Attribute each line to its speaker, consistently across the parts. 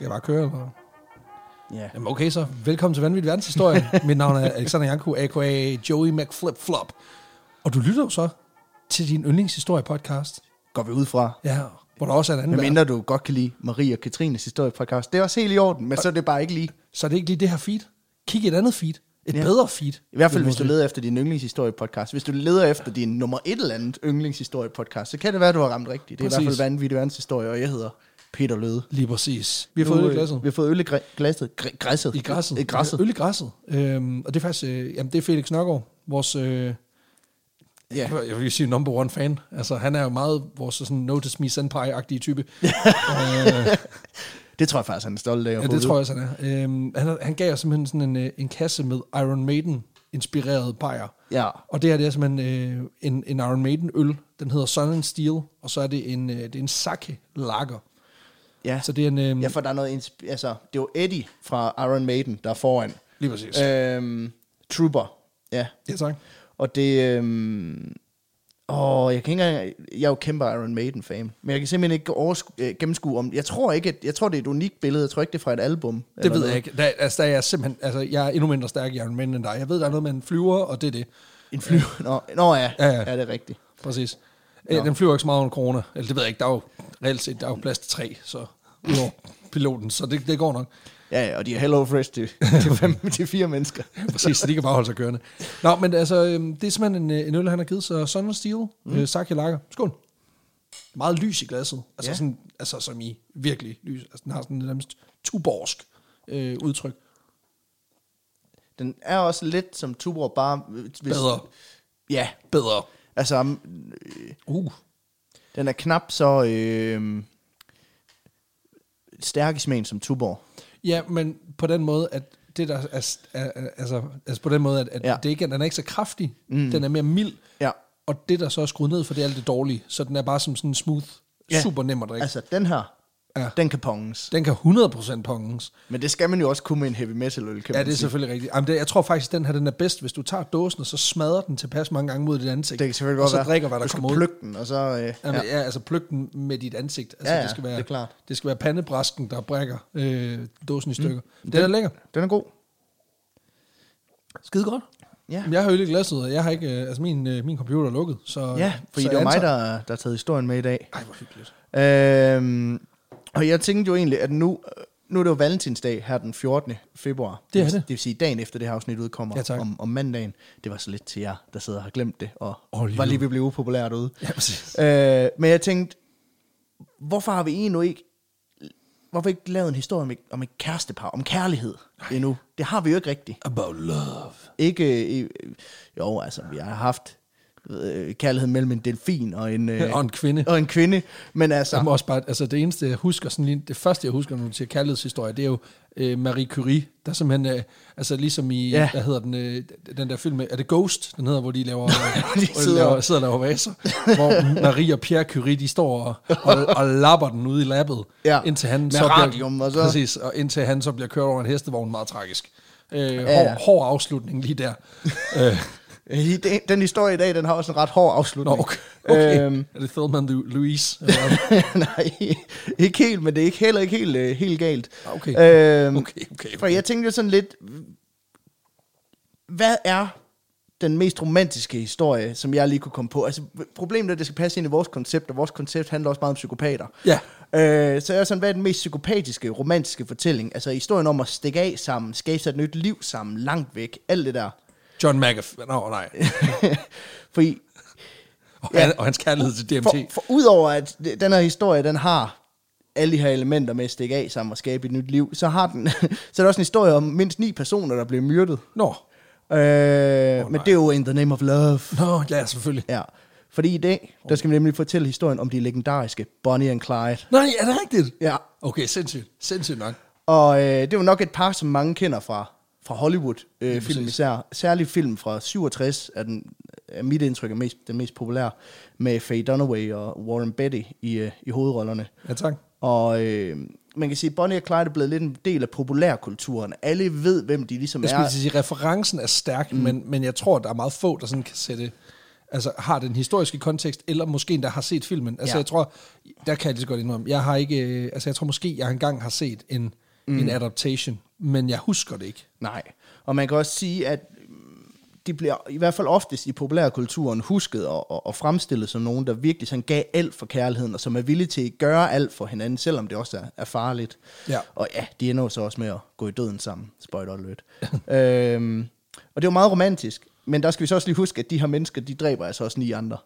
Speaker 1: Skal jeg bare køre? Eller?
Speaker 2: Ja.
Speaker 1: Jamen okay så. Velkommen til Vanvittig Verdenshistorie. Mit navn er Alexander Janku, a.k.a. Joey McFlip-Flop. Og du lytter jo så til din yndlingshistorie-podcast.
Speaker 2: Går vi ud fra.
Speaker 1: Ja, hvor der også er en anden.
Speaker 2: Men mindre du godt kan lide Marie og Katrines historiepodcast. Det er også helt i orden, men så er det bare ikke lige.
Speaker 1: Så er det ikke lige det her feed. Kig i et andet feed. Et bedre feed.
Speaker 2: I hvert fald, hvis du leder efter din yndlingshistorie-podcast. Hvis du leder efter din nummer 1 eller andet yndlingshistorie-podcast, så kan det være, at du har ramt rigtigt. Det er i hvert fald Vanvittig Verdenshistorie, og jeg hedder Peter Løde.
Speaker 1: Lige præcis. Vi har fået øl i glasset.
Speaker 2: Vi har fået øl i glasset.
Speaker 1: I græsset.
Speaker 2: I græsset.
Speaker 1: Øl i græsset. Og det er faktisk, jamen det er Felix Nørgaard, vores, jeg vil sige number one fan. Altså han er jo meget vores sådan Notice Me Senpai-agtige type.
Speaker 2: Det tror jeg faktisk, han er stolt af.
Speaker 1: Ja, det tror jeg også, han er. Han gav os simpelthen sådan en kasse med Iron Maiden-inspireret bajer.
Speaker 2: Ja.
Speaker 1: Og det her, det er simpelthen en Iron Maiden-øl. Den hedder Sun and Steel, og så er det en sake lager.
Speaker 2: Ja.
Speaker 1: Så det er en...
Speaker 2: ja, for der er noget... Altså, det er jo Eddie fra Iron Maiden, der er foran.
Speaker 1: Lige præcis.
Speaker 2: Trooper. Ja.
Speaker 1: Ja, tak.
Speaker 2: Og det... jeg kan ikke engang... Jeg er jo kæmpe Iron Maiden-fan. Men jeg kan simpelthen ikke gennemskue om... Jeg tror det er et unikt billede. Jeg tror ikke, det er fra et album.
Speaker 1: Det ved jeg ikke. Der er jeg simpelthen... Altså, jeg er endnu mindre stærk i Iron Maiden end dig. Jeg ved, der er noget med en flyver, og det er det.
Speaker 2: En flyver? Nå ja. Ja, det er rigtigt.
Speaker 1: Præcis. Den flyver ikke så meget under corona. Eller det ved jeg ikke. Der er jo reelt set, der er jo plads til 3, så udover piloten, så det går nok.
Speaker 2: Ja, og de er Hello Fresh til 4 mennesker.
Speaker 1: Præcis, så de kan bare holde sig kørende. Nå, men altså, det er simpelthen en øl, han har givet sig. Sun and Steel, sake lager. Skål. Meget lys i glasset. Altså, sådan, altså som i virkelig lys. Altså, den har sådan en nærmest tuborgsk udtryk.
Speaker 2: Den er også lidt som Tuborg, bare...
Speaker 1: Bedre.
Speaker 2: Ja.
Speaker 1: Bedre.
Speaker 2: Altså... Den er knap så... stærk i smagen som Tuborg.
Speaker 1: Ja, men på den måde, at det der altså på den måde, at det ikke, den er ikke så kraftig, den er mere mild, og det der så er skruet ned for, det er alt det dårlige, så den er bare som sådan en smooth, super nem at drikke.
Speaker 2: Altså den her, den kan ponges.
Speaker 1: Den kan 100% ponges.
Speaker 2: Men det skal man jo også kunne med en heavy metal øl, kan man
Speaker 1: det er selvfølgelig rigtigt. Jamen, jeg tror faktisk, at den er bedst, hvis du tager dåsen, og så smadrer den tilpas mange gange mod dit ansigt.
Speaker 2: Det kan selvfølgelig
Speaker 1: godt
Speaker 2: være.
Speaker 1: Og så drikker, hvad der kommer ud.
Speaker 2: Pluk den, og så...
Speaker 1: altså pluk den med dit ansigt. Altså, det skal være,
Speaker 2: det er klart.
Speaker 1: Det skal være pandebrasken, der brækker dåsen i stykker. Den er lækker.
Speaker 2: Den er god.
Speaker 1: Skide godt.
Speaker 2: Ja.
Speaker 1: Jeg har øl i glasset, og jeg har ikke... altså, min computer er lukket, så...
Speaker 2: Ja, fordi det var mig, der har taget historien med i dag.
Speaker 1: Ej, hvor hyggeligt.
Speaker 2: Og jeg tænkte jo egentlig, at nu er det jo Valentinsdag her den 14. februar.
Speaker 1: Det er det.
Speaker 2: Det vil sige, dagen efter det her afsnit udkommer
Speaker 1: om
Speaker 2: mandagen. Det var så lidt til jer, der sidder og har glemt det, og var lige ved at blive upopulær derude.
Speaker 1: Ja, præcis.
Speaker 2: Men jeg tænkte, hvorfor har vi ikke lavet en historie om et kærestepar, om kærlighed endnu? Det har vi jo ikke rigtigt.
Speaker 1: About love.
Speaker 2: Ikke, jo, altså, vi har haft kærlighed mellem en delfin og en kvinde. Men altså...
Speaker 1: Jeg må også bare, altså det eneste, jeg husker, sådan lige, det første, jeg husker, når du siger kærlighedshistorie, det er jo Marie Curie, der simpelthen, altså ligesom i, hvad hedder den der film, er det Ghost, den hedder, hvor de laver, sidder og laver vaser, hvor Marie og Pierre Curie, de står og lapper den ude i labbet, indtil han så
Speaker 2: radium, og så...
Speaker 1: Præcis, og indtil han så bliver kørt over en hestevogn, meget tragisk. Hård afslutning lige der.
Speaker 2: Den historie i dag, den har også en ret hård afslutning.
Speaker 1: Okay. Er det Thelma Louise?
Speaker 2: Nej, ikke helt, men det er heller ikke helt galt.
Speaker 1: Okay.
Speaker 2: For jeg tænkte jo sådan lidt, hvad er den mest romantiske historie, som jeg lige kunne komme på? Altså, problemet er, at det skal passe ind i vores koncept, og vores koncept handler også meget om psykopater.
Speaker 1: Ja.
Speaker 2: Så jeg er sådan, hvad er den mest psykopatiske, romantiske fortælling? Altså, historien om at stikke af sammen, skabe sig et nyt liv sammen, langt væk, alt det der.
Speaker 1: John McAfee. Nej.
Speaker 2: Fordi...
Speaker 1: og hans kærlighed til DMT.
Speaker 2: For udover at den her historie, den har alle de her elementer med at stikke af sammen og skabe et nyt liv, så er der også en historie om mindst 9 personer, der blev myrdet.
Speaker 1: Men
Speaker 2: det er jo In the Name of Love.
Speaker 1: Ja, selvfølgelig.
Speaker 2: Ja. Fordi i dag, der skal vi nemlig fortælle historien om de legendariske Bonnie and Clyde.
Speaker 1: Nej, er det rigtigt?
Speaker 2: Ja.
Speaker 1: Okay, sindssygt nok.
Speaker 2: Og det er jo nok et par, som mange kender fra Hollywood-film især. Særligt film fra 67 er mit indtryk den mest populære, med Faye Dunaway og Warren Beatty i hovedrollerne.
Speaker 1: Ja, tak.
Speaker 2: Og man kan sige, at Bonnie og Clyde er blevet lidt en del af populærkulturen. Alle ved, hvem de ligesom er.
Speaker 1: Jeg skulle sige, referencen er stærk, men jeg tror, der er meget få, der sådan kan sætte... altså har den historiske kontekst, eller måske endda har set filmen. Altså jeg tror, der kan jeg lige så godt indrømme, jeg har ikke, altså jeg tror måske, jeg engang har set en adaptation, men jeg husker det ikke.
Speaker 2: Nej, og man kan også sige, at de bliver i hvert fald oftest i populærkulturen husket og fremstillet som nogen, der virkelig sådan gav alt for kærligheden, og som er villige til at gøre alt for hinanden, selvom det også er farligt.
Speaker 1: Ja.
Speaker 2: Og ja, de ender så også med at gå i døden sammen. Spoiler alert. Og det er jo meget romantisk, men der skal vi så også lige huske, at de her mennesker, de dræber altså også 9 andre.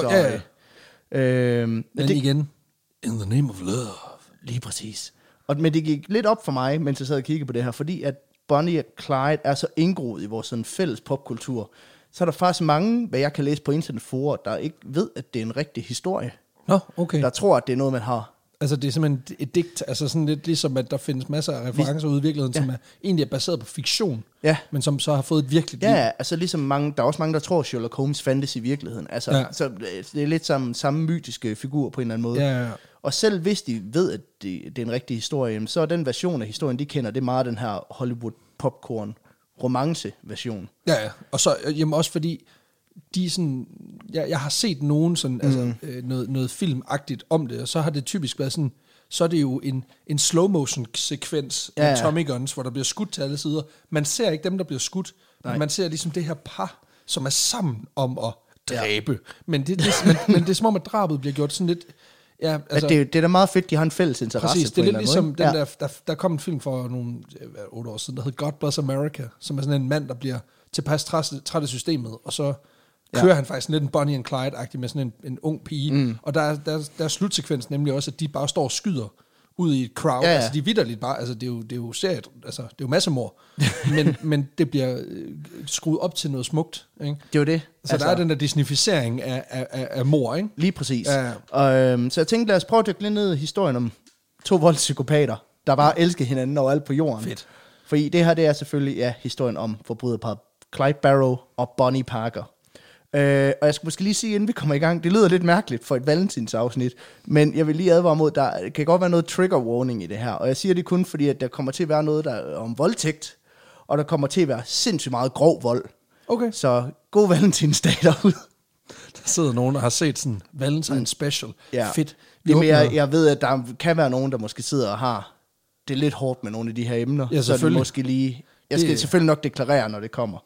Speaker 1: Men igen, in the name of love.
Speaker 2: Lige præcis. Men det gik lidt op for mig, mens jeg sad og kiggede på det her, fordi at Bonnie og Clyde er så indgroet i vores sådan fælles popkultur, så er der faktisk mange, hvad jeg kan læse på internetforer, der ikke ved, at det er en rigtig historie.
Speaker 1: Nå, okay.
Speaker 2: Der tror, at det er noget, man har.
Speaker 1: Altså det er simpelthen et digt, altså sådan lidt ligesom, at der findes masser af referencer ude i virkeligheden, som egentlig er baseret på fiktion, men som så har fået et virkeligt liv.
Speaker 2: Ja, altså ligesom mange, der er også mange, der tror, Sherlock Holmes fandtes i virkeligheden. Altså, så det er lidt samme mytiske figur på en eller anden måde.
Speaker 1: Ja.
Speaker 2: Og selv hvis de ved, at det er en rigtig historie, så er den version af historien, de kender, det er meget den her Hollywood popcorn romance-version.
Speaker 1: Ja, og så jamen også fordi de sådan, jeg har set nogen sådan, altså noget filmagtigt om det, og så har det typisk været sådan, så er det jo en slow motion sekvens med Tommy Guns, hvor der bliver skudt til alle sider. Man ser ikke dem, der bliver skudt, men man ser ligesom det her par, som er sammen om at dræbe. Men det er som om, at drabet bliver gjort sådan lidt. Ja, altså,
Speaker 2: det er da meget fedt, de har en fælles interesse.
Speaker 1: Præcis, det er lidt ligesom den der kom en film for nogle 8 år siden, der hed God Bless America, som er sådan en mand, der bliver tilpas træt af systemet, og så kører han faktisk lidt en Bonnie and Clyde-agtig med sådan en ung pige. Og der er slutsekvens nemlig også, at de bare står og skyder ud i et crowd. Altså de er vitterligt bare, altså det er jo seriet, altså det er jo massemord. men det bliver skruet op til noget smukt, ikke?
Speaker 2: Det er jo det.
Speaker 1: Så der er den der disnificering af mor, ikke?
Speaker 2: Lige præcis. Ja. Og, så jeg tænkte, lad os prøve at dykke lidt ned i historien om 2 voldspsykopater, der bare elsker hinanden overalt på jorden.
Speaker 1: Fedt.
Speaker 2: Fordi det her, det er selvfølgelig historien om forbryderparret Clyde Barrow og Bonnie Parker. Og jeg skal måske lige sige, inden vi kommer i gang, det lyder lidt mærkeligt for et valentinsafsnit, men jeg vil lige advare mod, der kan godt være noget trigger warning i det her, og jeg siger det kun fordi, at der kommer til at være noget der er om voldtægt, og der kommer til at være sindssygt meget grov vold.
Speaker 1: Okay.
Speaker 2: Så god valentinsdag derude.
Speaker 1: Der sidder nogen, der har set sådan Valentine special. Fedt.
Speaker 2: Jamen, jeg ved, at der kan være nogen, der måske sidder og har det lidt hårdt med nogle af de her emner. Ja, så det måske lige. Jeg skal selvfølgelig nok deklarere, når det kommer.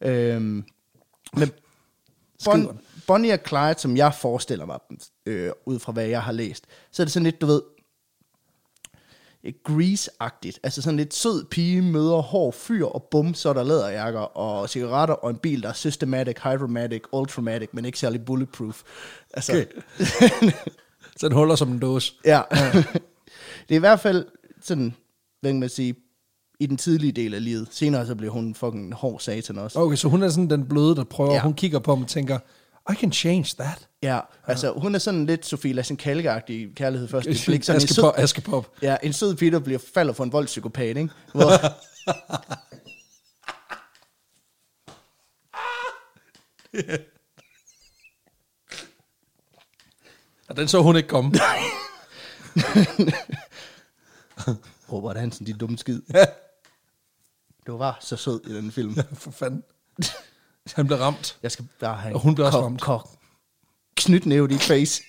Speaker 2: Men Bonnie og Clyde, som jeg forestiller mig, ud fra hvad jeg har læst, så er det sådan lidt, du ved, Grease-agtigt. Altså sådan lidt sød pige møder hård fyr, og bum, så er der læderjakker og cigaretter, og en bil, der er systematic, hydromatic, ultramatic, men ikke særlig bulletproof. Altså. Okay.
Speaker 1: Så den holder som en dåse.
Speaker 2: Ja. Det er i hvert fald sådan, hvad kan man sige, i den tidlige del af livet. Senere så bliver hun fucking hård satan også.
Speaker 1: Okay, så hun er sådan den bløde, der prøver, hun kigger på ham og tænker, I can change that.
Speaker 2: Ja, altså hun er sådan lidt Sofie Lassen-Kalke-agtig kærlighed først i blik.
Speaker 1: Askepop.
Speaker 2: Ja, en sød pige, der falder for en voldspsykopat, ikke? Hvor
Speaker 1: og den så hun ikke komme.
Speaker 2: Robert Hansen, de dumme skid. Du var så sød i den film.
Speaker 1: Ja, for fanden. Han blev ramt.
Speaker 2: Jeg skal bare have
Speaker 1: og hun blev også ramt.
Speaker 2: Knytnæve i dit face.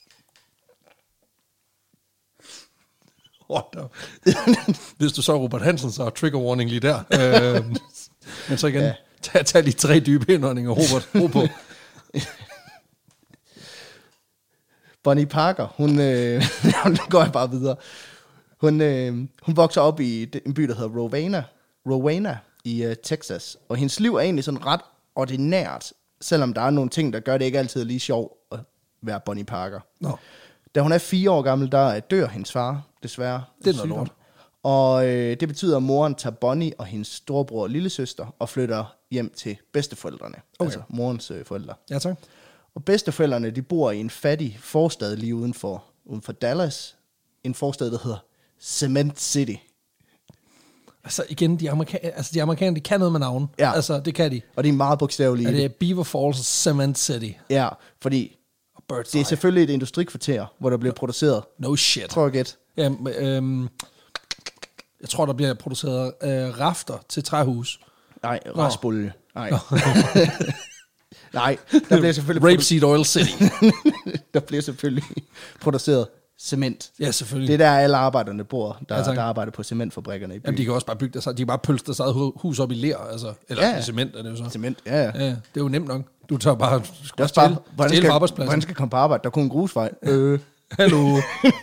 Speaker 1: Hvis du så Robert Hansen, så er trigger warning lige der. Men så igen, tag lige 3 dybe indåndinger, Robert. Ro på.
Speaker 2: Bonnie Parker, hun går jeg bare videre. Hun vokser op i en by, der hedder Rowena i Texas. Og hendes liv er egentlig sådan ret ordinært, selvom der er nogle ting, der gør det ikke altid lige sjovt at være Bonnie Parker.
Speaker 1: No.
Speaker 2: Da hun er 4 år gammel, der dør hendes far, desværre.
Speaker 1: Det er noget lort.
Speaker 2: Og det betyder, at moren tager Bonnie og hendes storebror og lillesøster og flytter hjem til bedsteforældrene. Okay. Altså morens forældre.
Speaker 1: Ja, tak.
Speaker 2: Og bedsteforældrene, de bor i en fattig forstad lige uden for Dallas. En forstad, der hedder Cement City.
Speaker 1: Altså igen, de amerikanere, de kan noget med navn.
Speaker 2: Ja.
Speaker 1: Altså, det kan de.
Speaker 2: Og de er meget bogstavelige.
Speaker 1: Ja, det er Beaver Falls Cement City.
Speaker 2: Ja, fordi det er selvfølgelig et industrikvarter, hvor der bliver produceret.
Speaker 1: No shit.
Speaker 2: Prøv at gætte.
Speaker 1: Ja, jeg tror, der bliver produceret rafter til træhus.
Speaker 2: Nej, restbulje. Nej. Nej, der bliver selvfølgelig...
Speaker 1: Rapeseed Oil City.
Speaker 2: Der bliver selvfølgelig produceret cement.
Speaker 1: Ja, selvfølgelig.
Speaker 2: Det er der alle arbejderne bor, der arbejder på cementfabrikkerne i byen.
Speaker 1: Jamen, de kan også bare bygge sig, de kan bare pølse deres eget hus op i ler, altså. Eller i cement, er det jo så.
Speaker 2: Cement, ja.
Speaker 1: Ja, det er jo nemt nok. Du tager bare...
Speaker 2: Stjæle fra arbejdspladsen. Hvordan skal jeg komme på arbejde? Der er kun en grusvej.
Speaker 1: Hallo.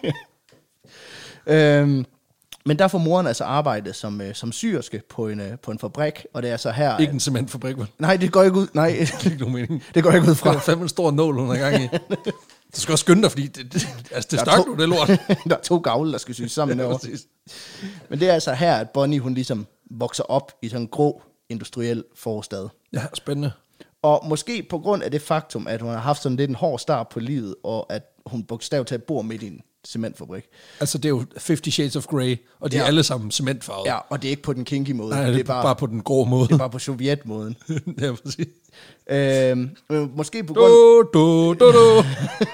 Speaker 2: Men der får moren altså arbejde som syerske på en fabrik, og det er så her...
Speaker 1: Ikke en cementfabrik, vel?
Speaker 2: Nej, det går ikke ud. Nej,
Speaker 1: det er ikke nogen mening.
Speaker 2: Det går ikke ud fra.
Speaker 1: Det er fandme en stor nål, hun er i gang i. Du skal også skynde dig, fordi det stak du, det lort.
Speaker 2: Der er 2 gavle, der skal syes sammen derovre. Men det er altså her, at Bonnie, hun ligesom vokser op i sådan en grå industriel forstad.
Speaker 1: Ja, spændende.
Speaker 2: Og måske på grund af det faktum, at hun har haft sådan lidt en hård start på livet, og at hun bogstaveligt talt bor midt i en cementfabrik.
Speaker 1: Altså, det er jo 50 Shades of Grey, og de er alle sammen cementfarvede.
Speaker 2: Ja, og det er ikke på den kinky måde.
Speaker 1: Nej, det er bare på den grå måde.
Speaker 2: Det er bare på sovjetmåden.
Speaker 1: Ja, præcis.
Speaker 2: Måske på grund...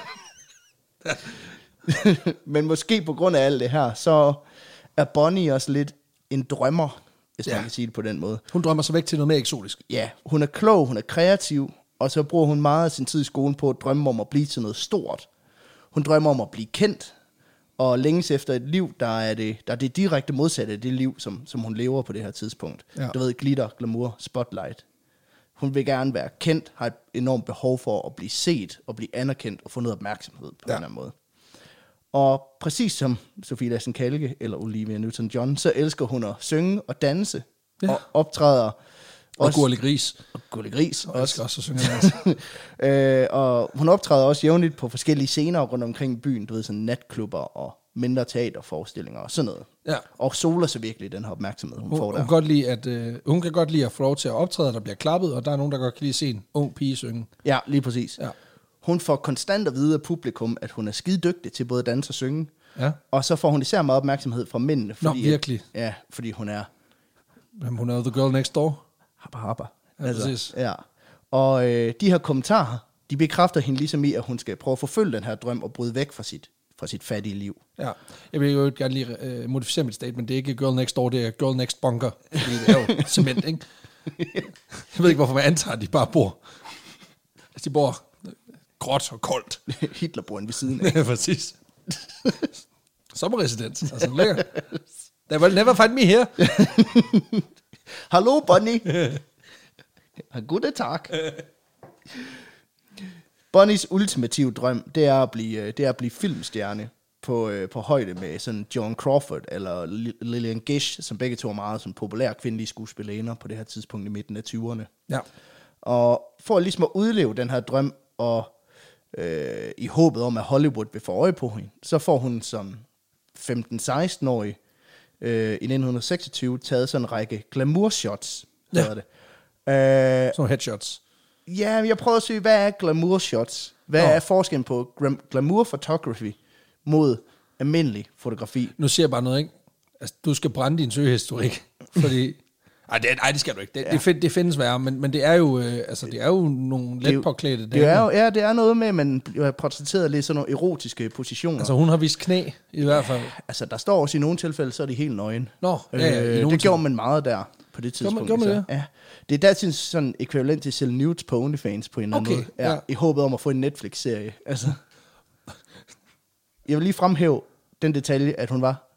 Speaker 2: Men måske på grund af alt det her, så er Bonnie også lidt en drømmer, hvis man kan sige det på den måde.
Speaker 1: Hun drømmer sig væk til noget mere eksotisk.
Speaker 2: Ja, hun er klog, hun er kreativ, og så bruger hun meget af sin tid i skolen på at drømme om at blive til noget stort. Hun drømmer om at blive kendt, og længes efter et liv, der er det direkte modsatte af det liv, som hun lever på det her tidspunkt. Ja. Du ved, glitter, glamour, spotlight. Hun vil gerne være kendt, har et enormt behov for at blive set, og blive anerkendt, og få noget opmærksomhed på en eller anden måde. Og præcis som Sofie Lassen-Kahlke eller Olivia Newton-John, så elsker hun at synge og danse, og optræder...
Speaker 1: Og Gurli Gris.
Speaker 2: Og Gurli Gris
Speaker 1: også at synge
Speaker 2: og hun optræder også jævnligt på forskellige scener rundt omkring i byen, du ved, sådan natklubber og mindre teaterforestillinger og sådan noget. Ja. Og soler sig virkelig den her opmærksomhed, hun får der.
Speaker 1: Hun kan godt lide at få lov til at optræde, der bliver klappet, og der er nogen, der godt kan lide at se en ung pige synge.
Speaker 2: Ja, lige præcis. Ja. Hun får konstant at vide af publikum, at hun er skide dygtig til både at danse og synge. Ja. Og så får hun især meget opmærksomhed fra mændene. Fordi,
Speaker 1: virkelig?
Speaker 2: Fordi hun er...
Speaker 1: Jamen, hun er the girl next door.
Speaker 2: Habba.
Speaker 1: Ja, præcis.
Speaker 2: Ja. Og de her kommentarer, de bekræfter hende ligesom i, at hun skal prøve at forfølge den her drøm og bryde væk fra sit fattige liv.
Speaker 1: Ja, jeg vil jo gerne lige modificere mit statement. Det er ikke girl next door, det er girl next bunker. Fordi det er jo cement, ikke? Jeg ved ikke, hvorfor man antager, at de bare bor... Altså, de bor gråt og koldt.
Speaker 2: Hitler bor ved siden af.
Speaker 1: Ja, præcis. Sommerresidens. Altså, lækker. They will never find me here.
Speaker 2: Hallo, Bonnie. Guten Tag. Bonnies ultimative drøm, det er at blive filmstjerne på højde med sådan Joan Crawford eller Lillian Gish, som begge to er meget sådan populære kvindelige skuespillerinder på det her tidspunkt i midten af 20'erne. Ja. Og for ligesom at udleve den her drøm, og i håbet om, at Hollywood vil få øje på hende, så får hun som 15-16-årig i 1926 taget sådan en række glamour shots, hedder det.
Speaker 1: Sådan headshots.
Speaker 2: Ja, jeg prøver at se, hvad er glamour shots? Hvad er forskellen på glamour photography mod almindelig fotografi?
Speaker 1: Nu siger jeg bare noget, ikke? Altså, du skal brænde din søgehistorik, fordi... Nej, det skal du ikke. Det findes værre, men det er jo, det er jo nogle let påklædte damer.
Speaker 2: Det er noget med, at man har portrætteret lidt sådan nogle erotiske positioner.
Speaker 1: Altså, hun har vist knæ, i hvert fald.
Speaker 2: Altså, der står også i nogle tilfælde, så er de helt nøgen.
Speaker 1: Nå,
Speaker 2: det gjorde man meget der på det tidspunkt.
Speaker 1: Gjorde man det?
Speaker 2: Ja. Det er datidens sådan ekvivalent til selv nudes på OnlyFans på en eller anden måde. Ja. I håbet om at få en Netflix-serie. Altså. Jeg vil lige fremhæve den detalje, at hun var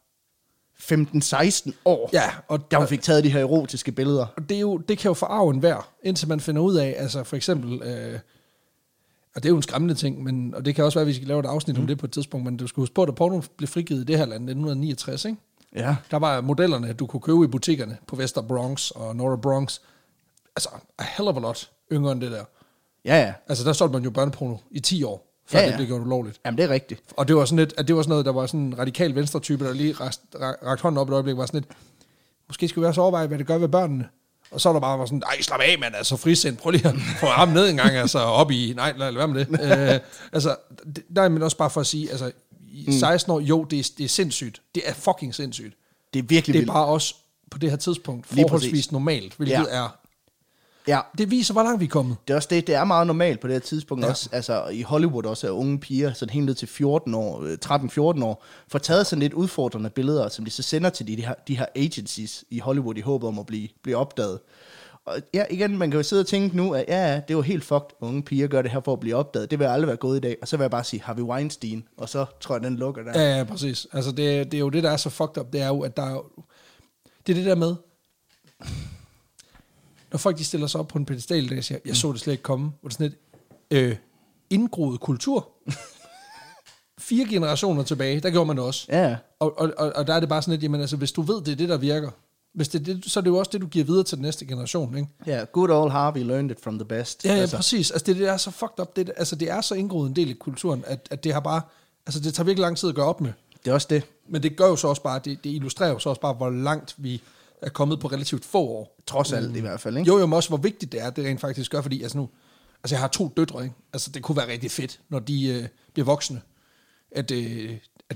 Speaker 2: 15-16 år, da hun fik taget de her erotiske billeder.
Speaker 1: Og det kan jo forarve en hver, indtil man finder ud af, altså for eksempel, og det er jo en skræmmende ting, og det kan også være, at vi skal lave et afsnit om det på et tidspunkt, men du skal huske på, at porno blev frigivet i det her land i 1969, ikke? Ja. Der var modellerne, du kunne købe i butikkerne på Vester Bronx og North Bronx, altså a hell of a lot yngre end det der.
Speaker 2: Ja.
Speaker 1: Altså der solgte man jo børneporno i 10 år. Før det blev gjort ulovligt.
Speaker 2: Jamen, det er rigtigt.
Speaker 1: Og det var sådan lidt, at det var sådan noget, der var sådan en radikal venstre type, der lige rakt hånden op et øjeblik, var sådan lidt, måske skulle vi også overveje, hvad det gør ved børnene. Og så var der bare sådan, ej, slap af, mand, altså frisind, prøv lige at få armen ned en gang, altså op i, nej, lad være med det. Der er man også bare for at sige, altså, i 16 år, jo, det er sindssygt. Det er fucking sindssygt.
Speaker 2: Det er virkelig
Speaker 1: vildt. Det er bare også på det her tidspunkt forholdsvis normalt, hvilket er... Ja. Det viser, hvor langt vi er kommet.
Speaker 2: Det er også det er meget normalt på det her tidspunkt også. Altså i Hollywood også er unge piger, sådan helt ned til 13-14 år, får taget sådan lidt udfordrende billeder, som de så sender til de her agencies i Hollywood i håbet om at blive opdaget. ja, igen, man kan jo sidde og tænke nu, at ja, det er jo helt fucked, unge piger gør det her for at blive opdaget. Det vil aldrig være gået i dag. Og så vil jeg bare sige, Harvey Weinstein, og så tror jeg, den lukker der.
Speaker 1: Ja, præcis. Altså, det er jo det, der er så fucked up, det er jo, at der er jo, det er det der med, når folk de stiller sig op på en pedestal, der siger, jeg så det slet ikke komme, hvor det sådan et indgroet kultur. 4 generationer tilbage, der gjorde man det også.
Speaker 2: Ja.
Speaker 1: Og der er det bare sådan lidt, jamen altså, hvis du ved, det er det, der virker, hvis det er det, så er det jo også det, du giver videre til den næste generation, ikke?
Speaker 2: Ja, yeah, good old Harvey learned it from the best.
Speaker 1: Ja, altså. Præcis. Altså, det er så fucked up. Det er så indgroet en del af kulturen, at det har bare, altså det tager virkelig lang tid at gøre op med.
Speaker 2: Det er også det.
Speaker 1: Men det gør jo så også bare, det illustrerer jo så også bare, hvor langt vi er kommet på relativt få år.
Speaker 2: Trods alt i hvert fald, ikke?
Speaker 1: Jo, men også hvor vigtigt det er, det rent faktisk gør, fordi altså jeg har 2 døtre, ikke? Altså det kunne være rigtig fedt, når de bliver voksne, at det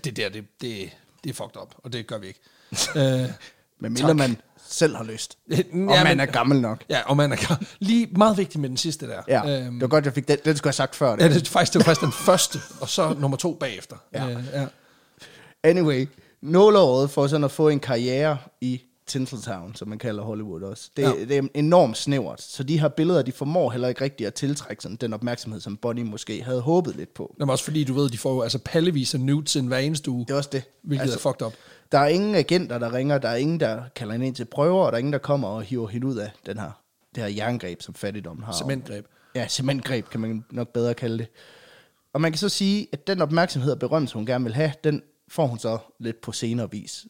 Speaker 1: er fucked up, og det gør vi ikke.
Speaker 2: Men mindre man selv har lyst. Og man er gammel nok.
Speaker 1: Ja, og man er lige meget vigtigt med den sidste der.
Speaker 2: Ja, det var godt, jeg fik den skulle jeg have sagt før.
Speaker 1: Ja, det var faktisk den første, og så nummer 2 bagefter.
Speaker 2: Ja.
Speaker 1: Ja.
Speaker 2: Anyway, nåleåret for sådan at få en karriere i Tinseltown, som man kalder Hollywood også. Det er enormt snævert, så de her billeder, de formår heller ikke rigtig at tiltrække sådan den opmærksomhed, som Bonnie måske havde håbet lidt på.
Speaker 1: Jamen også fordi, du ved, de får jo altså pallevis af nudes hver eneste uge.
Speaker 2: Det er også det.
Speaker 1: Hvilket er fucked up.
Speaker 2: Der er ingen agenter, der ringer, der er ingen, der kalder hende ind til prøver, og der er ingen, der kommer og hiver hende ud af det her jerngreb, som fattigdom har.
Speaker 1: Cementgreb.
Speaker 2: Ja, cementgreb kan man nok bedre kalde det. Og man kan så sige, at den opmærksomhed og berømmelse, hun gerne vil have, den får hun så lidt på senere vis.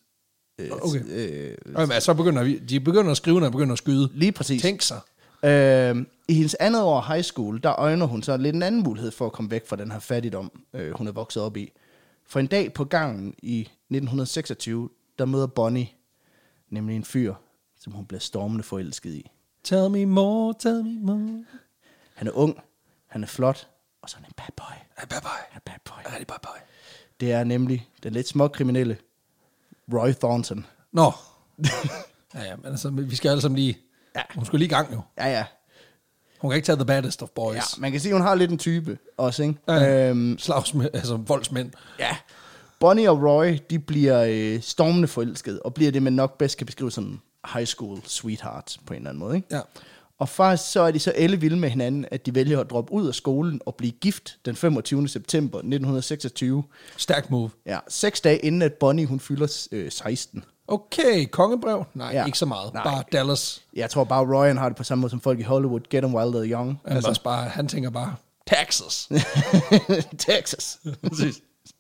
Speaker 1: Okay. Så begynder at skrive, når de begynder at skyde.
Speaker 2: Lige præcis.
Speaker 1: Tænk sig.
Speaker 2: I hendes andet år high school, der øjner hun så lidt en anden mulighed for at komme væk fra den her fattigdom, hun er vokset op i. For en dag på gangen i 1926, der møder Bonnie nemlig en fyr, som hun bliver stormende forelsket i.
Speaker 1: Tell me more, tell me more.
Speaker 2: Han er ung, han er flot, og så er han en bad boy.
Speaker 1: Bad boy.
Speaker 2: Det er nemlig den lidt småkriminelle Roy Thornton.
Speaker 1: Nå. Ja, men altså, vi skal alle sammen lige... Ja. Hun skulle lige i gang jo.
Speaker 2: Ja.
Speaker 1: Hun kan ikke tage the baddest of boys.
Speaker 2: Ja, man kan sige, hun har lidt en type også, ikke?
Speaker 1: Slagsmænd, altså voldsmænd.
Speaker 2: Ja. Bonnie og Roy, de bliver stormende forelsket, og bliver det, man nok bedst kan beskrive som high school sweethearts på en eller anden måde, ikke?
Speaker 1: Ja.
Speaker 2: Og faktisk så er de så ellevilde med hinanden, at de vælger at droppe ud af skolen og blive gift den 25. september 1926.
Speaker 1: Stærk move.
Speaker 2: Ja, 6 dage inden at Bonnie, hun fylder 16.
Speaker 1: Okay, kongebrev? Nej, ja. Ikke så meget. Nej. Bare Dallas.
Speaker 2: Jeg tror bare, Roy har det på samme måde som folk i Hollywood. Get them while they're young.
Speaker 1: Han tænker bare, Texas.
Speaker 2: Texas.
Speaker 1: Præcis.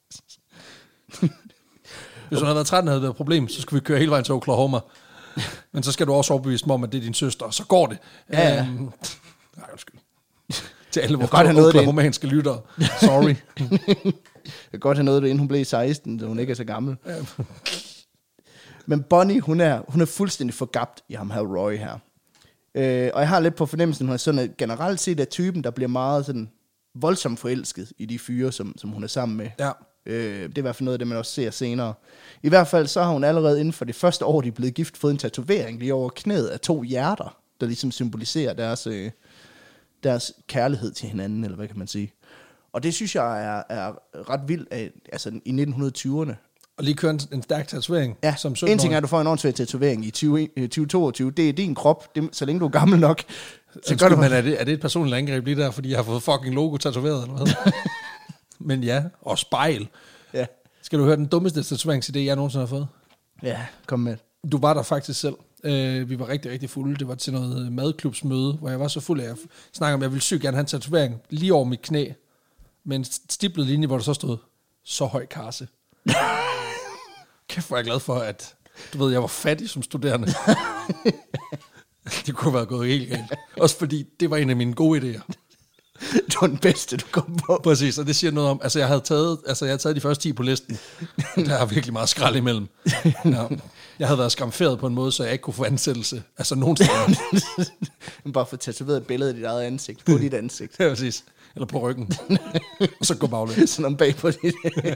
Speaker 1: Hvis hun havde været 13, havde det været et problem, så skulle vi køre hele vejen til Oklahoma. Men så skal du også overbevise mig om, at det er din søster, og så går det.
Speaker 2: Ja.
Speaker 1: Nej, undskyld. Til alle vores oklahomanske lyttere. Sorry.
Speaker 2: Jeg kan godt have noget, inden hun blev 16, så hun ikke er så gammel. Ja. Men Bonnie, hun er fuldstændig forgabt i ham her Roy her. Og jeg har lidt på fornemmelsen, hun er sådan, at generelt set er typen, der bliver meget sådan voldsomt forelsket i de fyre, som hun er sammen med.
Speaker 1: Ja.
Speaker 2: Det er i hvert fald noget af det, man også ser senere. I hvert fald så har hun allerede inden for det første år, de er blevet gift, fået en tatovering lige over knæet af 2 hjerter, der ligesom symboliserer deres kærlighed til hinanden, eller hvad kan man sige. Og det synes jeg er ret vildt, altså i 1920'erne.
Speaker 1: Og lige køre en stærk tatovering.
Speaker 2: Ja,
Speaker 1: som
Speaker 2: en ting er, at du får en ordentlig tatovering i 2022. Det er din krop, så længe du er gammel nok.
Speaker 1: Så gør du, men er det et personligt angreb lige der, fordi jeg har fået fucking logo tatoveret, eller hvad? Men ja, og spejl.
Speaker 2: Ja.
Speaker 1: Skal du høre den dummeste tatoveringsidé, jeg nogensinde har fået?
Speaker 2: Ja, kom med.
Speaker 1: Du var der faktisk selv. Vi var rigtig, rigtig fulde. Det var til noget madklubsmøde, hvor jeg var så fuld af at snakke om, at jeg ville sygt gerne have en tatovering lige over mit knæ, med en stiplet linje, hvor der så stod, så høj karse. Kæft, hvor jeg glad for, at du ved, jeg var fattig som studerende. Det kunne have været gået helt galt. Også fordi, det var en af mine gode idéer.
Speaker 2: Det var den bedste, du kom på.
Speaker 1: Præcis, og det siger noget om, altså jeg havde taget de første 10 på listen. Der er virkelig meget skrald imellem. Ja. Jeg havde været skamferet på en måde, så jeg ikke kunne få ansættelse. Altså nogen steder.
Speaker 2: Bare få tatoveret et billede af dit eget ansigt, på dit ansigt.
Speaker 1: Ja, præcis. Eller på ryggen. Og så gå baglæns.
Speaker 2: Sådan om bag på dit.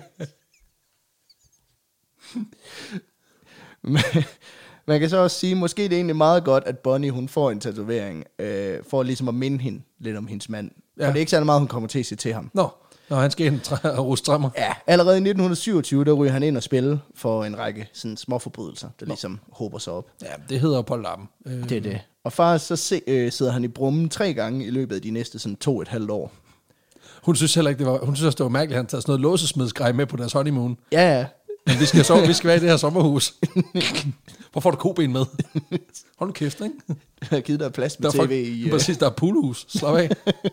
Speaker 2: Man kan så også sige, måske det er egentlig meget godt, at Bonnie hun får en tatovering, for ligesom at minde hende lidt om hendes mand. Ja. For det er ikke særlig meget, hun kommer til at se til ham.
Speaker 1: Nå, han skal ind og ruste træmmer.
Speaker 2: Ja, allerede i 1927, der ryger han ind og spille for en række sådan små forbrydelser, der ligesom håber sig op.
Speaker 1: Ja, det hedder på lappen.
Speaker 2: Det er det. Og faktisk så sidder han i brummen 3 gange i løbet af de næste sådan 2,5 år.
Speaker 1: Hun synes heller ikke, hun synes også, det var mærkeligt, at han tager sådan noget låsesmedsgrej med på deres honeymoon.
Speaker 2: Ja.
Speaker 1: Men vi skal være i det her sommerhus. Hvor får du koben med? Hold nu kæft, ikke?
Speaker 2: Jeg har givet dig plads med tv i...
Speaker 1: Præcis, der er poolhus. Slap af.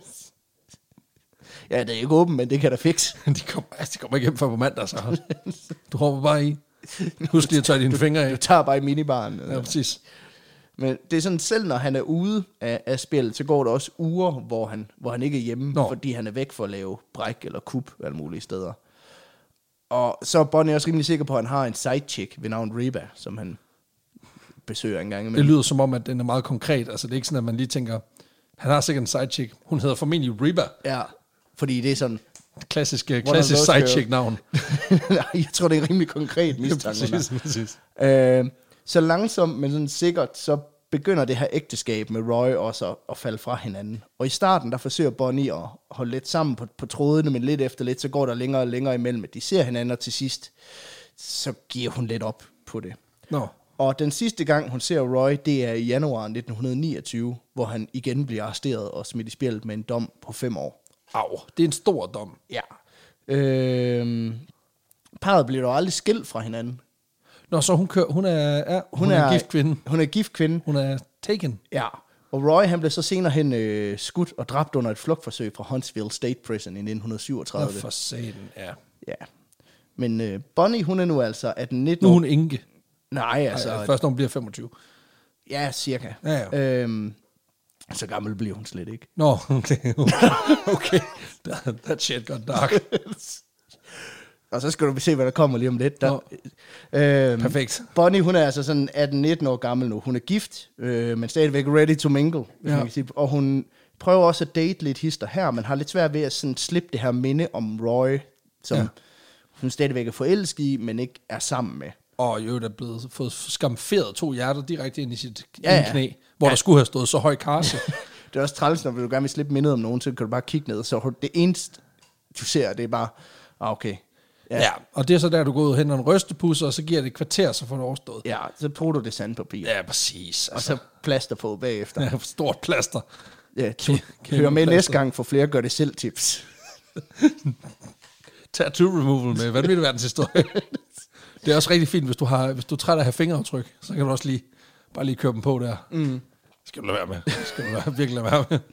Speaker 2: Ja, det er ikke åbent, men det kan der fikse.
Speaker 1: De kommer ikke hjem før på mandag, så du hopper bare i. Husk lige at tørre dine fingre af.
Speaker 2: Du tager bare i minibaren.
Speaker 1: Ja, præcis.
Speaker 2: Men det er sådan, selv når han er ude af spillet, så går der også uger, hvor han ikke er hjemme, fordi han er væk for at lave bræk eller kup alle mulige steder. Og så er Bonnie også rimelig sikker på, at han har en sidechick ved navn Reba, som han besøger en gang imellem.
Speaker 1: Det lyder som om, at den er meget konkret. Altså det er ikke sådan, at man lige tænker, han har sikkert en sidechick. Hun hedder formentlig Reba.
Speaker 2: Ja, fordi det er sådan...
Speaker 1: Klassisk sidechick-navn.
Speaker 2: Nej, jeg tror, det er rimelig konkret mistanke.
Speaker 1: Præcis.
Speaker 2: Så langsomt, men sådan sikkert, så begynder det her ægteskab med Roy også at falde fra hinanden. Og i starten, der forsøger Bonnie at holde lidt sammen på trådene, men lidt efter lidt, så går der længere og længere imellem, at de ser hinanden, og til sidst, så giver hun lidt op på det. Og den sidste gang, hun ser Roy, det er i januar 1929, hvor han igen bliver arresteret og smidt i spjældet med en dom på 5 år.
Speaker 1: Au, det er en stor dom.
Speaker 2: Ja. Parret bliver dog aldrig skilt fra hinanden.
Speaker 1: Nå, så hun er gift kvinde.
Speaker 2: Hun er gift kvinde.
Speaker 1: Hun er taken.
Speaker 2: Ja. Og Roy, han blev så senere hen skudt og dræbt under et flugtforsøg fra Huntsville State Prison i 1937.
Speaker 1: Nå, for satan, ja.
Speaker 2: Ja. Men Bonnie, hun er nu altså 18-19 år.
Speaker 1: Nu er hun enke.
Speaker 2: Nej, altså...
Speaker 1: Ej, først når hun bliver 25.
Speaker 2: Ja, cirka.
Speaker 1: Ja.
Speaker 2: Så gammel bliver hun slet ikke.
Speaker 1: Nå, okay. That shit got dark.
Speaker 2: Og så skal du se, hvad der kommer lige om lidt.
Speaker 1: Perfekt.
Speaker 2: Bonnie, hun er altså sådan 18-19 år gammel nu. Hun er gift, men stadigvæk ready to mingle. Ja. Og hun prøver også at date lidt hister her, men har lidt svært ved at sådan slippe det her minde om Roy, som hun stadigvæk er forelsket i, men ikke er sammen med.
Speaker 1: Og jo, der er blevet fået skamferet 2 hjerter direkte ind i sit knæ, hvor der skulle have stået så høj karse.
Speaker 2: Det er også træls, når du gerne vil slippe mindet om nogen, så kan du bare kigge ned, så det eneste, du ser, det er bare, okay.
Speaker 1: Ja, og det er så der, du går ud og henter en rystepusser, og så giver det et kvarter, så får du overstået.
Speaker 2: Ja, så bruger du det sandpapir.
Speaker 1: Ja, præcis.
Speaker 2: Altså. Og så plaster på bagefter.
Speaker 1: Ja, stort plaster.
Speaker 2: Ja, hør med næste gang for flere gør det selv tips.
Speaker 1: Tattoo removal med vanvittig verdenshistorie. Det er også rigtig fint, hvis du er træt af at have fingeraftryk, så kan du også bare lige køre dem på der. Skal du lade være med. Virkelig lade være med.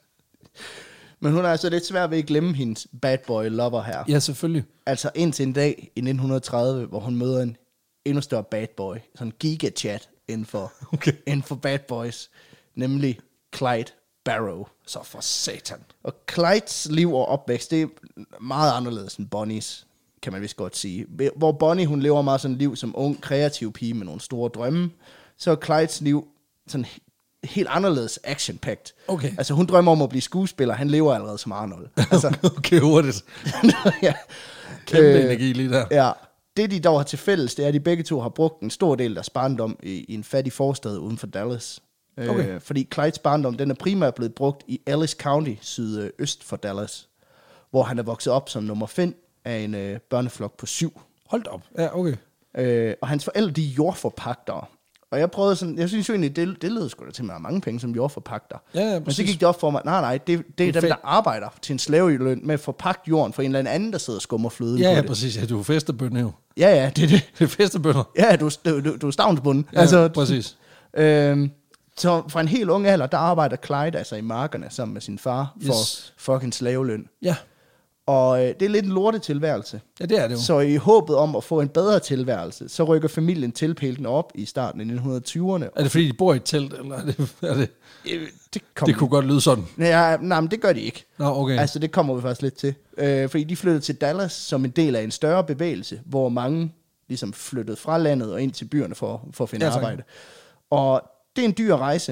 Speaker 2: Men hun er altså lidt svær ved at glemme hendes bad boy lover her.
Speaker 1: Ja, selvfølgelig.
Speaker 2: Altså indtil en dag i 1930, hvor hun møder en endnu større bad boy. Sådan en gigachat inden for bad boys. Nemlig Clyde Barrow.
Speaker 1: Så for satan.
Speaker 2: Og Clydes liv og opvækst, det er meget anderledes end Bonnies, kan man vist godt sige. Hvor Bonnie, hun lever meget sådan et liv som ung, kreativ pige med nogle store drømme, så er Clydes liv sådan helt anderledes action-packed.
Speaker 1: Okay.
Speaker 2: Altså hun drømmer om at blive skuespiller, han lever allerede som Arnold. Altså,
Speaker 1: okay, hurtigt.
Speaker 2: Ja.
Speaker 1: Kæmpe energi lige der.
Speaker 2: Ja. Det de dog har til fælles, det er, at de begge to har brugt en stor del af deres barndom i en fattig forstad uden for Dallas. Okay. Fordi Clydes barndom, den er primært blevet brugt i Ellis County, sydøst for Dallas, hvor han er vokset op som nummer 5 af en børneflok på 7.
Speaker 1: Hold op. Ja, okay.
Speaker 2: Og hans forældre, de er jordforpagtere. Og jeg prøvede sådan, jeg synes jo egentlig, det lød sgu da til, at man har mange penge som jordforpagter.
Speaker 1: Ja,
Speaker 2: men så gik det op for mig, nej, det er dem, der arbejder til en slaveløn med at forpagte jorden for en eller anden, der sidder og skummer fløden på det.
Speaker 1: Ja, præcis. Ja, du er festerbønne jo.
Speaker 2: Ja, det er det.
Speaker 1: Det er festerbønner.
Speaker 2: Ja, du er stavnsbunden.
Speaker 1: Ja, altså, præcis.
Speaker 2: Så fra en helt ung alder, der arbejder Clyde altså i markerne sammen med sin far for fucking slaveløn.
Speaker 1: Ja.
Speaker 2: Og det er lidt en lortetilværelse.
Speaker 1: Ja, det er det jo.
Speaker 2: Så i håbet om at få en bedre tilværelse, så rykker familien tilpælten op i starten af 1920'erne.
Speaker 1: Er det fordi, de bor i et telt, eller er det? Det kunne godt lyde sådan.
Speaker 2: Ja, nej, men det gør de ikke.
Speaker 1: Nå, okay.
Speaker 2: Altså, det kommer vi faktisk lidt til. Fordi de flyttede til Dallas som en del af en større bevægelse, hvor mange ligesom flyttede fra landet og ind til byerne for at finde arbejde. Og det er en dyr rejse.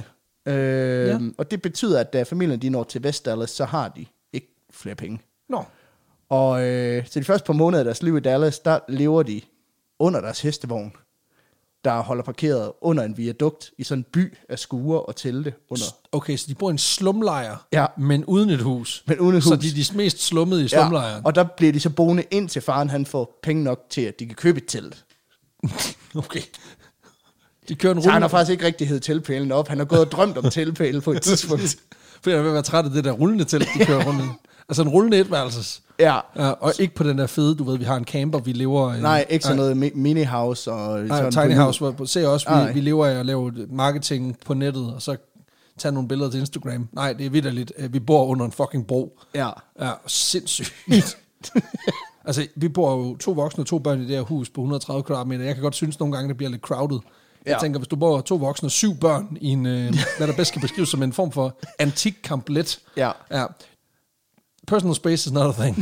Speaker 2: Og det betyder, at da familien de når til West Dallas, så har de ikke flere penge.
Speaker 1: Nå.
Speaker 2: Og så de første par måneder af deres liv i Dallas, der lever de under deres hestevogn, der holder parkeret under en viadukt i sådan en by af skuer og telte under.
Speaker 1: Okay, så de bor i en slumlejr, men uden et hus. Så de er de mest slummede i slumlejren.
Speaker 2: Og der bliver de så boende indtil faren han får penge nok til, at de kan købe et telt.
Speaker 1: Okay. De kører en
Speaker 2: Så han
Speaker 1: rullende...
Speaker 2: har faktisk ikke rigtig hed teltpælen op. Han har gået og drømt om teltpæle på et tidspunkt.
Speaker 1: Fordi han er ved at være træt af det der rullende telt, de kører rundt i. Altså en rullende etværelses.
Speaker 2: Ja.
Speaker 1: Og ikke på den der fede, du ved, vi har en camper, vi lever...
Speaker 2: Nej, ikke sådan noget mini-house og...
Speaker 1: Nej, tiny house, hvor ser også, vi lever af at lave marketing på nettet, og så tage nogle billeder til Instagram. Nej, det er vitterligt. Vi bor under en fucking bro.
Speaker 2: Ja.
Speaker 1: Ja, sindssygt. Altså, vi bor jo 2 voksne og 2 børn i det her hus på 130 kvadratmeter. Jeg kan godt synes nogle gange, det bliver lidt crowded. Jeg tænker, hvis du bor 2 voksne og 7 børn i en, hvad der bedst kan beskrives som en form for antik kamplet.
Speaker 2: Ja.
Speaker 1: Personal space is not a thing.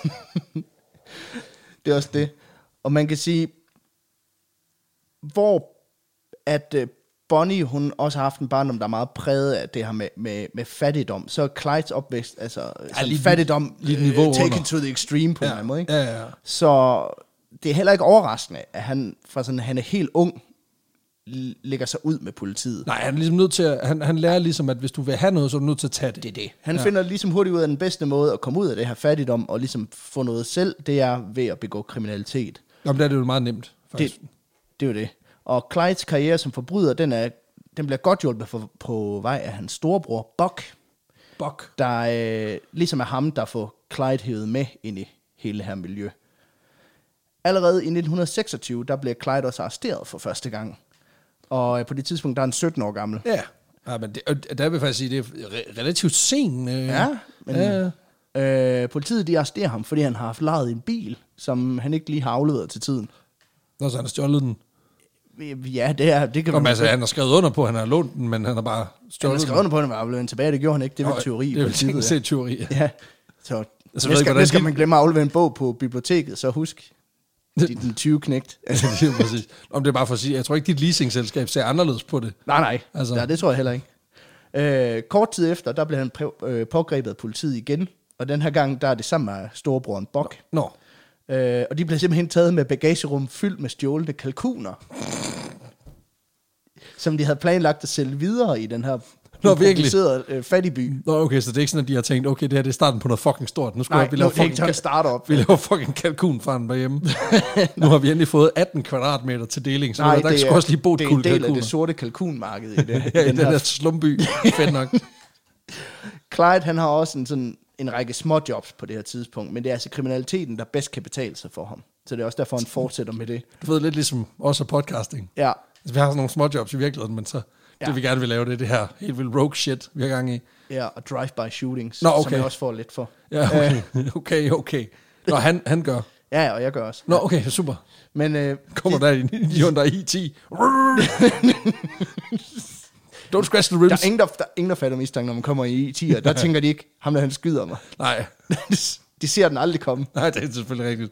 Speaker 2: Det er også det. Og man kan sige, hvor at Bonnie, hun også har haft en barndom, der er meget præget af det her med fattigdom. Så Clydes opvækst, altså
Speaker 1: lige
Speaker 2: fattigdom,
Speaker 1: niveau
Speaker 2: taken
Speaker 1: under.
Speaker 2: to the extreme på en eller anden måde. Ikke?
Speaker 1: Ja.
Speaker 2: Så det er heller ikke overraskende, at han fra sådan, han er helt ung, lægger sig ud med politiet.
Speaker 1: Nej, han er ligesom nødt til at, han lærer ligesom, at hvis du vil have noget, så er du nødt til at tage det.
Speaker 2: Det er det. Han finder ligesom hurtigt ud af den bedste måde at komme ud af det her fattigdom, og ligesom få noget selv, det er ved at begå kriminalitet.
Speaker 1: Jamen, der er det jo meget nemt, faktisk.
Speaker 2: Det er jo det. Og Clydes karriere som forbryder, den bliver godt hjulpet på vej af hans storebror, Buck. Der ligesom er ham, der får Clyde hævet med ind i hele det her miljø. Allerede i 1926, der bliver Clyde også arresteret for første gang. Og på det tidspunkt, der er han 17 år gammel.
Speaker 1: Ja, men der vil jeg faktisk sige, det er relativt sen.
Speaker 2: Politiet, de arresterer ham, fordi han har haft lejet en bil, som han ikke lige har afleveret til tiden.
Speaker 1: Nå, så han har stjålet den.
Speaker 2: Ja, det kan man...
Speaker 1: Altså, han har skrevet under på, at han har lånt den, men han har bare stjålet den.
Speaker 2: Han har skrevet under på, at han var afleveret den tilbage. Det gjorde han ikke. Det var teori.
Speaker 1: Det er vel set teori.
Speaker 2: Ja. Så altså, skal man glemme at aflevere en bog på biblioteket, så husk, den 20 knægt.
Speaker 1: Altså, det er præcis. Om det er bare for at sige, jeg tror ikke, dit leasingselskab ser anderledes på det.
Speaker 2: Nej. Altså. Ja, det tror jeg heller ikke. Kort tid efter, der blev han pågrebet af politiet igen, og den her gang, der er det sammen med storebroren Buck.
Speaker 1: Nå.
Speaker 2: Og de blev simpelthen taget med bagagerum fyldt med stjålne kalkuner, som de havde planlagt at sælge videre i den her improviserede fattigby.
Speaker 1: Nå, okay, så det er ikke sådan, at de har tænkt, okay, det her det er starten på noget fucking stort. Nu skal vi lave fucking kalkunfarm derhjemme. Nu har vi endelig fået 18 kvadratmeter til deling, så der skal også lige bo et kul kalkuner.
Speaker 2: Det er en del af det sorte kalkunmarked i det.
Speaker 1: Ja, i den der slumby. Fedt nok.
Speaker 2: Clyde, han har også en række småjobs på det her tidspunkt, men det er altså kriminaliteten, der bedst kan betale sig for ham. Så det er også derfor, han fortsætter med det.
Speaker 1: Du ved lidt ligesom også podcasting.
Speaker 2: Ja.
Speaker 1: Altså, vi har sådan nogle småjobs i virkeligheden, men så det vi gerne vil lave, det her helt vildt rogue shit, vi har gang i.
Speaker 2: Ja, og drive-by shootings,
Speaker 1: som
Speaker 2: jeg også får lidt for.
Speaker 1: Ja, okay. Nå, han gør.
Speaker 2: Ja, og jeg gør også.
Speaker 1: Nå, okay, super.
Speaker 2: Men
Speaker 1: kommer der en Hyundai i10. Don't scratch the rims.
Speaker 2: Der er ingen, der fatter mistanke, når man kommer i 10'er. Der tænker de ikke, ham der han skyder mig.
Speaker 1: Nej.
Speaker 2: De ser den aldrig komme.
Speaker 1: Nej, det er selvfølgelig rigtigt.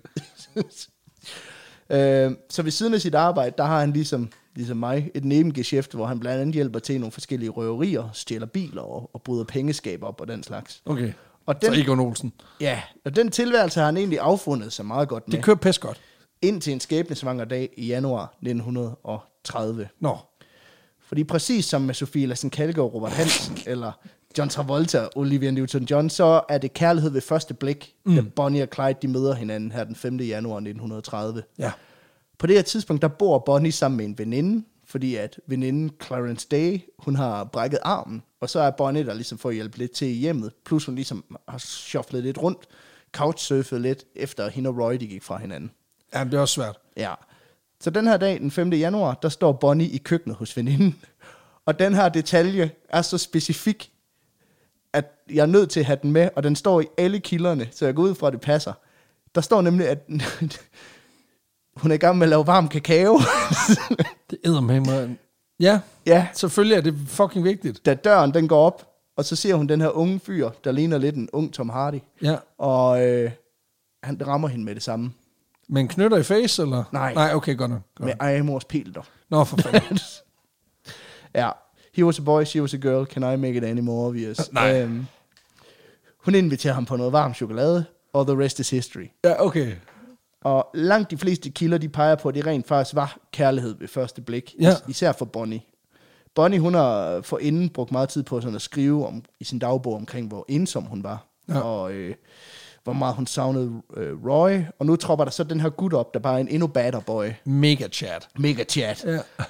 Speaker 2: Så ved siden af sit arbejde, der har han ligesom mig et nebengeschæft, hvor han blandt andet hjælper til nogle forskellige røverier, stjæler biler og bryder pengeskab op og den slags.
Speaker 1: Okay,
Speaker 2: og
Speaker 1: så Egon Olsen.
Speaker 2: Ja, og den tilværelse har han egentlig affundet sig meget godt med.
Speaker 1: Det kører pæst godt.
Speaker 2: Indtil en skæbnesvanger dag i januar 1930.
Speaker 1: Nå.
Speaker 2: Fordi præcis som med Sofie Lassen-Kaldgaard, Robert Hansen eller John Travolta og Olivia Newton-John, så er det kærlighed ved første blik, da Bonnie og Clyde de møder hinanden her den 5. januar 1930.
Speaker 1: Ja.
Speaker 2: På det her tidspunkt, der bor Bonnie sammen med en veninde, fordi at veninden Clarence Day, hun har brækket armen, og så er Bonnie der ligesom for at hjælpe lidt til i hjemmet, plus hun ligesom har shufflet lidt rundt, couchsurfet lidt, efter hende og Roy, de gik fra hinanden.
Speaker 1: Ja, det er også svært.
Speaker 2: Ja. Så den her dag, den 5. januar, der står Bonnie i køkkenet hos veninden, og den her detalje er så specifik, at jeg er nødt til at have den med, og den står i alle kilderne, så jeg går ud fra, at det passer. Der står nemlig, at hun er i gang med at lave varm kakao.
Speaker 1: Det æder med mig. Ja, selvfølgelig er det fucking vigtigt.
Speaker 2: Da døren den går op, og så ser hun den her unge fyr, der ligner lidt en ung Tom Hardy.
Speaker 1: Ja.
Speaker 2: Og han rammer hende med det samme.
Speaker 1: Med en knytter i face, eller?
Speaker 2: Nej,
Speaker 1: okay, godt nok.
Speaker 2: Med Amors pil, dog.
Speaker 1: Nå, for fanden.
Speaker 2: Ja. He was a boy, she was a girl. Can I make it any more obvious?
Speaker 1: Nej.
Speaker 2: Hun inviterer ham på noget varm chokolade, og the rest is history.
Speaker 1: Ja, okay.
Speaker 2: Og langt de fleste kilder, de peger på, at det rent faktisk var kærlighed ved første blik.
Speaker 1: Ja.
Speaker 2: Især for Bonnie. Bonnie, hun har forinden brugt meget tid på sådan at skrive i sin dagbog omkring, hvor ensom hun var. Ja. Og hvor meget hun savnede Roy. Og nu tropper der så den her gut op, der bare er en endnu badder boy.
Speaker 1: Mega chat.
Speaker 2: Ja.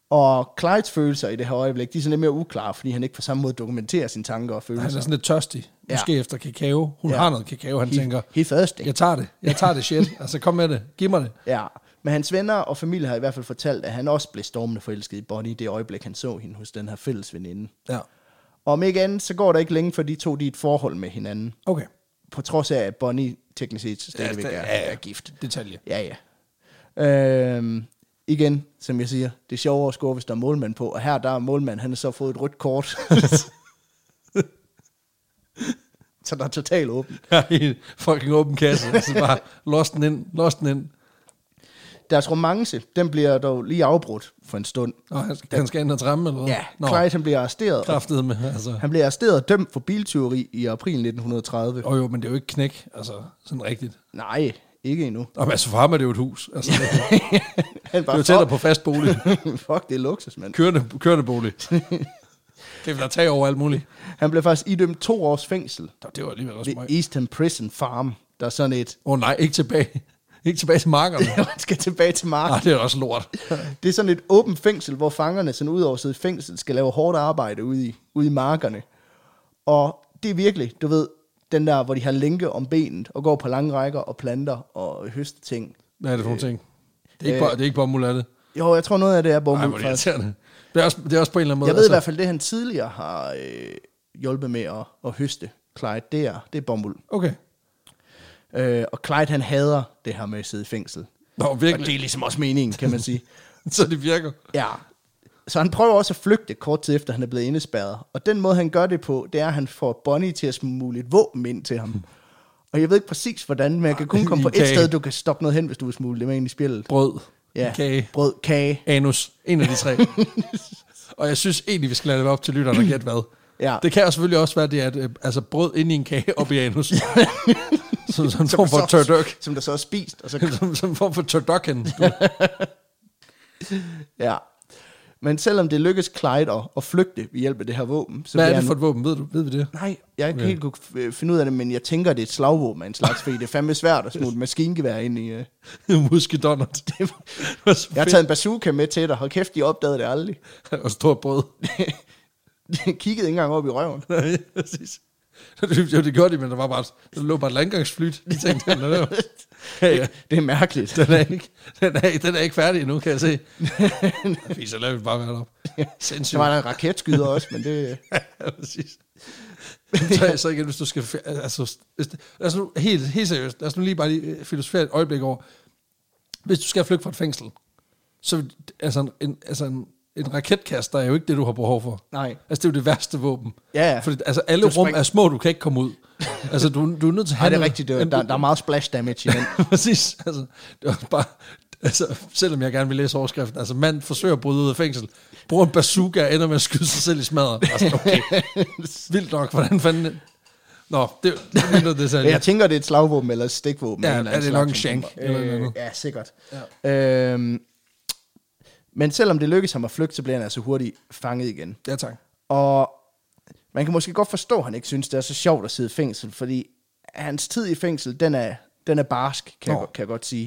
Speaker 2: Og Clydes følelser i det her øjeblik, de er sådan lidt mere uklare, fordi han ikke på samme måde dokumenterer sine tanker og følelser.
Speaker 1: Han er sådan lidt tørstig. Måske efter kakao. Hun har noget kakao, han tænker.
Speaker 2: He thirsty.
Speaker 1: Jeg tager det shit. Altså kom med det. Giv mig det.
Speaker 2: Ja, men hans venner og familie har i hvert fald fortalt, at han også blev stormende forelsket i Bonnie i det øjeblik, han så hende hos den her fælles veninde.
Speaker 1: Ja.
Speaker 2: Og om ikke andet, så går der ikke længe, for de to de er et forhold med hinanden.
Speaker 1: Okay.
Speaker 2: På trods af, at Bonnie teknisk set stadigvæk er gift.
Speaker 1: Detalje.
Speaker 2: Ja. Igen, som jeg siger, det er sjovere at score, hvis der er målmand på. Og her der er målmand, han har så fået et rødt kort. Så der er totalt åben.
Speaker 1: Ja, en fucking åben kasse. Så bare lost den ind.
Speaker 2: Deres romance, den bliver dog lige afbrudt for en stund.
Speaker 1: Og han skal ind og træmme, eller hvad?
Speaker 2: Ja, Clyde han bliver arresteret.
Speaker 1: Kraftet med, altså.
Speaker 2: Han bliver arresteret og dømt for biltyveri i april 1930.
Speaker 1: Jo, men det er jo ikke knæk, altså sådan rigtigt.
Speaker 2: Nej, ikke endnu.
Speaker 1: Og altså for ham er det jo et hus. Altså, det er jo tættere på fast bolig.
Speaker 2: Fuck, det er luksus, mand.
Speaker 1: Kørende bolig. Det vil der tage over alt muligt.
Speaker 2: Han blev faktisk idømt 2 års fængsel.
Speaker 1: Det var alligevel også
Speaker 2: meget. Eastern Prison Farm. Der er sådan et...
Speaker 1: nej, ikke tilbage. Ikke tilbage til markerne.
Speaker 2: Han skal tilbage til marken.
Speaker 1: Nej, det er også lort.
Speaker 2: Det er sådan et åbent fængsel, hvor fangerne sådan ud over sidde i fængsel skal lave hårdt arbejde ude i markerne. Og det er virkelig, du ved, den der, hvor de har lænke om benet og går på lange rækker og planter og høster ting.
Speaker 1: Hvad er det for nogle ting? Det er ikke bomuld, er det?
Speaker 2: Jo, jeg tror noget af det er bomuld.
Speaker 1: Nej, det er også på en eller anden måde.
Speaker 2: Jeg ved i hvert fald, det han tidligere har hjulpet med at høste, Clyde, det er bomuld.
Speaker 1: Okay.
Speaker 2: Og Clyde, han hader det her med at sidde i fængsel.
Speaker 1: Nå, virkelig?
Speaker 2: Og det er ligesom også meningen, kan man sige.
Speaker 1: Så det virker?
Speaker 2: Ja. Så han prøver også at flygte kort tid efter, han er blevet indespærret. Og den måde, han gør det på, det er, at han får Bonnie til at smule et våben ind til ham. Og jeg ved ikke præcis, hvordan, men jeg kan kun komme på et sted, du kan stoppe noget hen, hvis du vil smule det med ind i spillet.
Speaker 1: Brød.
Speaker 2: Ja,
Speaker 1: kage.
Speaker 2: Brød, kage.
Speaker 1: Anus. En af de 3. Og jeg synes egentlig, vi skal lade det op til lytterne og gætte hvad.
Speaker 2: Ja.
Speaker 1: Det kan jo selvfølgelig også være, det er altså brød ind i en kage op i anus. Som en form for turduk.
Speaker 2: Som der så er spist. Og så
Speaker 1: som en form for turducken.
Speaker 2: Ja. Men selvom det lykkes Clyde at flygte ved hjælp af det her våben... Så
Speaker 1: hvad er det for et våben? Ved vi det?
Speaker 2: Nej, jeg kan ikke helt finde ud af det, men jeg tænker, det er et slagvåben af en slags, fordi det er fandme svært at smule maskingevær ind i...
Speaker 1: Muskedonnert.
Speaker 2: Jeg har taget en bazooka med til dig. Hold kæft, de opdagede det aldrig.
Speaker 1: Og stort brød.
Speaker 2: Det kiggede ikke engang op i røven.
Speaker 1: Nej, præcis. Jo, det gjorde de, men der lå bare et landgangsflyt. De tænkte, ja.
Speaker 2: Det er mærkeligt.
Speaker 1: Den er ikke færdig endnu, kan jeg se. Så lader vi bare være deroppe. Sindssygt.
Speaker 2: Der var der en raketskyder også, men det...
Speaker 1: Ja, præcis. Så igen, hvis du skal... Altså, lad os nu, helt seriøst, lad os nu lige bare filosofere et øjeblik over. Hvis du skal flygte fra et fængsel, så en raketkaster er jo ikke det, du har behov for.
Speaker 2: Nej.
Speaker 1: Altså, det er jo det værste våben.
Speaker 2: Ja.
Speaker 1: For altså, alle rum er små, du kan ikke komme ud. Altså, du er nødt til at have...
Speaker 2: det er rigtigt. Der er meget splash damage i den.
Speaker 1: Præcis. Altså, det var bare... Altså, selvom jeg gerne vil læse overskriften. Altså, mand forsøger at bryde ud af fængsel. Bruger en bazooka og ender med at skyde sig selv i smadret. Altså, okay. Vildt nok, hvordan fanden det... Nå, det er noget det selv.
Speaker 2: Jeg tænker, det er et slagvåben eller et stikvåben.
Speaker 1: Ja, er det nok en shank?
Speaker 2: Ja, sikkert. Ja. Men selvom det lykkes ham at flygte, så bliver han altså hurtigt fanget igen.
Speaker 1: Ja, tak.
Speaker 2: Og man kan måske godt forstå, at han ikke synes, det er så sjovt at sidde i fængsel, fordi hans tid i fængsel, den er barsk, kan jeg godt sige.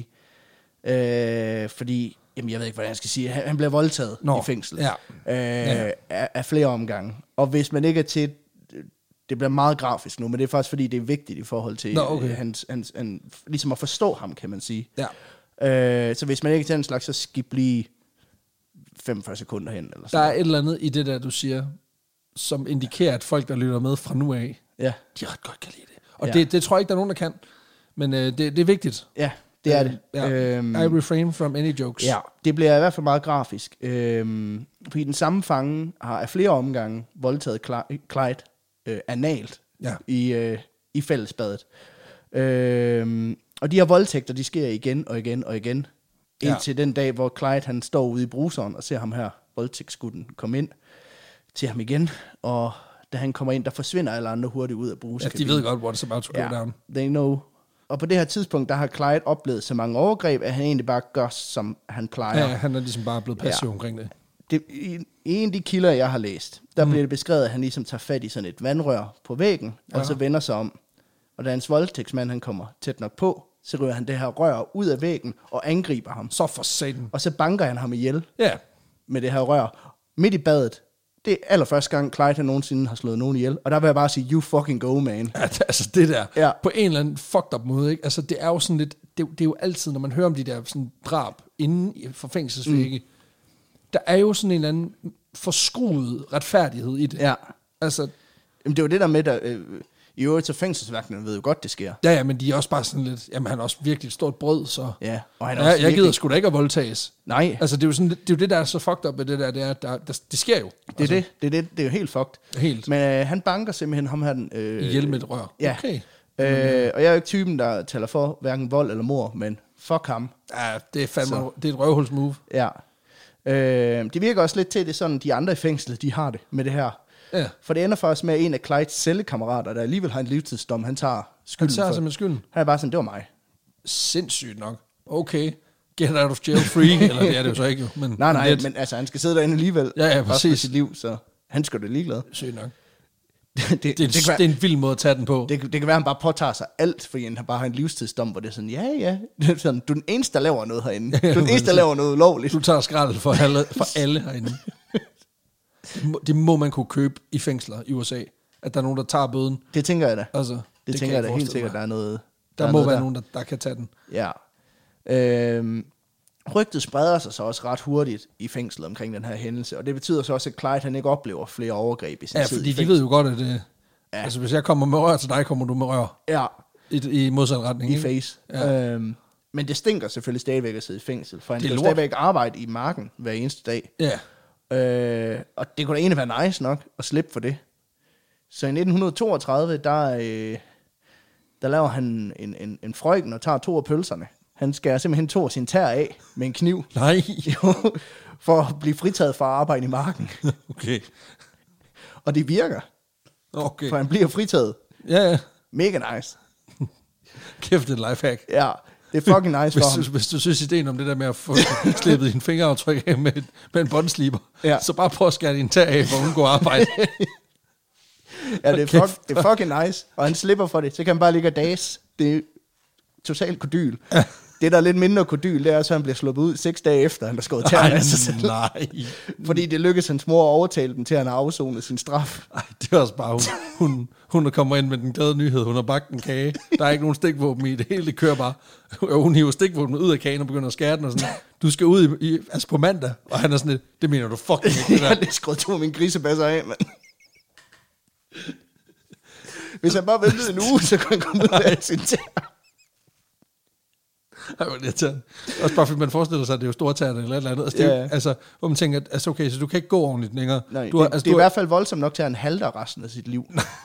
Speaker 2: Fordi, jamen jeg ved ikke, hvordan jeg skal sige, han bliver voldtaget i fængsel af flere omgange. Og hvis man ikke er til, det bliver meget grafisk nu, men det er faktisk fordi, det er vigtigt i forhold til hans ligesom at forstå ham, kan man sige. Ja. Så hvis man ikke er til en slags, så skib lige 45 sekunder hen. Eller sådan.
Speaker 1: Der er et eller andet i det der, du siger, som indikerer, at folk, der lytter med fra nu af, de ret godt kan lide det. Og det tror jeg ikke, der er nogen, der kan. Men det er vigtigt.
Speaker 2: Ja, det er det.
Speaker 1: I refrain from any jokes.
Speaker 2: Ja, det bliver i hvert fald meget grafisk. Fordi den samme fange har af flere omgange voldtaget Clyde analt i fællesbadet. Og de her voldtægter, de sker igen og igen og igen. Indtil den dag, hvor Clyde han står ude i bruseren og ser ham her, voldtægtsgutten, komme ind til ham igen. Og da han kommer ind, der forsvinder alle andre hurtigt ud af bruserkabinen.
Speaker 1: Ja, de ved godt, what's about to go down.
Speaker 2: They know. Og på det her tidspunkt, der har Clyde oplevet så mange overgreb, at han egentlig bare gør, som han plejer.
Speaker 1: Ja, han er ligesom bare blevet passiv omkring det.
Speaker 2: I en af de kilder, jeg har læst, der bliver det beskrevet, at han ligesom tager fat i sådan et vandrør på væggen, og så vender sig om. Og da hans voldtægtsmand, han kommer tæt nok på, så ryger han det her rør ud af væggen og angriber ham.
Speaker 1: Så for satan.
Speaker 2: Og så banker han ham ihjel.
Speaker 1: Ja.
Speaker 2: med det her rør, midt i badet. Det er allerførste gang, Clyde han nogensinde har slået nogen ihjel. Og der vil jeg bare sige, you fucking go, man.
Speaker 1: Ja, altså det der, på en eller anden fucked up måde, ikke? Altså det er jo sådan lidt, det er jo altid, når man hører om de der sådan drab inden for fængselsvægge, der er jo sådan en eller anden forskruet retfærdighed i det.
Speaker 2: Ja.
Speaker 1: Altså,
Speaker 2: jamen, det er jo det der med, der i øvrigt så fængselsvagterne ved jo godt, det sker.
Speaker 1: Ja, men de er også bare sådan lidt, jamen han er også virkelig et stort brød, så...
Speaker 2: Ja, og han er også
Speaker 1: jeg
Speaker 2: virkelig...
Speaker 1: gider sgu da ikke at voldtages.
Speaker 2: Nej.
Speaker 1: Altså det er jo sådan, det er jo det, der er så fucked up med det der, det er, det sker jo.
Speaker 2: Det er det er jo helt fucked.
Speaker 1: Helt.
Speaker 2: Men han banker simpelthen ham her den...
Speaker 1: ihjel med et rør.
Speaker 2: Ja.
Speaker 1: Okay.
Speaker 2: Og jeg er jo ikke typen, der taler for hverken vold eller mord, men fuck ham.
Speaker 1: Ja, det er fandme, det er et røvhulsmove.
Speaker 2: Ja. Det virker også lidt til, det sådan, de andre i fængslet, de har det med det her.
Speaker 1: Ja.
Speaker 2: For det ender faktisk med, at en af Clydes cellekammerater, der alligevel har en livstidsdom, han tager skylden.
Speaker 1: Han tager simpelthen skylden?
Speaker 2: Han er bare sådan, det var mig.
Speaker 1: Sindssygt nok. Okay. Get out of jail free, eller det er det jo så ikke jo. Men,
Speaker 2: nej, men altså, han skal sidde derinde alligevel.
Speaker 1: Ja, præcis.
Speaker 2: Sit liv, så han skal det ligeglad.
Speaker 1: Sygt nok. det er en vild måde at tage den på.
Speaker 2: Det kan være, at han bare påtager sig alt, fordi han bare har en livstidsdom, hvor det er sådan, ja. Det er sådan, du er den eneste, der laver noget herinde. Du er den eneste, der laver noget ulovligt.
Speaker 1: Du tager skrald for alle herinde. Det må man kunne købe i fængsler i USA. At der er nogen, der tager bøden.
Speaker 2: Det tænker jeg da.
Speaker 1: Altså,
Speaker 2: det tænker jeg da helt sikkert, der er noget.
Speaker 1: Der må være nogen, der kan tage den.
Speaker 2: Ja. Rygtet spreder sig så også ret hurtigt i fængslet omkring den her hændelse, og det betyder så også, at Clyde han ikke oplever flere overgreb i sin tid.
Speaker 1: Ja, fordi de ved jo godt, at altså, hvis jeg kommer med rør til dig, kommer du med rør.
Speaker 2: Ja.
Speaker 1: I modsat retning.
Speaker 2: I face. Ja. Men det stinker selvfølgelig stadigvæk at sidde i fængsel, for han skal stadigvæk arbejde i marken hver eneste dag.
Speaker 1: Ja.
Speaker 2: Og det kunne da egentlig være nice nok at slippe for det. Så i 1932, der laver han en frøken og tager 2 af pølserne. Han skærer simpelthen 2 af sine tær af med en kniv.
Speaker 1: Nej.
Speaker 2: Jo, for at blive fritaget fra at arbejde i marken.
Speaker 1: Okay.
Speaker 2: Og det virker.
Speaker 1: Okay.
Speaker 2: For han bliver fritaget.
Speaker 1: Ja.
Speaker 2: Mega nice.
Speaker 1: Kæft, det er lifehack.
Speaker 2: Ja, det er fucking nice for ham.
Speaker 1: Hvis du synes ideen om det der med at få slippet dine fingeraftryk af med en båndsliber, så bare prøv at skære din tag af for at undgå arbejde.
Speaker 2: Ja, det er fucking nice. Og han slipper for det, så kan han bare ligge og dase. Det er totalt kodyl. Ja. Det, der er lidt mindre kodyl, det er, så han bliver sluppet ud 6 dage efter, han har skåret tæerne af sig selv.
Speaker 1: Nej.
Speaker 2: Fordi det lykkedes hans mor at overtale dem til, at han har afsonet sin straf.
Speaker 1: Ej, det er også bare, hun der kommer ind med den glade nyhed. Hun har bagt en kage. Der er ikke nogen stikvåben i det hele. Det kører bare. Hun hiver stikvåben ud af kagen og begynder at skære den. Og sådan, du skal ud altså på mandag. Og han er sådan lidt, det mener du fucking ikke. Det der.
Speaker 2: Jeg har skåret 2 af mine grisebasser af, mand. Hvis han bare ventede en uge, så kunne han komme ud af sin tær. Også bare fordi man forestiller sig, at det er jo store tæerne eller et eller andet. Altså, det er jo, altså, hvor man tænker, altså okay, så du kan ikke gå ordentligt længere. Nej, det er i hvert fald voldsomt nok til, at han halter resten af sit liv.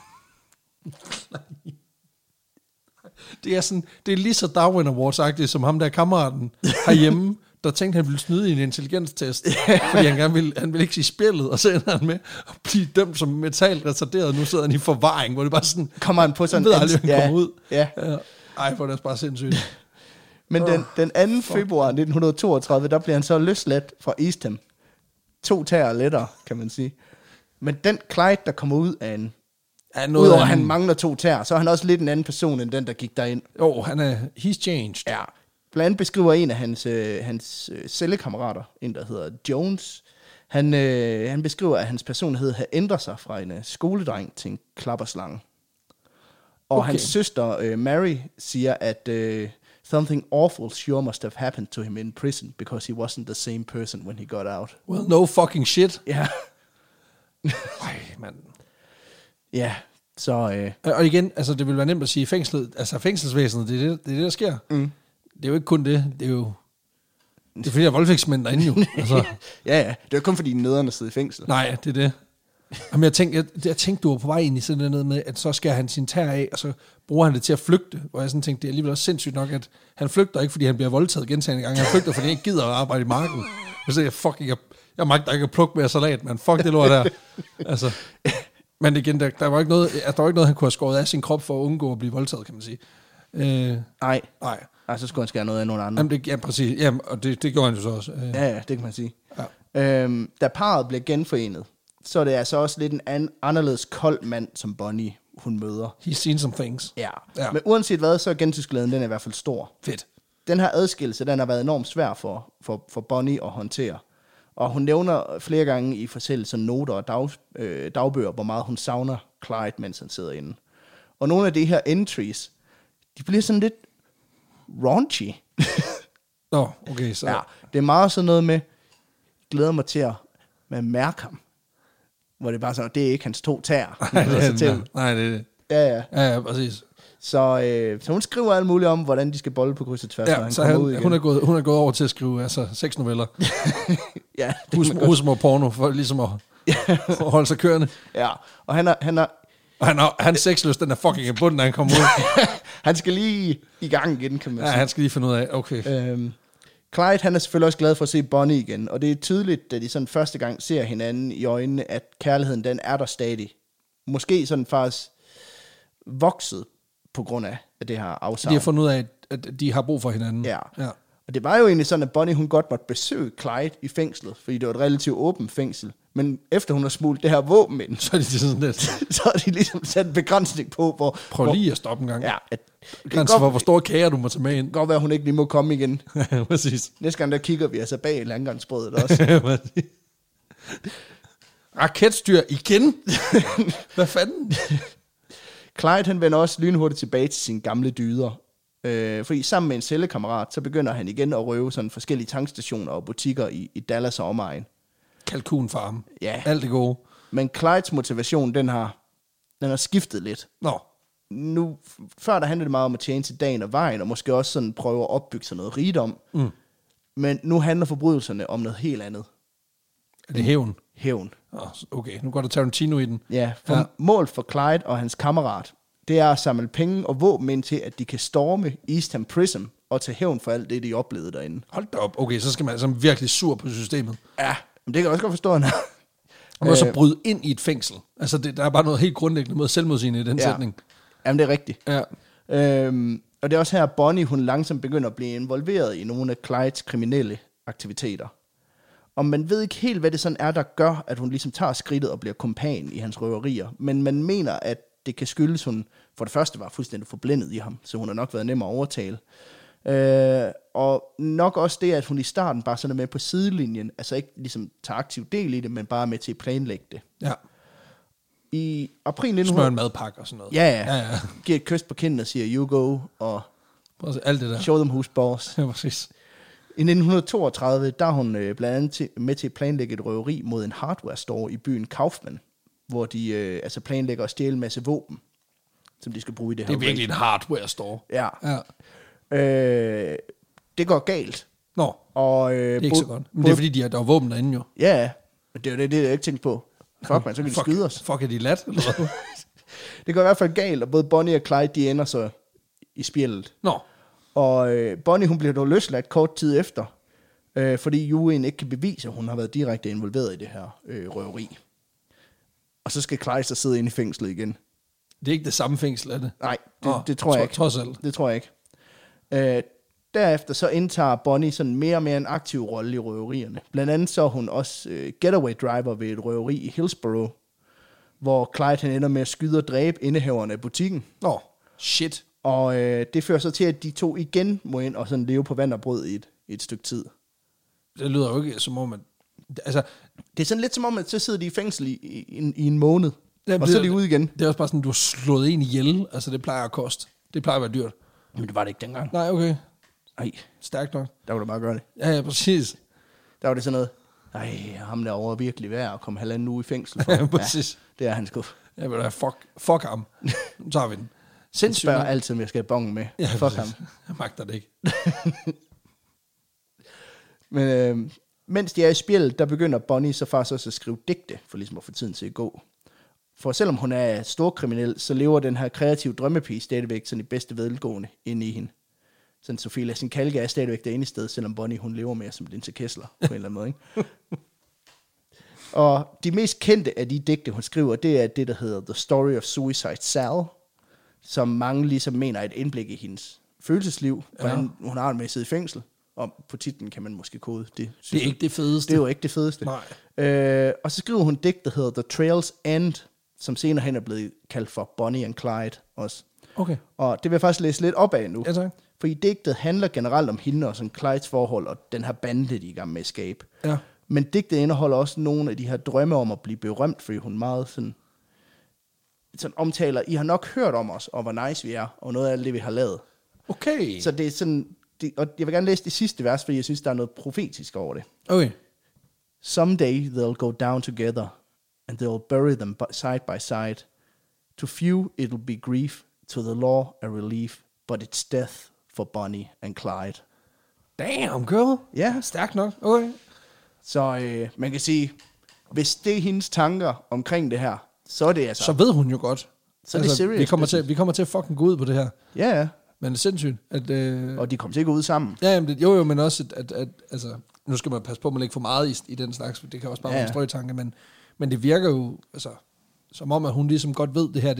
Speaker 1: Det er sådan, det er lige så Darwin Awards-agtigt, som ham der kammeraten herhjemme, der tænkte, han ville snyde i en intelligenstest, fordi han ville ikke sige spillet, og så ender han med at blive dømt som mentalt retarderet. Nu sidder han i forvaring, hvor det bare sådan,
Speaker 2: kommer han på sådan
Speaker 1: en aldrig, han kommer ud.
Speaker 2: Ja.
Speaker 1: Ej, for det er bare sindssygt.
Speaker 2: Men den 2. februar 1932, der bliver han så løsladt fra Eastham. 2 tæer lettere, kan man sige. Men den Clyde, der kommer ud af en... Udover at han mangler 2 tæer, så er han også lidt en anden person, end den, der gik derind.
Speaker 1: He's changed.
Speaker 2: Ja. Blandt andet beskriver en af hans cellekammerater, en der hedder Jones, han beskriver, at hans personlighed har ændret sig fra en skoledreng til en klapperslange. Og hans søster Mary siger, at something awful sure must have happened to him in prison, because he wasn't the same person when he got out.
Speaker 1: Well, no fucking shit.
Speaker 2: Ja.
Speaker 1: Ej, mand.
Speaker 2: Ja, så...
Speaker 1: Og igen, altså det vil være nemt at sige, fængselsvæsenet, det er det, der sker. Mm. Det er jo ikke kun det, det er jo... Det er fordi, der er voldtægtsmænd derinde jo. Altså.
Speaker 2: Ja, det er jo kun fordi, nederne sidder i fængsel.
Speaker 1: Nej, det er det. Jamen, jeg tænkte, du var på vej ind i sådan noget med, at så skærer han sin tær af, og så bruger han det til at flygte. Hvor jeg sådan tænkte, det er alligevel også sindssygt nok, at han flygter ikke, fordi han bliver voldtaget gentagende gange. Han flygter, fordi han ikke gider at arbejde i marken. Og så jeg magter ikke at plukke mere salat, man. Fuck det lort der. Altså... Men igen, der var ikke noget, han kunne have skåret af sin krop for at undgå at blive voldtaget, kan man sige.
Speaker 2: Nej. Så skulle han skære noget af nogle andre.
Speaker 1: Jamen, ja, præcis. Jamen, og det gjorde han jo så også.
Speaker 2: Ja, det kan man sige. Ja. Da parret bliver genforenet, så er det altså også lidt en anderledes kold mand, som Bonnie, hun møder.
Speaker 1: He's seen some things.
Speaker 2: Ja. Men uanset hvad, så er gensynsglæden, den er i hvert fald stor.
Speaker 1: Fedt.
Speaker 2: Den her adskillelse, den har været enormt svær for Bonnie at håndtere. Og hun nævner flere gange i forskellige noter og dagbøger, hvor meget hun savner Clyde, mens han sidder inde. Og nogle af de her entries, de bliver sådan lidt raunchy.
Speaker 1: Okay, så...
Speaker 2: Ja, det er meget sådan noget med, glæder mig til at mærke ham. Hvor det er bare sådan, det er ikke hans 2 tæer.
Speaker 1: Nej, det er det.
Speaker 2: Ja,
Speaker 1: præcis.
Speaker 2: Så hun skriver alt muligt om, hvordan de skal bolle på kryds og tværs, når han kommer ud igen.
Speaker 1: Hun er gået over til at skrive 6 noveller.
Speaker 2: Ja,
Speaker 1: Husmor porno, for ligesom at holde sig kørende.
Speaker 2: Ja, og
Speaker 1: hans sexlyst, den er fucking i bunden, når han kommer ud.
Speaker 2: Han skal lige i gang igen, kan man sige.
Speaker 1: Ja, han skal lige finde ud af, okay.
Speaker 2: Clyde, han er selvfølgelig også glad for at se Bonnie igen, og det er tydeligt, da de sådan første gang ser hinanden i øjnene, at kærligheden, den er der stadig. Måske sådan faktisk vokset på grund af det her afsavn.
Speaker 1: De har fundet ud af, at de har brug for hinanden.
Speaker 2: Ja. Og det var jo egentlig sådan, at Bonnie, hun godt måtte besøge Clyde i fængslet, fordi det var et relativt åbent fængsel. Men efter hun har smuglet det her våben ind,
Speaker 1: så er de sådan lidt.
Speaker 2: Så er de ligesom sat en begrænsning på, hvor...
Speaker 1: Prøv lige at stoppe en gang.
Speaker 2: Ja.
Speaker 1: Grænsen for, hvor store kager du må tage med ind.
Speaker 2: Det kan godt være, at hun ikke lige må komme igen.
Speaker 1: Præcis.
Speaker 2: Næste gang, der kigger vi altså bag landgangsbrødet også.
Speaker 1: Raketstyr igen? Hvad fanden?
Speaker 2: Clyde, han vender også lynhurtigt tilbage til sine gamle dyder. Fordi sammen med en cellekammerat, så begynder han igen at røve sådan forskellige tankstationer og butikker i Dallas og omegn.
Speaker 1: Kalkunfarm.
Speaker 2: Ja.
Speaker 1: Alt det gode.
Speaker 2: Men Clydes motivation, den har skiftet lidt. Nu, før der handlede det meget om at tjene til dagen og vejen, og måske også sådan prøve at opbygge sig noget rigdom. Men nu handler forbrydelserne om noget helt andet.
Speaker 1: Er det hævn?
Speaker 2: Hævn.
Speaker 1: Okay, nu går der Tarantino i den.
Speaker 2: Ja, mål for Clyde og hans kammerat, det er at samle penge og våben ind til, at de kan storme Eastham Prison og tage hævn for alt det, de oplevede derinde.
Speaker 1: Hold da op. Okay, så skal man altså virkelig sur på systemet.
Speaker 2: Ja, men det kan jeg også godt forstå, han er.
Speaker 1: Og man så bryde ind i et fængsel. Altså, der er bare noget helt grundlæggende mod selvmodsigende i den sætning.
Speaker 2: Jamen, det er rigtigt.
Speaker 1: Ja.
Speaker 2: Og det er også her, Bonnie, hun langsomt begynder at blive involveret i nogle af Clydes kriminelle aktiviteter. Og man ved ikke helt, hvad det sådan er, der gør, at hun ligesom tager skridtet og bliver kompan i hans røverier. Men man mener, at det kan skyldes, hun for det første var fuldstændig forblændet i ham, så hun har nok været nem at overtale. Og nok også det, at hun i starten bare sådan er med på sidelinjen, altså ikke ligesom tager aktiv del i det, men bare med til at planlægge det.
Speaker 1: Ja.
Speaker 2: I april 1900...
Speaker 1: Smør en madpakke og sådan noget.
Speaker 2: Ja. Giver et kys på kinden og siger, you go, og
Speaker 1: alt det der.
Speaker 2: Show them who's boss.
Speaker 1: Ja, præcis.
Speaker 2: I 1932, der er hun blandt andet med til at planlægge et røveri mod en hardware store i byen Kaufman, hvor de planlægger at stjæle en masse våben, som de skal bruge i det her.
Speaker 1: Det er virkelig en hardware store.
Speaker 2: Ja. Det går galt.
Speaker 1: Og, det er ikke så godt. Men det er fordi, der var våben derinde jo.
Speaker 2: Ja, men det er det, jeg ikke tænkte på. Fuck man, så kan de skyde os.
Speaker 1: Fuck, er de lat? Eller?
Speaker 2: Det går i hvert fald galt, og både Bonnie og Clyde, de ender så i spjældet. Og Bonnie, hun bliver dog løsladt kort tid efter, fordi juryen ikke kan bevise, at hun har været direkte involveret i det her røveri. Og så skal Clyde så sidde inde i fængslet igen.
Speaker 1: Det er ikke det samme fængsel, er det?
Speaker 2: Nej, det tror jeg ikke.
Speaker 1: Trods alt.
Speaker 2: Det tror jeg ikke. Derefter så indtager Bonnie sådan mere og mere en aktiv rolle i røverierne. Blandt andet så er hun også getaway driver ved et røveri i Hillsborough, hvor Clyde han ender med at skyde og dræbe indehaveren af butikken.
Speaker 1: Shit.
Speaker 2: Og det fører så til, at de to igen må ind og sådan leve på vand og brød i et stykke tid.
Speaker 1: Det lyder jo ikke som om, at... Altså,
Speaker 2: det er sådan lidt som om, at så sidder de i fængsel i en måned,
Speaker 1: og
Speaker 2: så er de ude igen.
Speaker 1: Det er også bare sådan, du har slået en ihjel. Altså, det plejer at koste. Det plejer at være dyrt.
Speaker 2: Men det var det ikke dengang.
Speaker 1: Nej, okay.
Speaker 2: Ej.
Speaker 1: Stærkt nok.
Speaker 2: Der var det bare gøre det.
Speaker 1: Ja, præcis.
Speaker 2: Der var det sådan noget, ham derovre er virkelig værd at komme 1,5 uge i fængsel for.
Speaker 1: Ja, præcis.
Speaker 2: Ja, det er han sgu.
Speaker 1: Ja, men fuck ham. Nu tager vi den.
Speaker 2: Han spørger altid, om jeg skal have bongen med.
Speaker 1: Ja,
Speaker 2: fuck ham.
Speaker 1: Jeg magter det ikke.
Speaker 2: Men mens de er i spjældet, der begynder Bonnie så faktisk også at skrive digte, for ligesom at få tiden til at gå. For selvom hun er storkriminel, så lever den her kreative drømmepige stadigvæk sådan i bedste velgående inde i hende. Sådan Sofie Lassen-Kalke er stadigvæk det ene sted, selvom Bonnie hun lever mere som Linse Kessler på en eller anden måde. Ikke? Og de mest kendte af de digte, hun skriver, det er det, der hedder The Story of Suicide Sal, som mange ligesom mener er et indblik i hendes følelsesliv, hvordan hun har det med at sidde i fængsel. Og på titlen kan man måske kode det.
Speaker 1: Det er ikke det fedeste.
Speaker 2: Det er jo ikke det fedeste.
Speaker 1: Nej.
Speaker 2: Og så skriver hun digt, der hedder The Trail's End, som senere hen er blevet kaldt for Bonnie and Clyde også.
Speaker 1: Okay.
Speaker 2: Og det vil jeg faktisk læse lidt op af nu.
Speaker 1: Ja, tak.
Speaker 2: Fordi digtet handler generelt om hende og sådan Clydes forhold, og den her bande, de er i gang med at skabe.
Speaker 1: Ja.
Speaker 2: Men digtet indeholder også nogle af de her drømme om at blive berømt, fordi hun meget sådan omtaler, I har nok hørt om os, og hvor nice vi er, og noget af alt det, vi har lavet.
Speaker 1: Okay.
Speaker 2: Så det er sådan, og jeg vil gerne læse det sidste vers, fordi jeg synes, der er noget profetisk over det.
Speaker 1: Okay.
Speaker 2: Someday they'll go down together, and they'll bury them side by side. To few it'll be grief, to the law a relief, but it's death for Bonnie and Clyde.
Speaker 1: Damn, girl.
Speaker 2: Ja.
Speaker 1: Stærkt nok. Okay.
Speaker 2: Så man kan sige, hvis det er hendes tanker omkring det her, så er det altså...
Speaker 1: Så ved hun jo godt.
Speaker 2: Så er det serious.
Speaker 1: Vi kommer til at fucking gå ud på det her.
Speaker 2: Ja, ja.
Speaker 1: Men det er sindssygt. At,
Speaker 2: og de kommer til at gå ud sammen.
Speaker 1: Ja, jamen, jo, men også, at altså, nu skal man passe på, at man ikke får meget i den slags, det kan også bare være en strøtanke, men det virker jo, altså, som om, at hun ligesom godt ved, det her,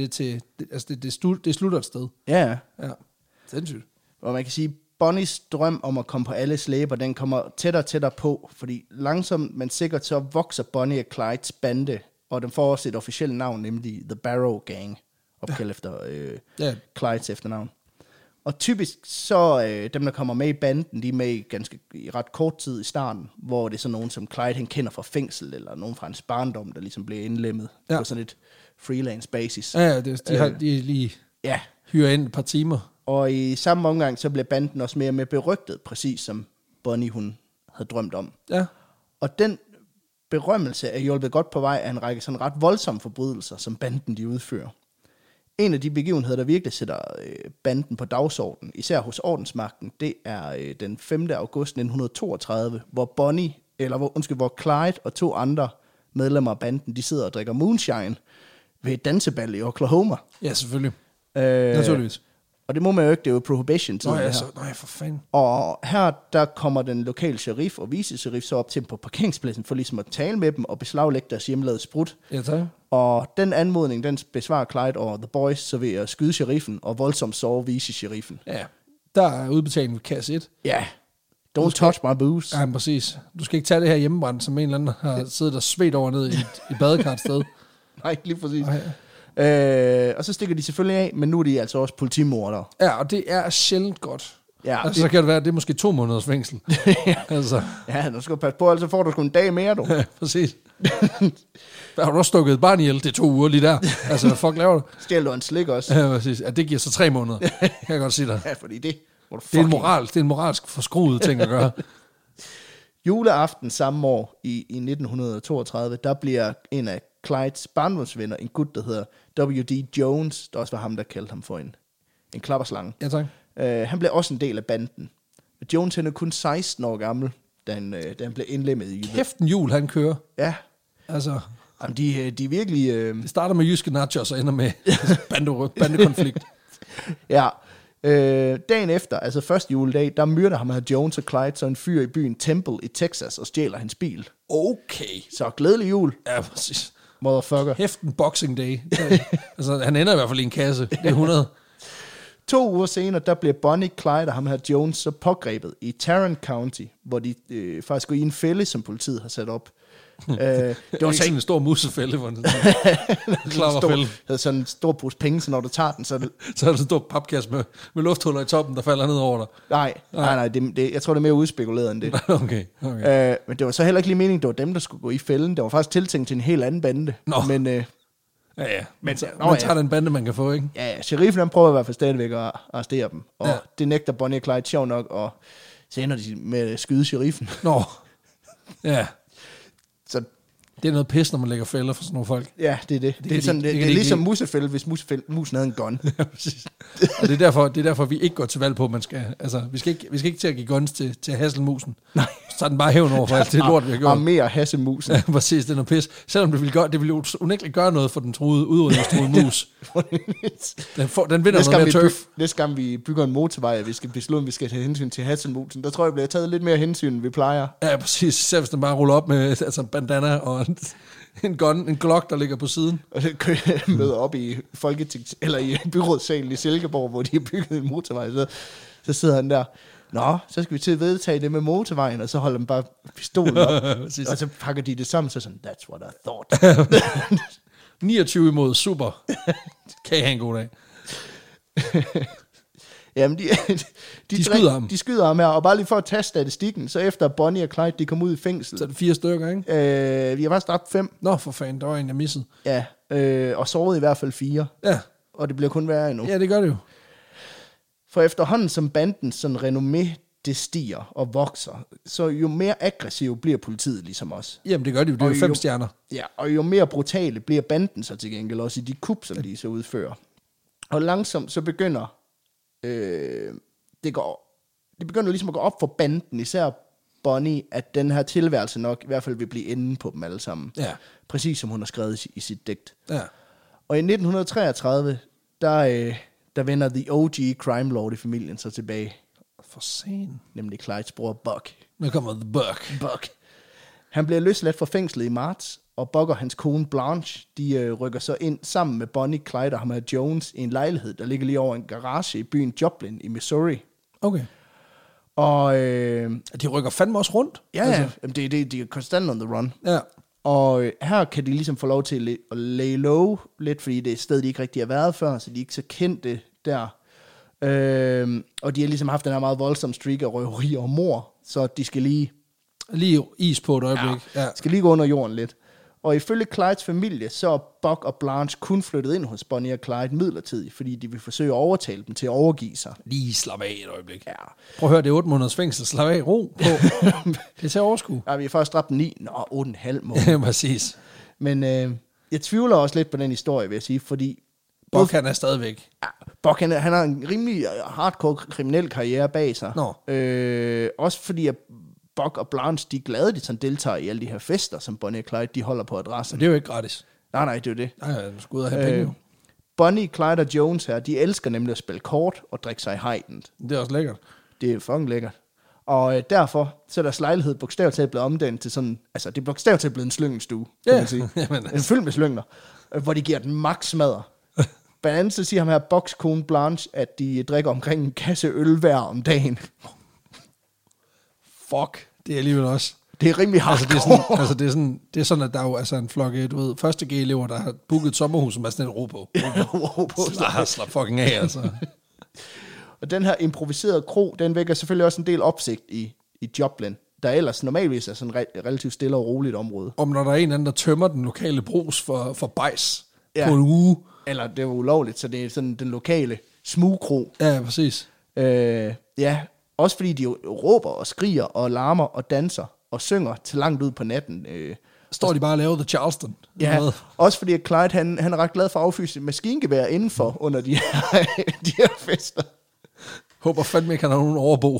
Speaker 1: det slutter et sted.
Speaker 2: Ja.
Speaker 1: Ja, sindssygt.
Speaker 2: Og man kan sige, Bonnies drøm om at komme på alle slæber, den kommer tættere og tættere på, fordi langsomt, men sikkert så vokser Bonnie og Clydes bande, og den får også et officielt navn, nemlig The Barrow Gang, opkaldt efter Clydes efternavn. Og typisk så dem, der kommer med i banden, de er med i ret kort tid i starten, hvor det er sådan nogen, som Clyde han kender fra fængsel, eller nogen fra hans barndom, der ligesom bliver indlemmet på sådan et freelance basis.
Speaker 1: Ja, de lige hyrer ind et par timer.
Speaker 2: Og i samme omgang, så bliver banden også mere og mere berygtet, præcis som Bonnie hun havde drømt om.
Speaker 1: Ja.
Speaker 2: Og den berømmelse er hjulpet godt på vej af en række sådan ret voldsomme forbrydelser, som banden de udfører. En af de begivenheder, der virkelig sætter banden på dagsordenen, især hos ordensmagten, det er den 5. august 1932, hvor Clyde og 2 andre medlemmer af banden, de sidder og drikker moonshine ved et dansebal i Oklahoma.
Speaker 1: Ja, selvfølgelig. Naturligvis.
Speaker 2: Og det må man jo ikke, det er jo prohibition-tiden.
Speaker 1: Nej, for fanden.
Speaker 2: Og her, der kommer den lokale sheriff og vice-sheriff så op til dem på parkeringspladsen, for ligesom at tale med dem og beslaglægge deres hjemmelavede sprut.
Speaker 1: Ja, tak.
Speaker 2: Og den anmodning, den besvarer Clyde og The Boys, så ved at skyde sheriffen og voldsomt såre vice-sheriffen.
Speaker 1: Ja, der er udbetaling ved kasse 1.
Speaker 2: Ja, don't touch my booze.
Speaker 1: Ja, præcis. Du skal ikke tage det her hjemmebrand, som en eller anden har siddet og svedt over ned i badekart sted.
Speaker 2: Nej, lige præcis. Og så stikker de selvfølgelig af, men nu er de altså også politimordere.
Speaker 1: Ja, og det er sjældent godt.
Speaker 2: Ja,
Speaker 1: altså, så kan det være, det er måske 2 måneders fængsel. Altså.
Speaker 2: Ja, nu skal du passe på, altså får du sgu en dag mere, du.
Speaker 1: Ja, præcis. Har du også stukket et barn ihjel? Det er 2 uger lige der. Altså, hvad fuck laver du?
Speaker 2: Stjæl du en slik også?
Speaker 1: Ja, præcis. Ja, det giver så 3 måneder. Kan jeg godt sige dig.
Speaker 2: Ja, fordi det
Speaker 1: er en moralsk forskruet ting at gøre.
Speaker 2: Juleaften samme år i 1932, der bliver en af Clydes barndomsvenner, en gut, der hedder W.D. Jones, der også var ham, der kaldte ham for en klapperslange.
Speaker 1: Ja, tak.
Speaker 2: Han blev også en del af banden. Jones han er kun 16 år gammel, da han blev indlemmet i...
Speaker 1: Kæft en jul, han kører.
Speaker 2: Ja.
Speaker 1: Altså...
Speaker 2: Jamen, de er virkelig...
Speaker 1: Det starter med jyske nachos og ender med bandekonflikt.
Speaker 2: Ja. Dagen efter, altså første juledag, der myrder ham her Jones og Clyde så en fyr i byen Temple i Texas og stjæler hans bil.
Speaker 1: Okay.
Speaker 2: Så glædelig jul.
Speaker 1: Ja, præcis.
Speaker 2: Motherfucker.
Speaker 1: Hæften Boxing Day. Altså, han ender i hvert fald i en kasse. Det er 100.
Speaker 2: 2 uger senere, der bliver Bonnie, Clyde og ham her Jones så pågrebet i Tarrant County, hvor de faktisk går i en fælde, som politiet har sat op.
Speaker 1: Det var ikke sådan en stor musefælde, hvor den klapperfælde.
Speaker 2: Det er sådan en stor pose penge, så når du tager den, så er det
Speaker 1: en stor papkasse med lufthuller i toppen, der falder ned over dig.
Speaker 2: Nej, jeg tror, det er mere udspekuleret end det.
Speaker 1: Okay.
Speaker 2: Men det var så heller ikke lige meningen, det var dem, der skulle gå i fælden. Det var faktisk tiltænkt til en helt anden bande.
Speaker 1: Nå.
Speaker 2: Men,
Speaker 1: ja. Man tager den bande, man kan få, ikke?
Speaker 2: Ja, sheriffen han prøver i hvert fald stadigvæk at arrestere dem. Og det nægter Bonnie og Clyde sjov nok, og så ender de med at skyde sheriffen.
Speaker 1: Nå, ja.
Speaker 2: Så
Speaker 1: det er noget pis, når man lægger fælder for sådan nogle folk.
Speaker 2: Ja, det er det. Det er ligesom musefælde, hvis musen havde en gun.
Speaker 1: Ja, præcis. Og det er derfor, vi ikke går til valg på, man skal... Altså, vi skal ikke til at give guns til hasselmusen. Nej. Så tager den bare hævn over for alt det lort, vi har gjort.
Speaker 2: Og mere hasselmusen.
Speaker 1: Ja, præcis. Det er noget pis. Selvom det ville jo unægteligt gøre noget for den udrydningstruede mus. Den vinder noget mere tørf.
Speaker 2: Næste gang vi bygger en motorvej, og vi skal beslutte, om vi skal tage hensyn til hasselmusen, der tror jeg, bliver taget lidt mere hensyn, end vi plejer.
Speaker 1: Ja, præcis. Selv hvis den bare ruller op med bandana og en Glock, der ligger på siden.
Speaker 2: Og så møder op i eller i byrådssalen i Silkeborg, hvor de har bygget en motorvej. Så sidder han der. Nå, så skal vi til at vedtage det med motorvejen, og så holder man bare pistolen op, og så pakker de det sammen, så sådan, that's what I thought.
Speaker 1: 29 imod, super. Kan I have en god dag?
Speaker 2: Jamen,
Speaker 1: de skyder ham.
Speaker 2: De skyder ham her, og bare lige for at tage statistikken, så efter Bonnie og Clyde, de kom ud i fængsel.
Speaker 1: Så er det 4 stykker, ikke?
Speaker 2: Vi har faktisk dræbt 5.
Speaker 1: Nå, for fanden, der var en, jeg missede.
Speaker 2: Ja, og såret i hvert fald 4.
Speaker 1: Ja.
Speaker 2: Og det bliver kun værre endnu.
Speaker 1: Ja, det gør det jo.
Speaker 2: For efterhånden som bandens sådan renommé, det stiger og vokser, så jo mere aggressiv bliver politiet ligesom os.
Speaker 1: Jamen, det gør de jo. Det er jo 5 stjerner.
Speaker 2: Ja, og jo mere brutale bliver banden så til gengæld også i de kup, som de så udfører. Og langsomt så begynder det begynder ligesom at gå op for banden, især Bonnie, at den her tilværelse nok i hvert fald vil blive enden på dem alle sammen.
Speaker 1: Ja.
Speaker 2: Præcis som hun har skrevet i sit digt.
Speaker 1: Ja.
Speaker 2: Og i 1933, der vender The OG Crime Lord i familien så tilbage.
Speaker 1: For sen.
Speaker 2: Nemlig Clydes bror Buck.
Speaker 1: Nu kommer The Buck.
Speaker 2: Han bliver løsladt fra fængslet i marts, og Buck og hans kone Blanche, de rykker så ind sammen med Bonnie, Clyde og ham her Jones i en lejlighed, der ligger lige over en garage i byen Joplin i Missouri.
Speaker 1: Okay.
Speaker 2: Og
Speaker 1: de rykker fandme også rundt?
Speaker 2: Ja, altså. De er konstant on the run.
Speaker 1: Ja.
Speaker 2: Og her kan de ligesom få lov til at lay low lidt, fordi det er et sted, de ikke rigtig har været før, så de er ikke så kendte der. Og de har ligesom haft den her meget voldsomme streak af røveri og mord, så de skal lige
Speaker 1: is på et øjeblik.
Speaker 2: Ja. Skal lige gå under jorden lidt. Og ifølge Clydes familie, så er Buck og Blanche kun flyttet ind hos Bonnie og Clyde midlertidigt, fordi de vil forsøge at overtale dem til at overgive sig.
Speaker 1: Lige slap af et øjeblik.
Speaker 2: Ja.
Speaker 1: Prøv at høre, det er 8 måneders fængsel. Slap af, ro på. Det er til at overskue.
Speaker 2: Ja, vi har først dræbt 8,5 måneder.
Speaker 1: Ja, præcis.
Speaker 2: Men jeg tvivler også lidt på den historie, vil jeg sige, fordi
Speaker 1: Buck han er stadigvæk.
Speaker 2: Ja, Buck han har en rimelig hardcore kriminel karriere bag sig. Også fordi at Buck og Blanche, de er glade, de sådan deltager i alle de her fester, som Bonnie og Clyde, de holder på adressen.
Speaker 1: Men det er jo ikke gratis.
Speaker 2: Nej, det er jo det.
Speaker 1: Nej, du skal ud og have penge jo.
Speaker 2: Bonnie, Clyde og Jones her, de elsker nemlig at spille kort og drikke sig i heightened.
Speaker 1: Det er også lækkert.
Speaker 2: Det er fucking lækkert. Og derfor, så er deres lejlighed bogstaveligt talt blevet omdannet til sådan, altså det er bogstaveligt talt blevet en slyngelstue, kan man sige.
Speaker 1: Jamen,
Speaker 2: altså. En fyldt med slyngler, hvor de giver den max smadder. Blandt andet så siger ham her Bucks kone Blanche, at de drikker omkring en kasse øl hver om dagen.
Speaker 1: Fuck, det er alligevel også.
Speaker 2: Det er rimelig hardcore.
Speaker 1: Det er sådan, at der er jo altså en flok, du ved, første G-elever, der har booket et sommerhus, som er sådan et ro på. Slap fucking af, altså.
Speaker 2: Og den her improviserede kro, den vækker selvfølgelig også en del opsigt i Joplin, der ellers normalvis er sådan et relativt stille og roligt område.
Speaker 1: Om når der er en anden, der tømmer den lokale brus for bajs på en uge.
Speaker 2: Eller det er ulovligt, så det er sådan den lokale smugkro.
Speaker 1: Ja, præcis.
Speaker 2: Ja, også fordi de råber og skriger og larmer og danser og synger til langt ud på natten.
Speaker 1: Står de bare og laver The Charleston?
Speaker 2: Ja, også fordi at Clyde, han er ret glad for at affyse maskingevær indenfor under de her fester.
Speaker 1: Håber fandme ikke, han har nogen overbo.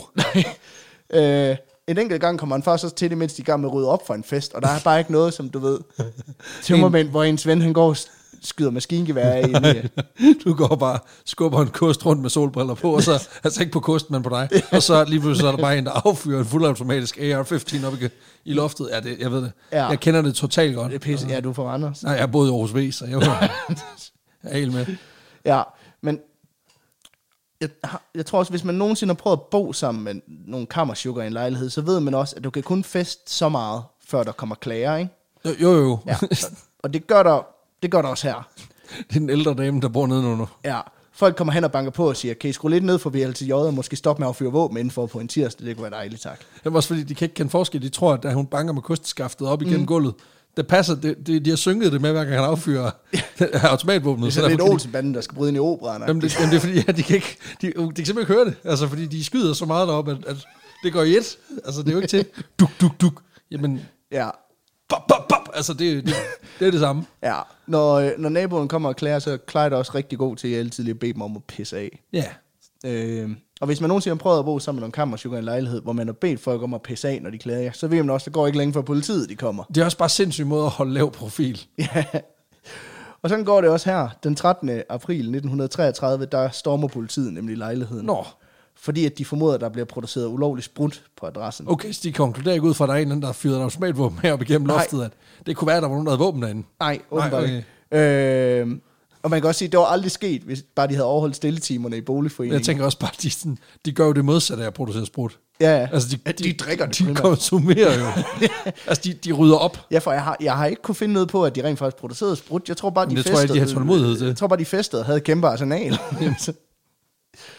Speaker 2: En enkelt gang kommer han først også til det, mens de er i gang med at rydde op for en fest, og der er bare ikke noget, som du ved, tømmermænd, hvor ens ven, han går skyder maskingevær af.
Speaker 1: Du går bare, skubber en kost rundt med solbriller på, og så, altså ikke på kosten, men på dig, og så lige pludselig så er der bare en, der affyrer en fuldautomatisk AR-15 op i loftet. Ja, det, jeg ved det. Ja. Jeg kender det totalt godt.
Speaker 2: Det er pisse. Ja, du er fra Randers.
Speaker 1: Nej, jeg har boet i Aarhus V, så jeg er helt med.
Speaker 2: Ja, men jeg tror også, hvis man nogensinde har prøvet at bo sammen med nogle kammersugar i en lejlighed, så ved man også, at du kan kun feste så meget, før der kommer klager, ikke?
Speaker 1: Jo.
Speaker 2: Ja, og det gør der også her.
Speaker 1: Det er en ældre dame, der bor nedenunder.
Speaker 2: Ja, folk kommer hen og banker på og siger, kan I skrue lidt ned for VLTJ og måske stoppe med at affyre våben indenfor på en tirsdag? Det kunne være dejligt, tak.
Speaker 1: Det er også fordi, de kan ikke kende forskel. De tror, at da hun banker med kosteskaftet op igennem gulvet, det passer, de har synget det med, hver gang han affyrer automatvåbnet.
Speaker 2: Det er lidt Olsen-banden, der skal bryde ind i operaen.
Speaker 1: Jamen, det er fordi, de kan simpelthen ikke høre det. Altså, fordi de skyder så meget derop, at det går i et. Altså, det er jo ikke til duk. Jamen,
Speaker 2: ja.
Speaker 1: Bop. Altså, det er det samme.
Speaker 2: Ja, når naboen kommer og klager, så er Clyde også rigtig god til at altid lige bede dem om at pisse af.
Speaker 1: Ja.
Speaker 2: Og hvis man nogensinde har prøvet at bo sammen med nogle kammersugar i en lejlighed, hvor man har bedt folk om at pisse af, når de klager, så ved man også, at det går ikke længe før politiet de kommer.
Speaker 1: Det er også bare sindssygt måde at holde lav profil.
Speaker 2: Ja. Og sådan går det også her. Den 13. april 1933, der stormer politiet nemlig lejligheden.
Speaker 1: Nå.
Speaker 2: Fordi at de formoder, at der bliver produceret ulovlig sprut på adressen.
Speaker 1: Okay, så de konkluderer ikke ud fra, at der er en eller anden, der har fyret en automatvåben med op igennem loftet, at det kunne være, at der var nogen, der havde våben derinde.
Speaker 2: Nej, åbenbart ikke. Og man kan også sige, at det var aldrig sket, hvis bare de havde overholdt stilletimerne i boligforeningen.
Speaker 1: Jeg tænker også bare, at de gør jo det modsatte af at producere sprut.
Speaker 2: Ja,
Speaker 1: altså
Speaker 2: de drikker det.
Speaker 1: De konsumerer jo. Altså, de rydder op.
Speaker 2: Ja, for jeg har ikke kunne finde noget på, at de rent faktisk producerede sprut. Jeg tror bare, de festede.
Speaker 1: Det tror jeg, de har tålmodighed til.
Speaker 2: Jeg tror bare, de festede og havde kæmpe arsenal.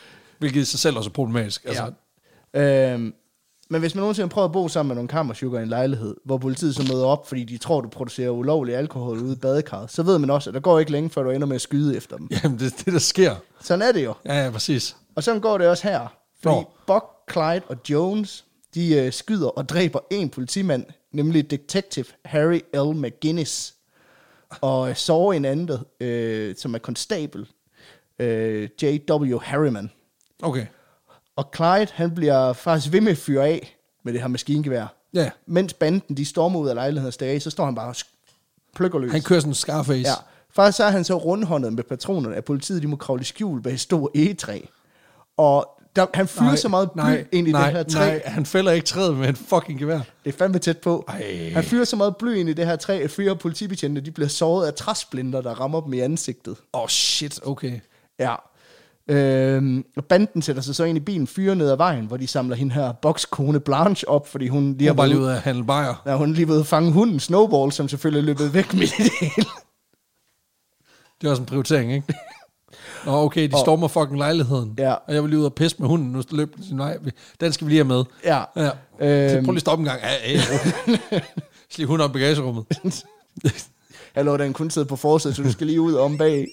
Speaker 1: Hvilket i sig selv også er problematisk. Altså.
Speaker 2: Ja. Men hvis man nogensinde prøver at bo sammen med nogle kammersugar i en lejlighed, hvor politiet så møder op, fordi de tror, du producerer ulovlig alkohol ude i badekarret, så ved man også, at der går ikke længe, før du ender med at skyde efter dem.
Speaker 1: Jamen, det er det, der sker.
Speaker 2: Sådan er det jo.
Speaker 1: Ja, præcis.
Speaker 2: Og sådan går det også her. Fordi Buck, Clyde og Jones, de skyder og dræber en politimand, nemlig Detective Harry L. McGinnis, og sårer en anden, som er konstabel, J.W. Harriman.
Speaker 1: Okay.
Speaker 2: Og Clyde, han bliver faktisk ved med at fyre af med det her maskingevær.
Speaker 1: Ja.
Speaker 2: Mens banden, de stormer ud af lejligheden og stikker af, så står han bare og plukker løs.
Speaker 1: Han kører sådan en Scarface.
Speaker 2: Ja. Faktisk så er han så rundhåndet med patronerne, at politiet de må kravle i skjul bag et stort egetræ. Og han fyrer så meget bly ind i det her træ.
Speaker 1: Nej, han fælder ikke træet med en fucking gevær.
Speaker 2: Det er fandme tæt på.
Speaker 1: Ej.
Speaker 2: Han fyrer så meget bly ind i det her træ, at 4 politibetjente, de bliver såret af træsplinter, der rammer dem i ansigtet.
Speaker 1: Shit, okay.
Speaker 2: Ja. Og banden sætter sig så ind i bilen, fyrer ned ad vejen, hvor de samler hende her bokskone Blanche op, fordi hun lige
Speaker 1: har bare lige ud af handle bajer.
Speaker 2: Ja, hun er lige ved at fange hunden Snowball, som selvfølgelig er løbet væk midt i det hele.
Speaker 1: Det er også en prioritering, ikke? Nå, okay, de stormer fucking lejligheden.
Speaker 2: Ja.
Speaker 1: Og jeg vil lige ud og pisse med hunden, nu løber den sin vej. Den skal vi lige have med.
Speaker 2: Ja.
Speaker 1: Så prøv lige at stoppe en gang. Slig hunden op i bagagerummet.
Speaker 2: Hallo, den kun sidder på forsædet, så du skal lige ud om bag.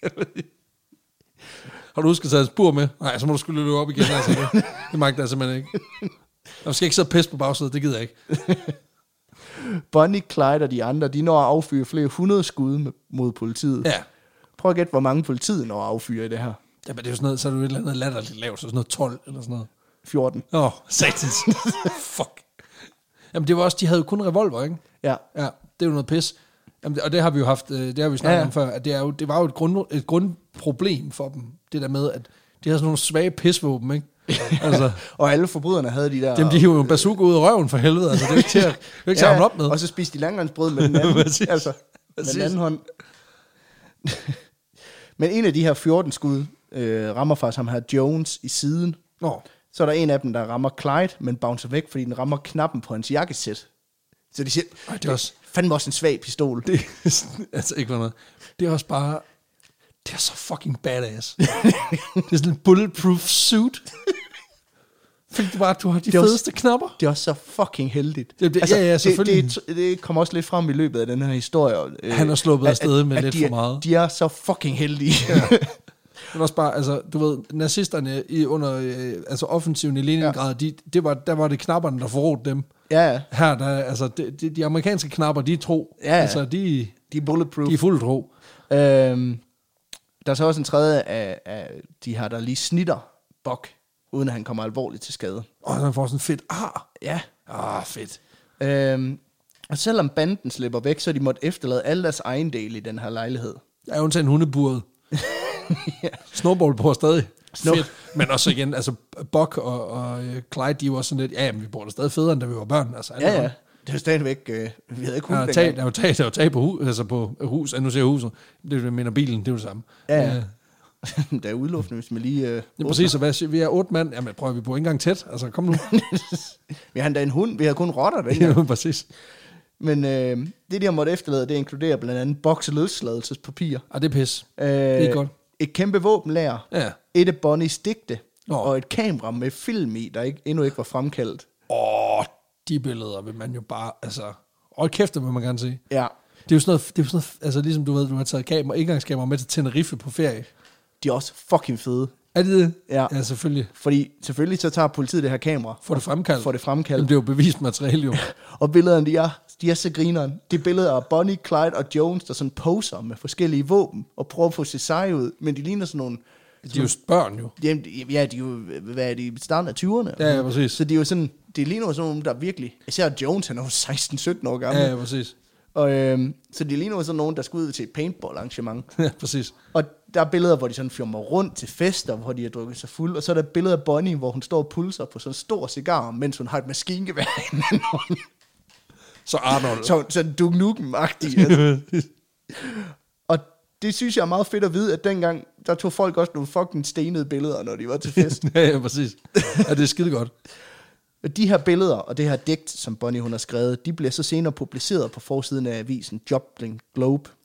Speaker 1: Har du husket at tage et spur med? Nej, så må du skulle løbe op igen. Altså. Det magter jeg simpelthen ikke. Jeg skal ikke sidde og pisse på bagsædet, det gider jeg ikke.
Speaker 2: Bonnie, Clyde og de andre, de når at affyre flere 100 skud mod politiet.
Speaker 1: Ja.
Speaker 2: Prøv at gætte, hvor mange politiet når at affyre i det her.
Speaker 1: Jamen, det er jo sådan noget, så er det jo et eller andet latterligt lavt, så sådan noget 12 eller sådan noget.
Speaker 2: 14.
Speaker 1: Satans. Fuck. Jamen, det var også, de havde jo kun revolver, ikke?
Speaker 2: Ja.
Speaker 1: Ja, det er jo noget pis. Jamen, og det har vi jo haft, det har vi snakket om før, at det var jo et grundproblem for dem, det der med, at de havde sådan nogle svage pisvåben, ikke? Altså,
Speaker 2: og alle forbryderne havde de der...
Speaker 1: Dem, de hiver jo en bazooka ud af røven for helvede, altså det er jo ikke til at samle op med.
Speaker 2: Og så spiste de langrensbrød med den anden, altså med den anden hånd. Men en af de her 14 skud rammer faktisk ham her Jones i siden. Så er der en af dem, der rammer Clyde, men bouncer væk, fordi den rammer knappen på hans jakkesæt. Så de siger, det er også fandme også en svag pistol.
Speaker 1: Det altså ikke noget. Det er også bare, det er så fucking badass. Det er sådan en bulletproof suit. Fordi du har de fedeste knapper.
Speaker 2: Det er også så fucking heldigt.
Speaker 1: Ja, selvfølgelig.
Speaker 2: Det kommer også lidt frem i løbet af den her historie.
Speaker 1: Han har sluppet afsted med lidt for meget.
Speaker 2: De er så fucking heldige.
Speaker 1: Ja. Men også bare, altså, du ved, nazisterne under offensiven i Leningrad, der var det knapperne, der forrådte dem.
Speaker 2: Ja.
Speaker 1: Her, der, altså, de amerikanske knapper, de er tro.
Speaker 2: Ja.
Speaker 1: Altså, de
Speaker 2: er bulletproof.
Speaker 1: De er fuldt tro.
Speaker 2: Der er så også en tredje af de her, der lige snitter Buck, uden at han kommer alvorligt til skade.
Speaker 1: Han får sådan fedt
Speaker 2: Ja.
Speaker 1: Fedt.
Speaker 2: Og selvom banden slipper væk, så de måtte efterlade alle deres ejendele i den her lejlighed.
Speaker 1: Der er jo en hundeburet. Ja. Snowball på stadig. Fedt. Men også igen, altså Buck og Clyde, de var sådan lidt, men vi bor der stadig federe, end da vi var børn. Altså,
Speaker 2: ja. Det er jo stadigvæk, vi havde ikke hund
Speaker 1: dengang. Der var tag på hus, nu ser jeg huset. Det mener bilen, det er jo det samme.
Speaker 2: Ja. Der er udluftende, hvis man lige...
Speaker 1: ja, præcis, så vi er 8 mand. Jamen, prøver vi på ikke engang tæt. Altså, kom nu.
Speaker 2: Vi har endda en hund, vi har kun rotter dengang.
Speaker 1: Ja, præcis.
Speaker 2: Men det, de har måttet efterlade, det inkluderer blandt andet boks- og løsladelsespapir.
Speaker 1: Det er pis. Det er godt.
Speaker 2: Et kæmpe våbenlager.
Speaker 1: Ja.
Speaker 2: Et af Bonnies digte. Og et kamera med film i, der endnu ikke var fremkaldt.
Speaker 1: De billeder vil man jo bare, altså... kæft, det vil man gerne se.
Speaker 2: Ja.
Speaker 1: Det er jo sådan noget, altså ligesom du ved, du har taget indgangskamera med til Tenerife på ferie.
Speaker 2: De er også fucking fede.
Speaker 1: Er det?
Speaker 2: Ja,
Speaker 1: selvfølgelig.
Speaker 2: Fordi selvfølgelig så tager politiet det her kamera.
Speaker 1: Får det fremkaldt.
Speaker 2: Jamen,
Speaker 1: det er jo bevismateriale jo.
Speaker 2: Og billederne, de er så grineren. Det er billeder af Bonnie, Clyde og Jones, der sådan poser med forskellige våben, og prøver at få sig seje ud. Men de ligner sådan nogle...
Speaker 1: De er jo børn jo.
Speaker 2: Ja, de er jo, hvad er de, i starten af 20'erne?
Speaker 1: Ja, præcis.
Speaker 2: Så de er jo sådan, det ligner sådan nogle, der virkelig... Især Jones, han er jo 16-17 år gammel.
Speaker 1: Ja, præcis.
Speaker 2: Og så de ligner sådan nogen, der skal ud til et paintball-arrangement.
Speaker 1: Ja, præcis.
Speaker 2: Og der er billeder, hvor de sådan firmer rundt til fester, hvor de har drukket sig fuld. Og så er der billeder af Bonnie, hvor hun står og pulser på sådan en stor cigar, mens hun har et maskingevær i den anden hånd.
Speaker 1: Så Arnold.
Speaker 2: Så Duke Nukem-agtig. Altså. Og det synes jeg er meget fedt at vide, at dengang, der tog folk også nogle fucking stenede billeder, når de var til fest.
Speaker 1: Ja, præcis. Ja, det er skide godt.
Speaker 2: De her billeder og det her digt, som Bonnie hun har skrevet, de bliver så senere publiceret på forsiden af avisen Joplin Globe.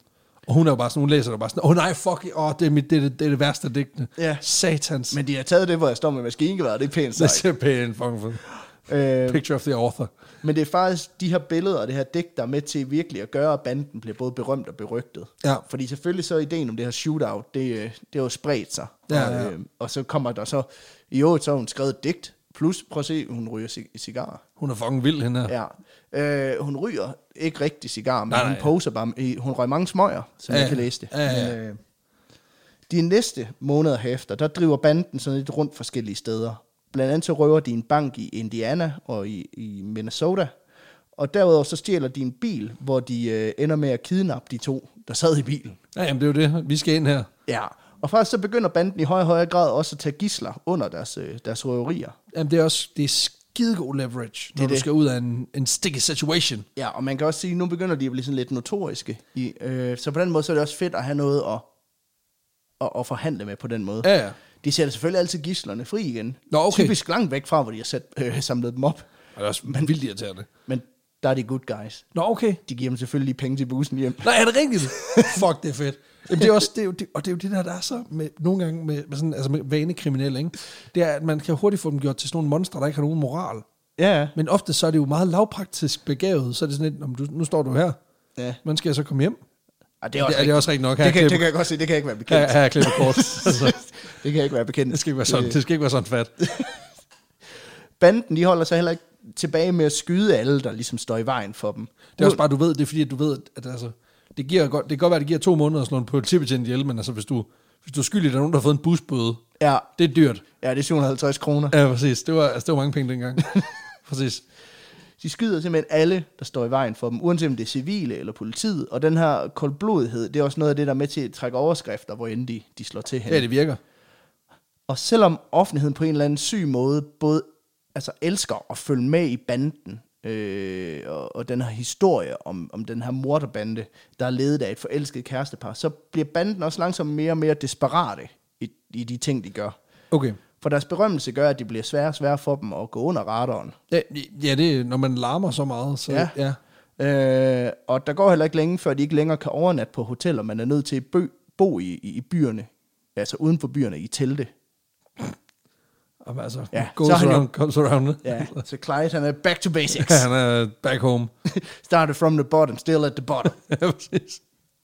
Speaker 1: Og hun er jo bare sådan, hun læser det bare sådan, nej, fuck, det er det værste af digtene.
Speaker 2: Ja.
Speaker 1: Satans.
Speaker 2: Men de har taget det, hvor jeg står med maskingeværet, det er pænt
Speaker 1: Det
Speaker 2: sagt.
Speaker 1: ser pænt fucking picture of the author.
Speaker 2: Men det er faktisk de her billeder og det her digt, der er med til virkelig at gøre, at banden bliver både berømt og berygtet.
Speaker 1: Ja.
Speaker 2: Fordi selvfølgelig så er ideen om det her shootout, det er jo spredt sig.
Speaker 1: Ja.
Speaker 2: Og så kommer der så, i øvrigt så har hun skrevet et digt, plus prøv at se, hun ryger cigarer.
Speaker 1: Hun er fucking vild, hende her.
Speaker 2: Ja. Hun ryger ikke rigtig cigar, men
Speaker 1: Nej.
Speaker 2: hun poser bare. Hun røg mange smøger, som jeg kan læse det.
Speaker 1: Ja.
Speaker 2: Men, de næste måneder herefter, der driver banden sådan lidt rundt forskellige steder. Blandt andet så røver de en bank i Indiana og i Minnesota. Og derudover så stjæler de en bil, hvor de ender med at kidnappe de to, der sad i bilen.
Speaker 1: Ja, jamen det er jo det. Vi skal ind her.
Speaker 2: Ja, og faktisk så begynder banden i højere grad også at tage gidsler under deres røverier.
Speaker 1: Jamen det er skidegod leverage, når du skal ud af en sticky situation.
Speaker 2: Ja, og man kan også sige, at nu begynder de at blive sådan lidt notoriske. Så på den måde så er det også fedt at have noget at forhandle med på den måde.
Speaker 1: Ja.
Speaker 2: De sætter selvfølgelig altid gidslerne fri igen.
Speaker 1: Nå, okay.
Speaker 2: Typisk langt væk fra, hvor de har samlet dem op.
Speaker 1: Og det er også vildt irriterende.
Speaker 2: Men der er de good guys.
Speaker 1: Nå, okay.
Speaker 2: De giver dem selvfølgelig penge til bussen hjem.
Speaker 1: Nej, er det rigtigt? Fuck, det er fedt. Jamen, det er jo det der er så med, nogle gange med sådan, altså med vanekriminelle, ikke? Det er, at man kan hurtigt få dem gjort til sådan nogle monstre, der ikke har nogen moral.
Speaker 2: Ja.
Speaker 1: Men ofte så er det jo meget lavpraktisk begavet, så er det sådan lidt, nu står du her.
Speaker 2: Ja.
Speaker 1: Man skal så komme hjem.
Speaker 2: Det er
Speaker 1: også rigtigt nok.
Speaker 2: Det kan jeg godt se, det kan ikke være bekendt.
Speaker 1: Her er klippet kort. Altså,
Speaker 2: det kan ikke være bekendt.
Speaker 1: det skal ikke være sådan fat.
Speaker 2: Banden, de holder sig heller ikke tilbage med at skyde alle, der ligesom står i vejen for dem.
Speaker 1: Det er også bare, det er fordi, at du ved, at altså, det kan godt være, at det giver 2 måneder at slå en politibetjent ihjel, men altså, hvis du er skyldig, der er nogen, der har fået en busbøde,
Speaker 2: ja.
Speaker 1: Det er dyrt.
Speaker 2: Ja, det er 750 kroner.
Speaker 1: Ja, præcis. Det var mange penge dengang. Præcis.
Speaker 2: De skyder simpelthen alle, der står i vejen for dem, uanset om det er civile eller politiet. Og den her koldblodighed, det er også noget af det, der er med til at trække overskrifter, hvor end de slår til hen.
Speaker 1: Ja, det virker.
Speaker 2: Og selvom offentligheden på en eller anden syg måde både elsker at følge med i banden, og den her historie om den her morderbande, der er ledet af et forelsket kærestepar, så bliver banden også langsomt mere og mere desperate i de ting, de gør.
Speaker 1: Okay.
Speaker 2: For deres berømmelse gør, at det bliver sværere og sværere for dem at gå under radaren.
Speaker 1: Ja, det er, når man larmer så meget. Så, ja.
Speaker 2: Og der går heller ikke længe, før de ikke længere kan overnatte på hoteller. Man er nødt til at bo i byerne, altså uden for byerne, i telte.
Speaker 1: Jamen, altså,
Speaker 2: ja,
Speaker 1: goes around.
Speaker 2: Ja, så Clyde, han er back to basics.
Speaker 1: Ja, han er back home.
Speaker 2: Started from the bottom, still at the bottom.
Speaker 1: Ja, præcis.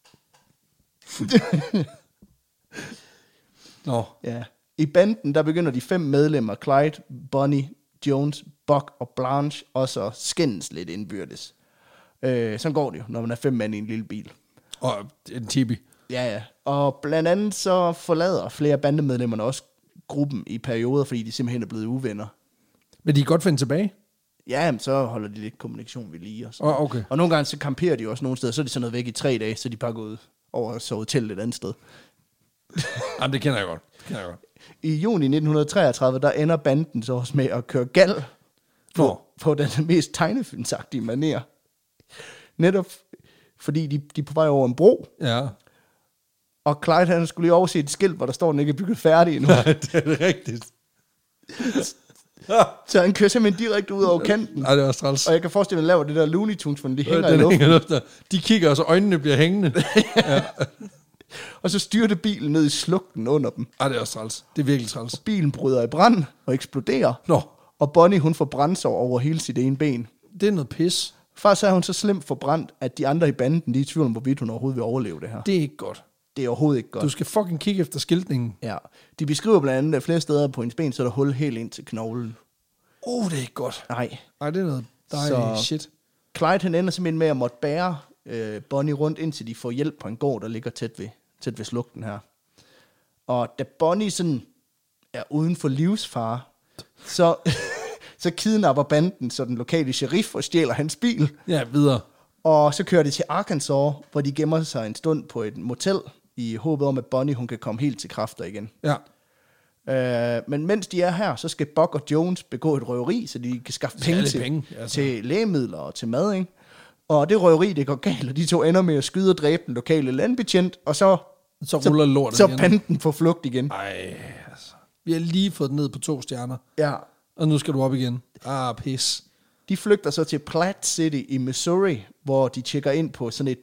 Speaker 1: Nå.
Speaker 2: Ja. I banden, der begynder de 5 medlemmer, Clyde, Bonnie, Jones, Buck og Blanche, også at skændes lidt indbyrdes. Sådan går det jo, når man er 5 mand i en lille bil.
Speaker 1: Og en tibi.
Speaker 2: Ja. Og blandt andet så forlader flere bandemedlemmerne også gruppen i perioder, fordi de simpelthen er blevet uvenner.
Speaker 1: Men de kan godt finde tilbage?
Speaker 2: Ja, så holder de lidt kommunikation ved lige.
Speaker 1: Okay.
Speaker 2: Og nogle gange så camperer de jo også nogle steder, så er de sådan noget væk i 3 dage, så de bare gået over og sovet til et andet sted.
Speaker 1: Jamen, det kender jeg godt.
Speaker 2: I juni 1933, der ender banden så også med at køre gal på den mest tegnefilmsagtige manér. Netop fordi de er på vej over en bro.
Speaker 1: Ja.
Speaker 2: Og Clyde, han skulle lige overse et skilt, hvor der står, at den ikke er bygget færdig endnu.
Speaker 1: Nej, det er rigtigt.
Speaker 2: Så han kører simpelthen direkte ud over kanten.
Speaker 1: Nej, det er også træls.
Speaker 2: Og jeg kan forestille mig, at han laver det der Looney Tunes, hvor de hænger i luften.
Speaker 1: De kigger, og så øjnene bliver hængende. Ja.
Speaker 2: Og så styrter bilen ned i slugten under dem.
Speaker 1: Ej, det er også træls. Det er virkelig træls.
Speaker 2: Og bilen bryder i brand og eksploderer.
Speaker 1: Nå.
Speaker 2: Og Bonnie, hun får brændsår over hele sit ene ben.
Speaker 1: Det er noget pis.
Speaker 2: Faktisk er hun så slemt forbrændt, at de andre i banden, de er i tvivl om, hvorvidt hun overhovedet vil overleve det her.
Speaker 1: Det er ikke godt.
Speaker 2: Det er overhovedet ikke godt.
Speaker 1: Du skal fucking kigge efter skiltningen.
Speaker 2: Ja. De beskriver blandt andet, at flere steder på hendes ben, så er der hul helt ind til knoglen.
Speaker 1: Det er ikke godt.
Speaker 2: Nej.
Speaker 1: Nej, det er noget dejligt shit.
Speaker 2: Clyde, han ender simpelthen med at måtte bære Bonnie rundt, indtil de får hjælp på en gård, der ligger tæt ved slugten her. Og da Bonnie sådan er uden for livsfare, så kidnapper banden så den lokale sheriff og stjæler hans bil.
Speaker 1: Ja, videre.
Speaker 2: Og så kører de til Arkansas, hvor de gemmer sig en stund på et motel, i håbet om, at Bonnie hun kan komme helt til kræfter igen.
Speaker 1: Ja.
Speaker 2: Men mens de er her, så skal Buck og Jones begå et røveri, så de kan skaffe penge til lægemidler og til mad, ikke? Og det røveri, det går galt, og de to ender med at skyde og dræbe den lokale landbetjent, og så
Speaker 1: ruller lorten
Speaker 2: igen. Så banden på flugt igen.
Speaker 1: Ej, altså. Vi har lige fået den ned på 2 stjerner.
Speaker 2: Ja.
Speaker 1: Og nu skal du op igen. Pis.
Speaker 2: De flygter så til Platte City i Missouri, hvor de tjekker ind på sådan et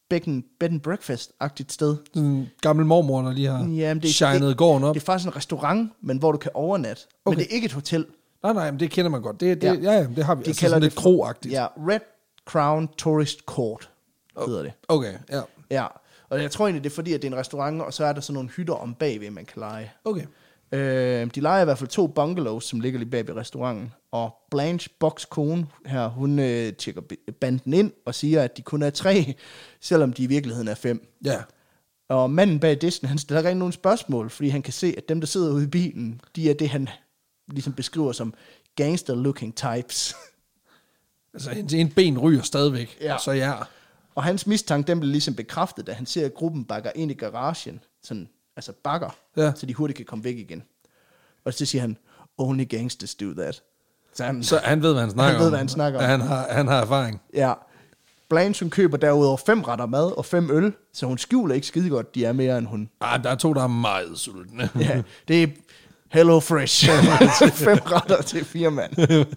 Speaker 2: bed and breakfast-agtigt sted.
Speaker 1: Sådan en gammel mormor, der lige har shined gården op.
Speaker 2: Det er faktisk en restaurant, men hvor du kan overnatte. Okay. Men det er ikke et hotel.
Speaker 1: Nej, men det kender man godt. Det har vi.
Speaker 2: De
Speaker 1: altså
Speaker 2: kalder
Speaker 1: sådan
Speaker 2: det
Speaker 1: lidt kroagtigt.
Speaker 2: Ja, Red Crown Tourist Court hedder det.
Speaker 1: Okay, ja.
Speaker 2: Ja, og jeg tror egentlig, det er fordi, at det er en restaurant, og så er der sådan nogle hytter om bagved, man kan lege.
Speaker 1: Okay.
Speaker 2: De leger i hvert fald 2 bungalows, som ligger lige bag ved restauranten. Og Blanche Box kone her, hun tjekker banden ind og siger, at de kun er 3, selvom de i virkeligheden er 5.
Speaker 1: Ja.
Speaker 2: Og manden bag disken, han stiller ikke nogen spørgsmål, fordi han kan se, at dem, der sidder ude i bilen, de er det, han ligesom beskriver som gangster-looking types.
Speaker 1: Altså, en ben ryger stadigvæk, så ja.
Speaker 2: Og hans mistanke, den blev ligesom bekræftet, da han ser, at gruppen bakker ind i garagen, sådan, altså bakker, så de hurtigt kan komme væk igen. Og så siger han, only gangsters do that.
Speaker 1: Så han ved, hvad han snakker om.
Speaker 2: Han ved, hvad han snakker om.
Speaker 1: Han har erfaring.
Speaker 2: Ja. Blanche, hun køber derudover 5 retter mad og 5 øl, så hun skjuler ikke skide godt, de er mere end hun.
Speaker 1: Der er 2, der er meget sultne.
Speaker 2: Ja, det er Hello Fresh. 5 retter til 4 mand.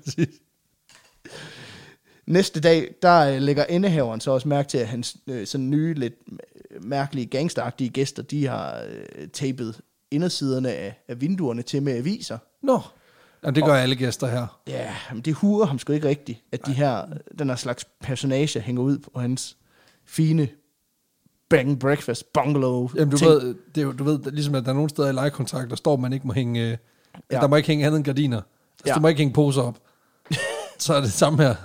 Speaker 2: Næste dag, der lægger indehaveren så også mærke til, at hans sådan nye, lidt mærkelige, gangsteragtige gæster, de har tapet indersiderne af vinduerne til med aviser.
Speaker 1: Nå, jamen, det gør alle gæster her.
Speaker 2: Ja, men det huer ham sgu ikke rigtigt, at den her slags personage hænger ud på hans fine bang breakfast bungalow.
Speaker 1: Jamen, du ved, ligesom at der er nogle steder i lejekontrakt, der står, man ikke må hænge, der må ikke hænge andet end gardiner. Altså, du må ikke hænge poser op. Så er det samme her.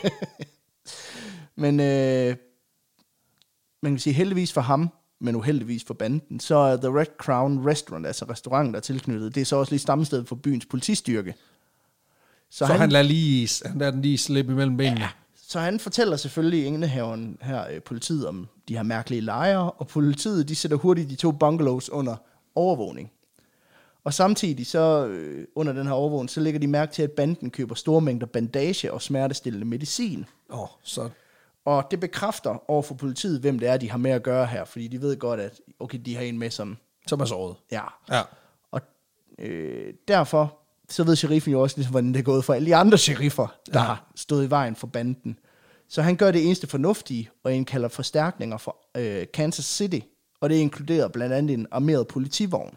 Speaker 2: Men man kan sige heldigvis for ham, men uheldigvis for banden, så er The Red Crown Restaurant, altså restauranten, der er tilknyttet, det er så også lige stamsted for byens politistyrke.
Speaker 1: Så han lader den lige slippe imellem benene. Ja,
Speaker 2: så han fortæller selvfølgelig indehaveren her, politiet, om de her mærkelige lejre, og politiet, de sætter hurtigt de 2 bungalows under overvågning. Og samtidig så under den her overvågning, så lægger de mærke til, at banden køber store mængder bandage og smertestillende medicin. Og det bekræfter over for politiet, hvem det er, de har med at gøre her, fordi de ved godt, at okay, de har en med, som
Speaker 1: er såret.
Speaker 2: Ja. Og derfor så ved sheriffen jo også, ligesom, hvordan det er gået for alle de andre sheriffer, der har stået i vejen for banden. Så han gør det eneste fornuftige, og indkalder forstærkninger fra Kansas City, og det inkluderer blandt andet en armeret politivogn.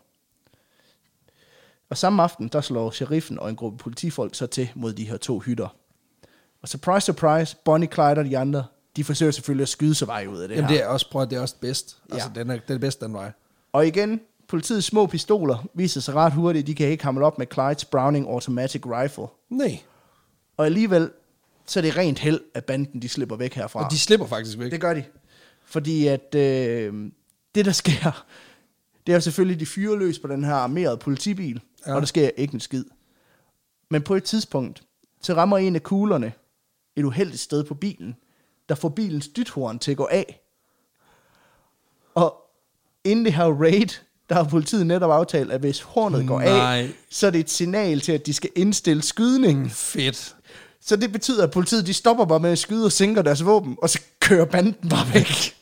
Speaker 2: Og samme aften, der slår sheriffen og en gruppe politifolk så til mod de her 2 hytter. Og surprise, surprise, Bonnie, Clyde og de andre, de forsøger selvfølgelig at skyde sig vej ud af det.
Speaker 1: Jamen, her. Det er også bedst. Altså, det er bedst den vej.
Speaker 2: Og igen, politiets små pistoler viser sig ret hurtigt, de kan ikke hamle op med Clydes Browning Automatic Rifle.
Speaker 1: Nej.
Speaker 2: Og alligevel, så er det rent held, at banden, de slipper væk herfra.
Speaker 1: Og de slipper faktisk væk.
Speaker 2: Det gør de. Fordi at det, der sker, det er selvfølgelig, de fyrer løs på den her armerede politibil, og der sker ikke en skid. Men på et tidspunkt, så rammer en af kuglerne et uheldigt sted på bilen, der får bilens dythorn til at gå af. Og inden det her raid, der har politiet netop aftalt, at hvis hornet går af, så er det et signal til, at de skal indstille skydningen.
Speaker 1: Fedt.
Speaker 2: Så det betyder, at politiet, de stopper bare med at skyde og sænker deres våben, og så kører banden bare væk.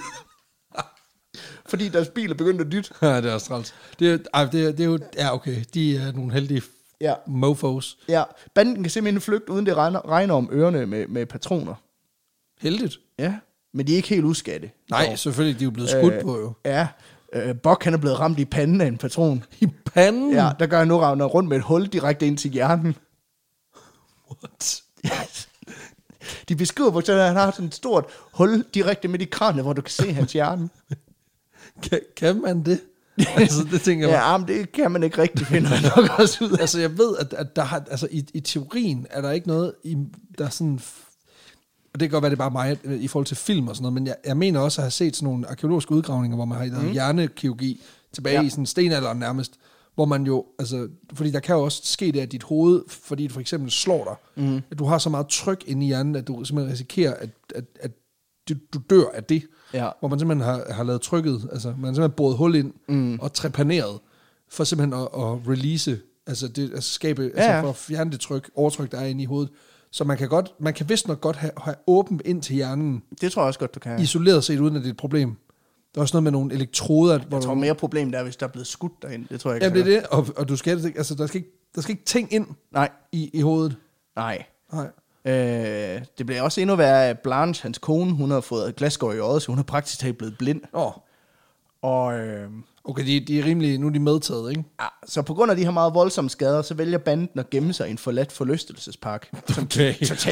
Speaker 2: Fordi deres bil er begyndt at dytte.
Speaker 1: Ja, det er også træls. Det er jo, ja okay, de er nogle heldige mofos.
Speaker 2: Ja, banden kan simpelthen flygte, uden det regner om ørerne med patroner.
Speaker 1: Heldigt.
Speaker 2: Ja, men de er ikke helt uskatte.
Speaker 1: Nej, selvfølgelig, de er jo blevet skudt på jo.
Speaker 2: Ja, Buck han er blevet ramt i panden af en patron.
Speaker 1: I panden?
Speaker 2: Ja, der gør han nu rundt med et hul direkte ind til hjernen.
Speaker 1: What?
Speaker 2: Yes. De beskriver, hvordan han har sådan et stort hul direkte midt i kranet, hvor du kan se hans hjerne.
Speaker 1: Kan man det? Altså, det tænker jeg.
Speaker 2: Ja, men det kan man ikke rigtig finde nok også ud af.
Speaker 1: Altså, jeg ved, at der har, altså, i teorien er der ikke noget, der er sådan, og det kan godt være, det er bare mig i forhold til film og sådan noget, men jeg mener også at have set sådan nogle arkeologiske udgravninger, hvor man har lavet hjernekirurgi tilbage i sådan stenalderen nærmest, hvor man jo, altså, fordi der kan jo også ske det, at dit hoved, fordi du for eksempel slår dig, at du har så meget tryk inde i hjernen, at du simpelthen risikerer, at du dør af det. Ja. Hvor man simpelthen har lavet trykket, altså man har simpelthen boret hul ind og trepaneret, for simpelthen at release, altså skabe, altså for at fjerne det overtryk, der er inde i hovedet. Så man kan vist nok godt have åbent ind til hjernen.
Speaker 2: Det tror jeg også godt, du kan.
Speaker 1: Isoleret set, uden at det er et problem. Der er også noget med nogle elektroder.
Speaker 2: Jeg tror mere problem der er, hvis der er blevet skudt derind. Det tror jeg ikke.
Speaker 1: Jamen det er det, og du skal, altså der skal ikke ting ind i hovedet.
Speaker 2: Nej. Det bliver også endnu værre, at Blanche, hans kone, hun har fået glasskår i øjet, så hun er praktisk talt blevet blind. Og,
Speaker 1: okay, de er rimelig, nu er de medtaget, ikke?
Speaker 2: Ja, så på grund af de her meget voldsomme skader, så vælger banden at gemme sig i en forladt forlystelsespark.
Speaker 1: Okay.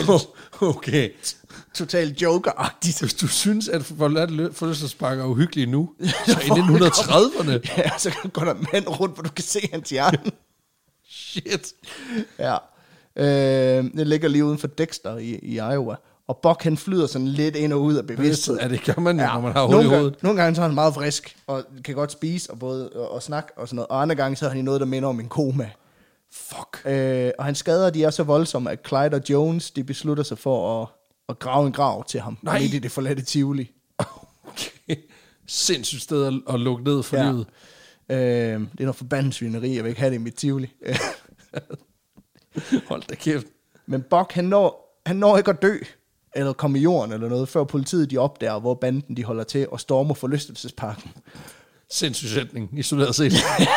Speaker 2: Totalt joker-agtigt.
Speaker 1: Hvis du synes, at forladt forlystelsespark er uhyggelige nu, så i 1930'erne...
Speaker 2: Ja, så går der mand rundt, hvor du kan se hans hjerne.
Speaker 1: Shit.
Speaker 2: Ja. Det ligger lige uden for Dexter i Iowa. Og Buck, han flyder sådan lidt ind og ud af bevidsthed.
Speaker 1: Ja, det gør man jo, når man har hul i hovedet.
Speaker 2: Nogle gange så er han meget frisk, og kan godt spise og snakke og sådan noget. Og andre gange så er han i noget, der minder om en koma.
Speaker 1: Fuck.
Speaker 2: Og hans skader, de er så voldsomme, at Clyde og Jones, de beslutter sig for at grave en grav til ham.
Speaker 1: Nej.
Speaker 2: Midt i det forladte Tivoli.
Speaker 1: Okay. Sindssygt sted at lukke ned for livet.
Speaker 2: Det er noget forbandet svineri, jeg vil ikke have det i mit Tivoli.
Speaker 1: Hold da kæft.
Speaker 2: Men Buck, han når ikke at dø, eller komme i jorden eller noget, før politiet de opdager, hvor banden de holder til og stormer forlystelsesparken.
Speaker 1: Sindssyg sætning, isoleret set.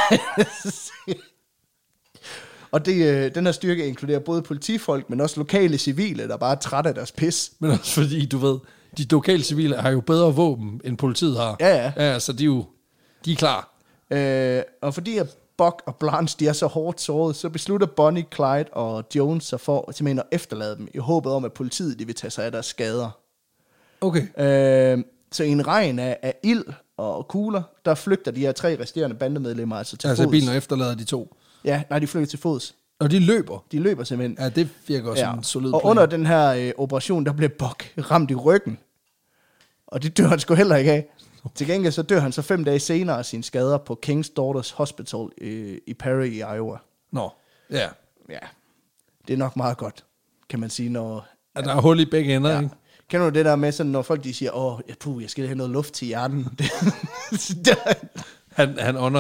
Speaker 2: Og den her styrke inkluderer både politifolk, men også lokale civile, der bare er trætte af deres pis.
Speaker 1: Men også fordi, du ved, de lokale civile har jo bedre våben, end politiet har.
Speaker 2: Ja,
Speaker 1: så de er klar.
Speaker 2: Og fordi at Buck og Blanche, de er så hårdt såret, så beslutter Bonnie, Clyde og Jones sig for simpelthen at efterlade dem, i håbet om, at politiet de vil tage sig af deres skader.
Speaker 1: Okay.
Speaker 2: Så i en regn af ild og kugler, der flygter de her 3 resterende bandemedlemmer altså til fods.
Speaker 1: Altså bilen og efterlader de 2?
Speaker 2: Ja, nej, de flygter til fods.
Speaker 1: Og de løber?
Speaker 2: De løber simpelthen.
Speaker 1: Ja, det virker også en solid
Speaker 2: og
Speaker 1: plan.
Speaker 2: under den her operation, der bliver Buck ramt i ryggen. Og det dør han sgu heller ikke af. Til gengæld så dør han så 5 dage senere af sine skader på King's Daughters Hospital i Perry i Iowa.
Speaker 1: Nå, ja.
Speaker 2: Ja, det er nok meget godt, kan man sige, når...
Speaker 1: At der er hul i begge ender, ikke?
Speaker 2: Kender du det der med, sådan, når folk de siger, jeg skal have noget luft til hjernen?
Speaker 1: Han ånder.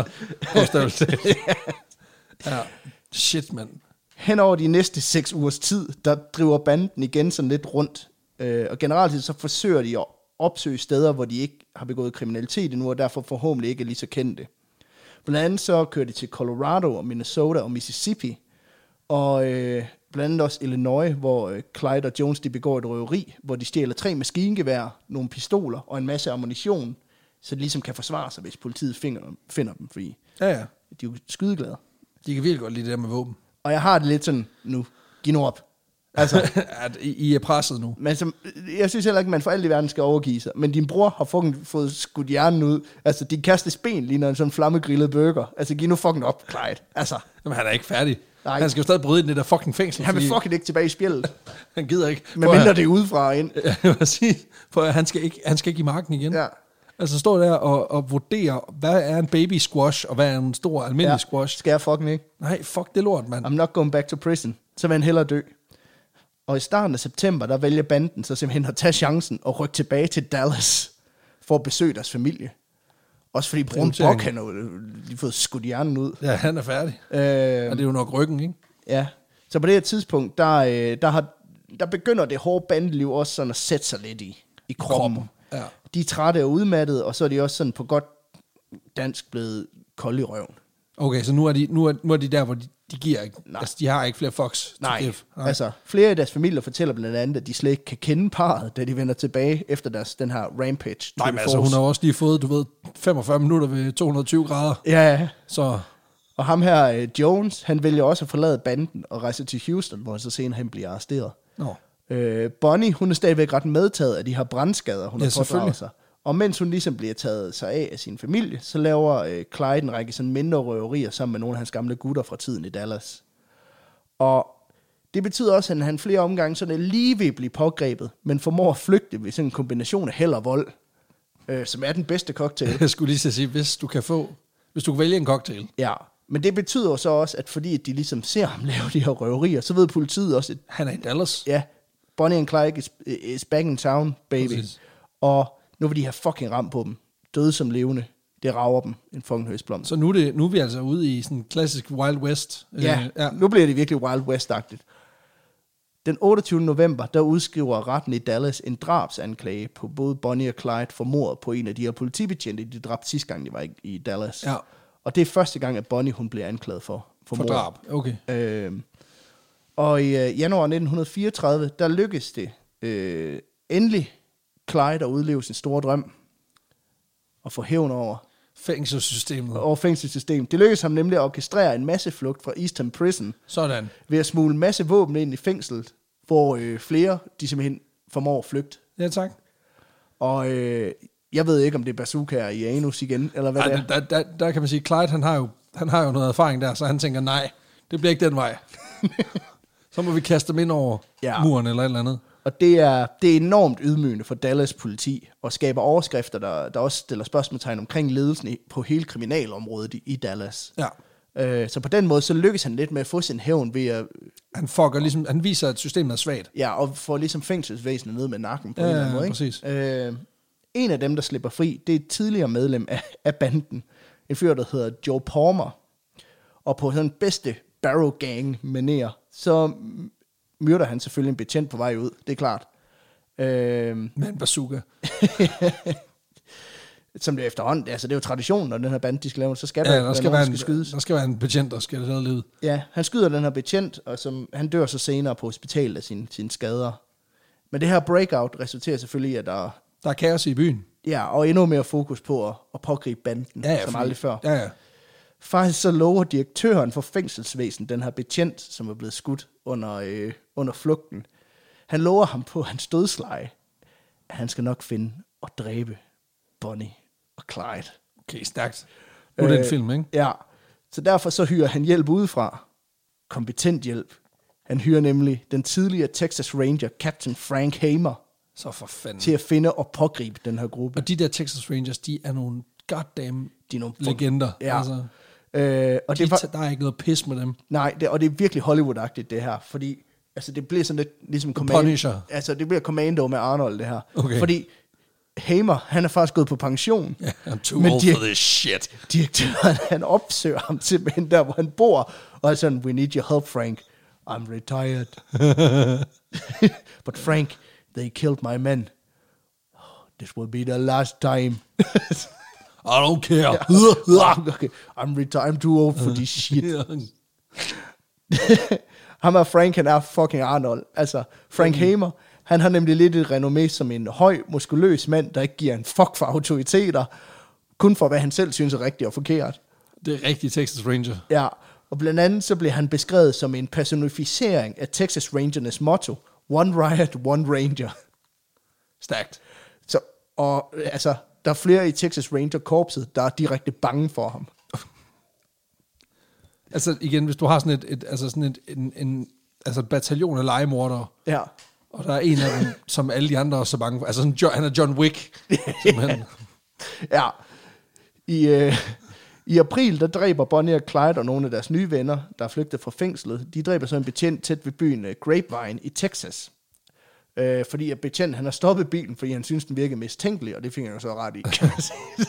Speaker 1: Ja, shit, mand.
Speaker 2: Hen over de næste 6 ugers tid, der driver banden igen sådan lidt rundt. Og generelt så forsøger de at opsøge steder, hvor de ikke har begået kriminalitet endnu, og derfor forhåbentlig ikke er lige så kendte. Blandt andet så kører de til Colorado og Minnesota og Mississippi, og blandt andet også Illinois, hvor Clyde og Jones de begår et røveri, hvor de stjæler 3 maskingevær, nogle pistoler og en masse ammunition, så de ligesom kan forsvare sig, hvis politiet finder dem, fordi
Speaker 1: de
Speaker 2: er jo skydeglade.
Speaker 1: De kan virkelig godt lide det der med våben.
Speaker 2: Og jeg har det lidt sådan, nu, giv nu op. Altså,
Speaker 1: at I er presset nu.
Speaker 2: Men jeg synes heller ikke, man for alt i verden skal overgive sig. Men din bror har fucking fået skudt hjernen ud. Altså, din kastes ben ligner en sådan flammegrillet burger. Altså, giv nu fucking op, Clyde. Altså.
Speaker 1: Jamen, han er ikke færdig.
Speaker 2: Nej.
Speaker 1: Han skal jo stadig bryde ind i det der fucking fængsel.
Speaker 2: Han vil fucking ikke tilbage i spjældet.
Speaker 1: Han gider ikke.
Speaker 2: Men mindre det er udefra ind.
Speaker 1: Jeg vil sige, for han skal ikke i marken igen.
Speaker 2: Ja.
Speaker 1: Altså, stå der og vurdere, hvad er en baby squash, og hvad er en stor almindelig squash.
Speaker 2: Skal jeg fucking ikke?
Speaker 1: Nej, fuck det lort, mand.
Speaker 2: I'm not going back to prison. Så vil han hellere dø. Og i starten af september, der vælger banden så simpelthen at tage chancen og rykke tilbage til Dallas for at besøge deres familie. Også fordi Brun Buck, han har lige fået skudt hjernen ud.
Speaker 1: Ja, han er færdig. Og det er jo nok ryggen, ikke?
Speaker 2: Ja. Så på det her tidspunkt, der begynder det hårde bandeliv også sådan at sætte sig lidt i kroppen.
Speaker 1: Ja.
Speaker 2: De er trætte og udmattede, og så er de også sådan på godt dansk blevet kolde i røven.
Speaker 1: Okay, så nu er de der, hvor de giver ikke. Nej. Altså, de har ikke flere fucks.
Speaker 2: Nej, altså flere af deres familier fortæller blandt andet, at de slet ikke kan kende parret, da de vender tilbage efter den her rampage.
Speaker 1: Nej, men altså, hun har også lige fået, 45 minutter ved 220 grader.
Speaker 2: Ja.
Speaker 1: Så.
Speaker 2: Og ham her, Jones, han vælger også at forlade banden og rejse til Houston, hvor han så senere han bliver arresteret. Bonnie, hun er stadigvæk ret medtaget af de her brandskader, hun har pådraget sig. Og mens hun ligesom bliver taget sig af sin familie, så laver Clyde en række sådan mindre røverier sammen med nogle af hans gamle gutter fra tiden i Dallas. Og det betyder også, at han flere omgange sådan lige vil blive pågrebet, men formår at flygte ved sådan en kombination af held og vold, som er den bedste cocktail.
Speaker 1: Jeg skulle lige sige, hvis du kan vælge en cocktail.
Speaker 2: Ja, men det betyder så også, at fordi de ligesom ser ham lave de her røverier, så ved politiet også, at
Speaker 1: han er i Dallas.
Speaker 2: Ja, Bonnie and Clyde is back in town, baby. Præcis. Og nu vil de have fucking ramt på dem. Døde som levende. Det rager dem en fucking høstblomst.
Speaker 1: Så nu er vi altså ude i sådan en klassisk Wild West.
Speaker 2: Ja, nu bliver det virkelig Wild West-agtigt. Den 28. november, der udskriver retten i Dallas en drabsanklage på både Bonnie og Clyde for mord på en af de her politibetjente, de dræbte sidste gang, de var i Dallas.
Speaker 1: Ja. Og
Speaker 2: det er første gang, at Bonnie hun bliver anklaget for mord.
Speaker 1: Drab, okay.
Speaker 2: Og i januar 1934, der lykkedes det endelig Clyde at udleve sin store drøm og få hævn over
Speaker 1: fængselssystemet.
Speaker 2: Det lykkedes ham nemlig at orkestrere en masseflugt fra Eastham Prison.
Speaker 1: Sådan.
Speaker 2: Ved at smule en masse våben ind i fængslet, hvor flere de simpelthen formår at flygte.
Speaker 1: Ja, tak.
Speaker 2: Og jeg ved ikke, om det er bazookaer i anus igen, eller hvad det er.
Speaker 1: Der kan man sige, Clyde, han har jo noget erfaring der, så han tænker, nej, det bliver ikke den vej. Så må vi kaste dem ind over muren eller et eller andet.
Speaker 2: Og det er enormt ydmygende for Dallas politi, og skaber overskrifter, der også stiller spørgsmålstegn omkring ledelsen på hele kriminalområdet i Dallas.
Speaker 1: Ja.
Speaker 2: Så på den måde, så lykkes han lidt med at få sin hævn ved at...
Speaker 1: Han viser, at systemet er svagt.
Speaker 2: Ja, og får ligesom fængselsvæsenet ned med nakken på en eller anden måde.
Speaker 1: Præcis.
Speaker 2: En af dem, der slipper fri, det er et tidligere medlem af banden. En fyr, der hedder Joe Palmer. Og på den bedste Barrow Gang-manér, så myrder han selvfølgelig en betjent på vej ud. Det er klart.
Speaker 1: Med en bazooka.
Speaker 2: Som det efterhånden, altså det er jo traditionen, når den her bande, de skal lave, så skal der skydes.
Speaker 1: Der skal være en betjent, der skal det livet.
Speaker 2: Ja, han skyder den her betjent, og han dør så senere på hospitalet af sine skader. Men det her breakout resulterer selvfølgelig i, at der
Speaker 1: er kaos i byen.
Speaker 2: Ja, og endnu mere fokus på at pågribe banden, som aldrig før.
Speaker 1: Ja.
Speaker 2: Faktisk så lover direktøren for fængselsvæsen, den her betjent, som er blevet skudt under flugten, han lover ham på hans dødsleje, at han skal nok finde og dræbe Bonnie og Clyde.
Speaker 1: Okay, stærkt. Nu er det en film, ikke?
Speaker 2: Ja, så derfor så hyrer han hjælp udefra. Kompetent hjælp. Han hyrer nemlig den tidligere Texas Ranger, Captain Frank Hamer,
Speaker 1: så for fanden,
Speaker 2: til at finde og pågribe den her gruppe.
Speaker 1: Og de der Texas Rangers, de er nogle goddamn legender.
Speaker 2: Ja.
Speaker 1: Altså,
Speaker 2: og
Speaker 1: der er ikke noget pis med dem.
Speaker 2: Nej, og det er virkelig Hollywood-agtigt, det her. Fordi altså, det bliver sådan lidt ligesom
Speaker 1: Punisher.
Speaker 2: Altså, det bliver Commando med Arnold, det her.
Speaker 1: Okay.
Speaker 2: Fordi Hamer, han er faktisk gået på pension.
Speaker 1: Yeah, I'm too old for this shit.
Speaker 2: Direktøren, han opsøger ham simpelthen der, hvor han bor. Og er sådan, we need your help, Frank. I'm retired. But Frank, they killed my men. This will be the last time.
Speaker 1: I don't care.
Speaker 2: Okay. I'm too old for this shit. Ham og Frank, han er fucking Arnold. Altså, Frank Hamer, han har nemlig lidt et renommé som en høj, muskuløs mand, der ikke giver en fuck for autoriteter, kun for hvad han selv synes er rigtigt og forkert.
Speaker 1: Det er rigtig Texas Ranger.
Speaker 2: Ja, og blandt andet så bliver han beskrevet som en personificering af Texas Rangernes motto, One Riot, One Ranger.
Speaker 1: Stærkt.
Speaker 2: Så, og altså, der er flere i Texas Ranger-korpset, der er direkte bange for ham.
Speaker 1: Altså igen, hvis du har sådan en bataljon af legemordere,
Speaker 2: ja,
Speaker 1: og der er en af dem, som alle de andre også er bange for. Altså sådan, han er John Wick.
Speaker 2: Ja. I april, der dræber Bonnie og Clyde og nogle af deres nye venner, der er flygtet fra fængslet. De dræber så en betjent tæt ved byen Grapevine i Texas. Fordi at betjent, han har stoppet bilen, fordi han synes, den virkede mistænkelig, og det fik han jo så ret i, kan man sige.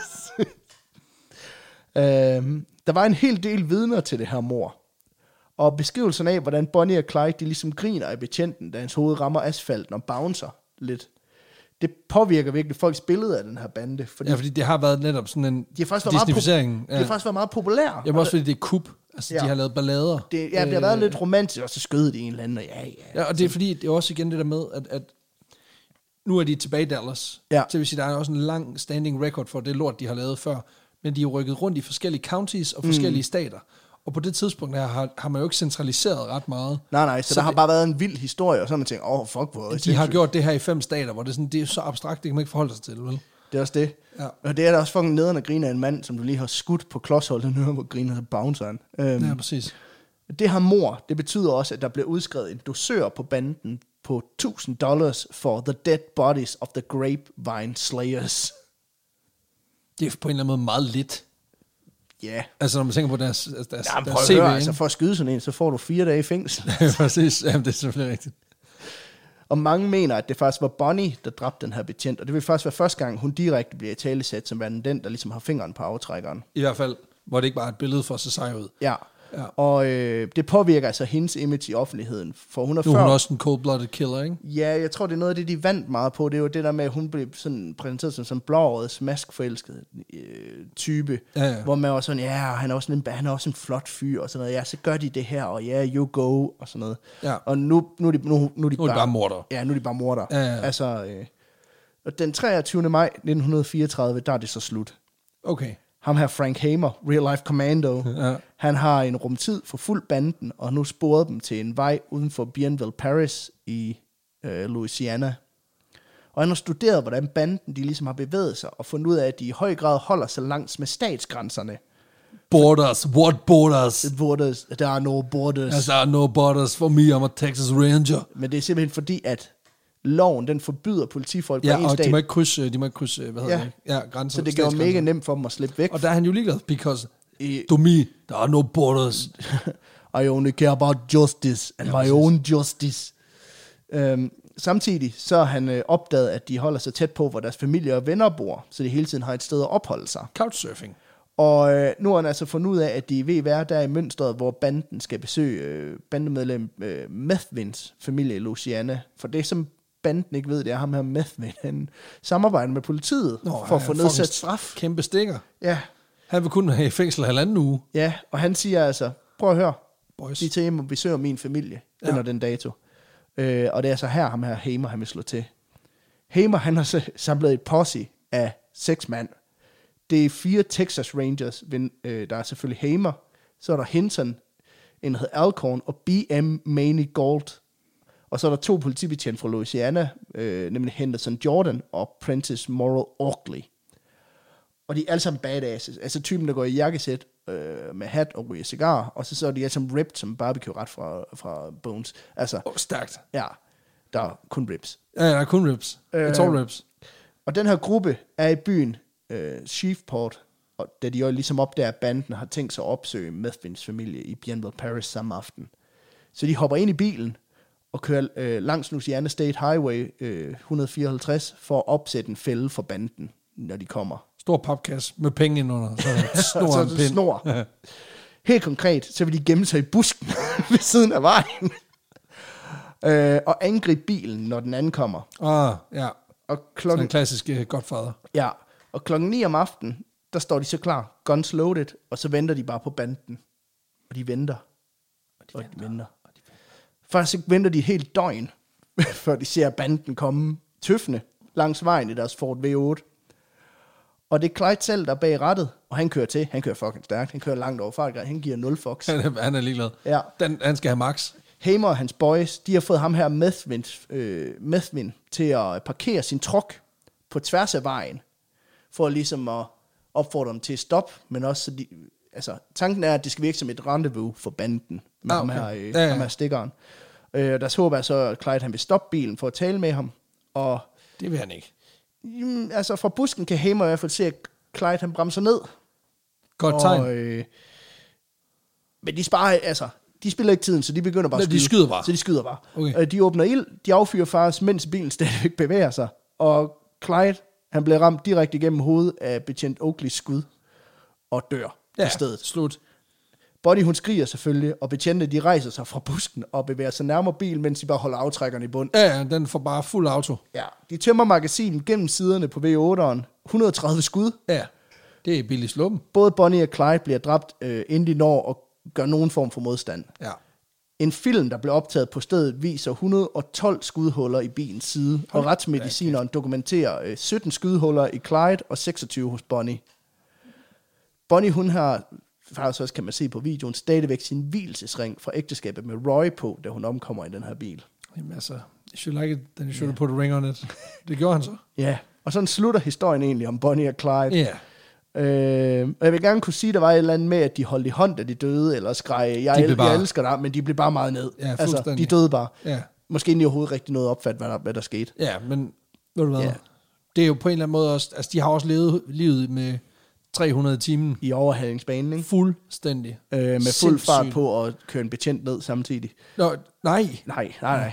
Speaker 2: Der var en hel del vidner til det her mord. Og beskrivelsen af, hvordan Bonnie og Clyde, de ligesom griner af betjenten, da hans hoved rammer asfalten og bouncer lidt. Det påvirker virkelig folks billede af den her bande.
Speaker 1: Fordi det har været netop sådan en
Speaker 2: disneyficering. Det har faktisk været meget populært.
Speaker 1: Jamen også fordi det er kup. Altså, de har lavet ballader.
Speaker 2: Det har været lidt romantisk, og så skød de en eller anden.
Speaker 1: Ja, og det er fordi, det er også igen det der med, at nu er de tilbage i Dallas.
Speaker 2: Ja.
Speaker 1: Så vil sige, der er også en lang standing record for det lort, de har lavet før. Men de er jo rykket rundt i forskellige counties og forskellige stater. Og på det tidspunkt her har man jo ikke centraliseret ret meget.
Speaker 2: Nej, så der har bare været en vild historie, og så har man tænkt, fuck, hvor
Speaker 1: de har gjort det her i 5 stater, hvor det er så abstrakt, det kan man ikke forholde sig til, vel?
Speaker 2: Det er også det. Ja. Og det er da også fucking nederen at grine af en mand, som du lige har skudt på klodsholdet, nu hvor griner af bounceren.
Speaker 1: Ja, præcis.
Speaker 2: Det her mord, det betyder også, at der bliver udskrevet en dosør på banden på $1,000 for the dead bodies of the Grapevine Slayers.
Speaker 1: Det er på en eller anden måde meget lidt.
Speaker 2: Ja. Yeah.
Speaker 1: Altså, når man tænker på deres
Speaker 2: CV, høre, altså for at skyde sådan en, så får du 4 dage i fængsel.
Speaker 1: Præcis, jamen, det er selvfølgelig rigtigt.
Speaker 2: Og mange mener, at det faktisk var Bonnie, der dræbte den her betjent, og det vil faktisk være første gang, hun direkte bliver italesat som værende den, der ligesom har fingeren på aftrækkeren.
Speaker 1: I hvert fald, hvor det ikke bare er et billede for at se sej ud.
Speaker 2: Ja,
Speaker 1: Ja.
Speaker 2: Og det påvirker altså hendes image i offentligheden. For hun er
Speaker 1: nu er hun også en cold-blooded killer, ikke?
Speaker 2: Ja, jeg tror, det er noget af det, de vandt meget på. Det er jo det der med, at hun blev sådan præsenteret som sådan blååret, smaskforelsket type. Ja. Hvor man var sådan, ja, han er også en flot fyr, og sådan noget. Ja, så gør de det her, og ja, you go, og sådan noget. Ja. Og nu er de
Speaker 1: bare morder.
Speaker 2: Ja, nu er de bare morder.
Speaker 1: Ja.
Speaker 2: Altså, og den 23. maj 1934, der er det så slut.
Speaker 1: Okay.
Speaker 2: Ham her, Frank Hamer, Real Life Commando, han har en rumtid for fuld banden, og nu sporet dem til en vej uden for Bienville Parish i Louisiana. Og han har studeret, hvordan banden de ligesom har bevæget sig, og fundet ud af, at de i høj grad holder sig langs med statsgrænserne.
Speaker 1: Borders, what borders?
Speaker 2: Borders, there are no borders.
Speaker 1: There are no borders for me, I'm a Texas Ranger.
Speaker 2: Men det er simpelthen fordi, at loven, den forbyder politifolk på en stat.
Speaker 1: Ja, og de må ikke krydse, hvad hedder det? Ja, grænser.
Speaker 2: Så det gør mega nemt for dem at slippe væk.
Speaker 1: Og der er han jo ligeglad, because to me, there are no borders.
Speaker 2: I only care about justice, and my own justice. Samtidig så har han opdaget, at de holder sig tæt på, hvor deres familie og venner bor, så de hele tiden har et sted at opholde sig.
Speaker 1: Couchsurfing.
Speaker 2: Og nu har han altså fundet ud af, at de ved være der i mønstret, hvor banden skal besøge bandemedlem Methvins familie i Louisiana. For det, som banden ikke ved, det er ham her Methvin. Han samarbejder med politiet for at få nedsat straf.
Speaker 1: Kæmpe stikker.
Speaker 2: Ja.
Speaker 1: Han vil kun have i fængsel 1,5 uge.
Speaker 2: Ja, og han siger altså, prøv at høre, de tager hjem og besøger min familie, den og den dato. Og det er så her, ham her Hamer, han vil slå til. Hamer, han har samlet et posse af 6 mand. Det er 4 Texas Rangers, der er selvfølgelig Hamer, så er der Hinton, en der hedder Alcorn, og B.M. Maney Gold. Og så er der 2 politibetjente fra Louisiana, nemlig Henderson Jordan og Prentice Morrow Oakley. Og de er alle sammen badasses. Altså typen, der går i jakkesæt med hat og ryger cigar, og så er de alle sammen ripped som barbecue-ret fra Bones. Altså,
Speaker 1: stærkt.
Speaker 2: Ja, der er kun ribs.
Speaker 1: Ja, der er kun ribs. It's all ribs.
Speaker 2: Og den her gruppe er i byen Shreveport, og da de jo ligesom opdager, at banden har tænkt sig at opsøge Methvins familie i Bienville Parish samme aften. Så de hopper ind i bilen og kører langs Louisiana State Highway 154 for at opsætte en fælde for banden, når de kommer.
Speaker 1: Stor papkasse med penge indenunder.
Speaker 2: Så det snor. Ja. Helt konkret, så vil de gemme sig i busken ved siden af vejen. Og angribe bilen, når den ankommer.
Speaker 1: Ja.
Speaker 2: Og
Speaker 1: sådan en klassisk Godfather.
Speaker 2: Ja, og 9:00 om aftenen, der står de så klar, guns loaded, og så venter de bare på banden. Og de venter. Og de venter. Faktisk venter de et helt døgn, før de ser banden komme tøffende langs vejen i deres Ford V8. Og det er Clyde selv, der er bag rattet, og han kører til. Han kører fucking stærkt. Han kører langt over fartgrænsen. Han giver 0 fucks.
Speaker 1: Han er ligeglad.
Speaker 2: Ja.
Speaker 1: Han skal have max.
Speaker 2: Hamer og hans boys, de har fået ham her Methvin til at parkere sin truck på tværs af vejen, for ligesom at opfordre dem til at stoppe, men også så de, altså tanken er, at det skal virke som et rendezvous for banden med ham her stikkeren. Deres håb er så, at Clyde han vil stoppe bilen for at tale med ham, og
Speaker 1: det vil han ikke.
Speaker 2: Altså fra busken kan Hamer i hvert fald se, at Clyde han bremser ned.
Speaker 1: Godt tegn.
Speaker 2: Men de sparer, altså de spiller ikke tiden, så de begynder bare at skyde.
Speaker 1: De skyder bare.
Speaker 2: Okay. De åbner ild, de affyrer faktisk, mens bilen stadigvæk bevæger sig. Og Clyde, han bliver ramt direkte igennem hovedet af betjent Oakleys skud, og dør i stedet.
Speaker 1: Slut.
Speaker 2: Bonnie, hun skriger selvfølgelig, og betjente, de rejser sig fra busken og bevæger sig nærmere bilen, mens de bare holder aftrækkerne i bund.
Speaker 1: Ja, den får bare fuld auto.
Speaker 2: Ja, de tømmer magasinet gennem siderne på V8'eren. 130 skud.
Speaker 1: Ja, det er billigt sluppen.
Speaker 2: Både Bonnie og Clyde bliver dræbt, inden de når at gøre nogen form for modstand.
Speaker 1: Ja.
Speaker 2: En film, der blev optaget på stedet, viser 112 skudhuller i bilens side, og retsmedicineren dokumenterer 17 skudhuller i Clyde og 26 hos Bonnie. Bonnie, hun har faktisk også, kan man se på videoen, stadigvæk sin hvilesesring fra ægteskabet med Roy på, da hun omkommer i den her bil.
Speaker 1: Jamen altså, if you like it, then you should have put a ring on it. Det gjorde han så.
Speaker 2: Ja, og sådan slutter historien egentlig om Bonnie og Clyde.
Speaker 1: Ja.
Speaker 2: Og jeg vil gerne kunne sige, at der var et eller andet med, at de holdt i hånd, da de døde, eller skreg, jeg elsker dig, men de blev bare meget ned.
Speaker 1: Ja,
Speaker 2: altså, de døde bare.
Speaker 1: Ja.
Speaker 2: Måske inden de overhovedet rigtig noget opfat, hvad der skete.
Speaker 1: Ja, men ved du hvad?
Speaker 2: Ja.
Speaker 1: Det er jo på en eller anden måde også, altså de har også levet livet med 300 timer.
Speaker 2: I overhalingsbanen, ikke?
Speaker 1: Fuldstændig.
Speaker 2: Med fuld fart på at køre en betjent ned samtidig.
Speaker 1: Nå, nej.
Speaker 2: Nej.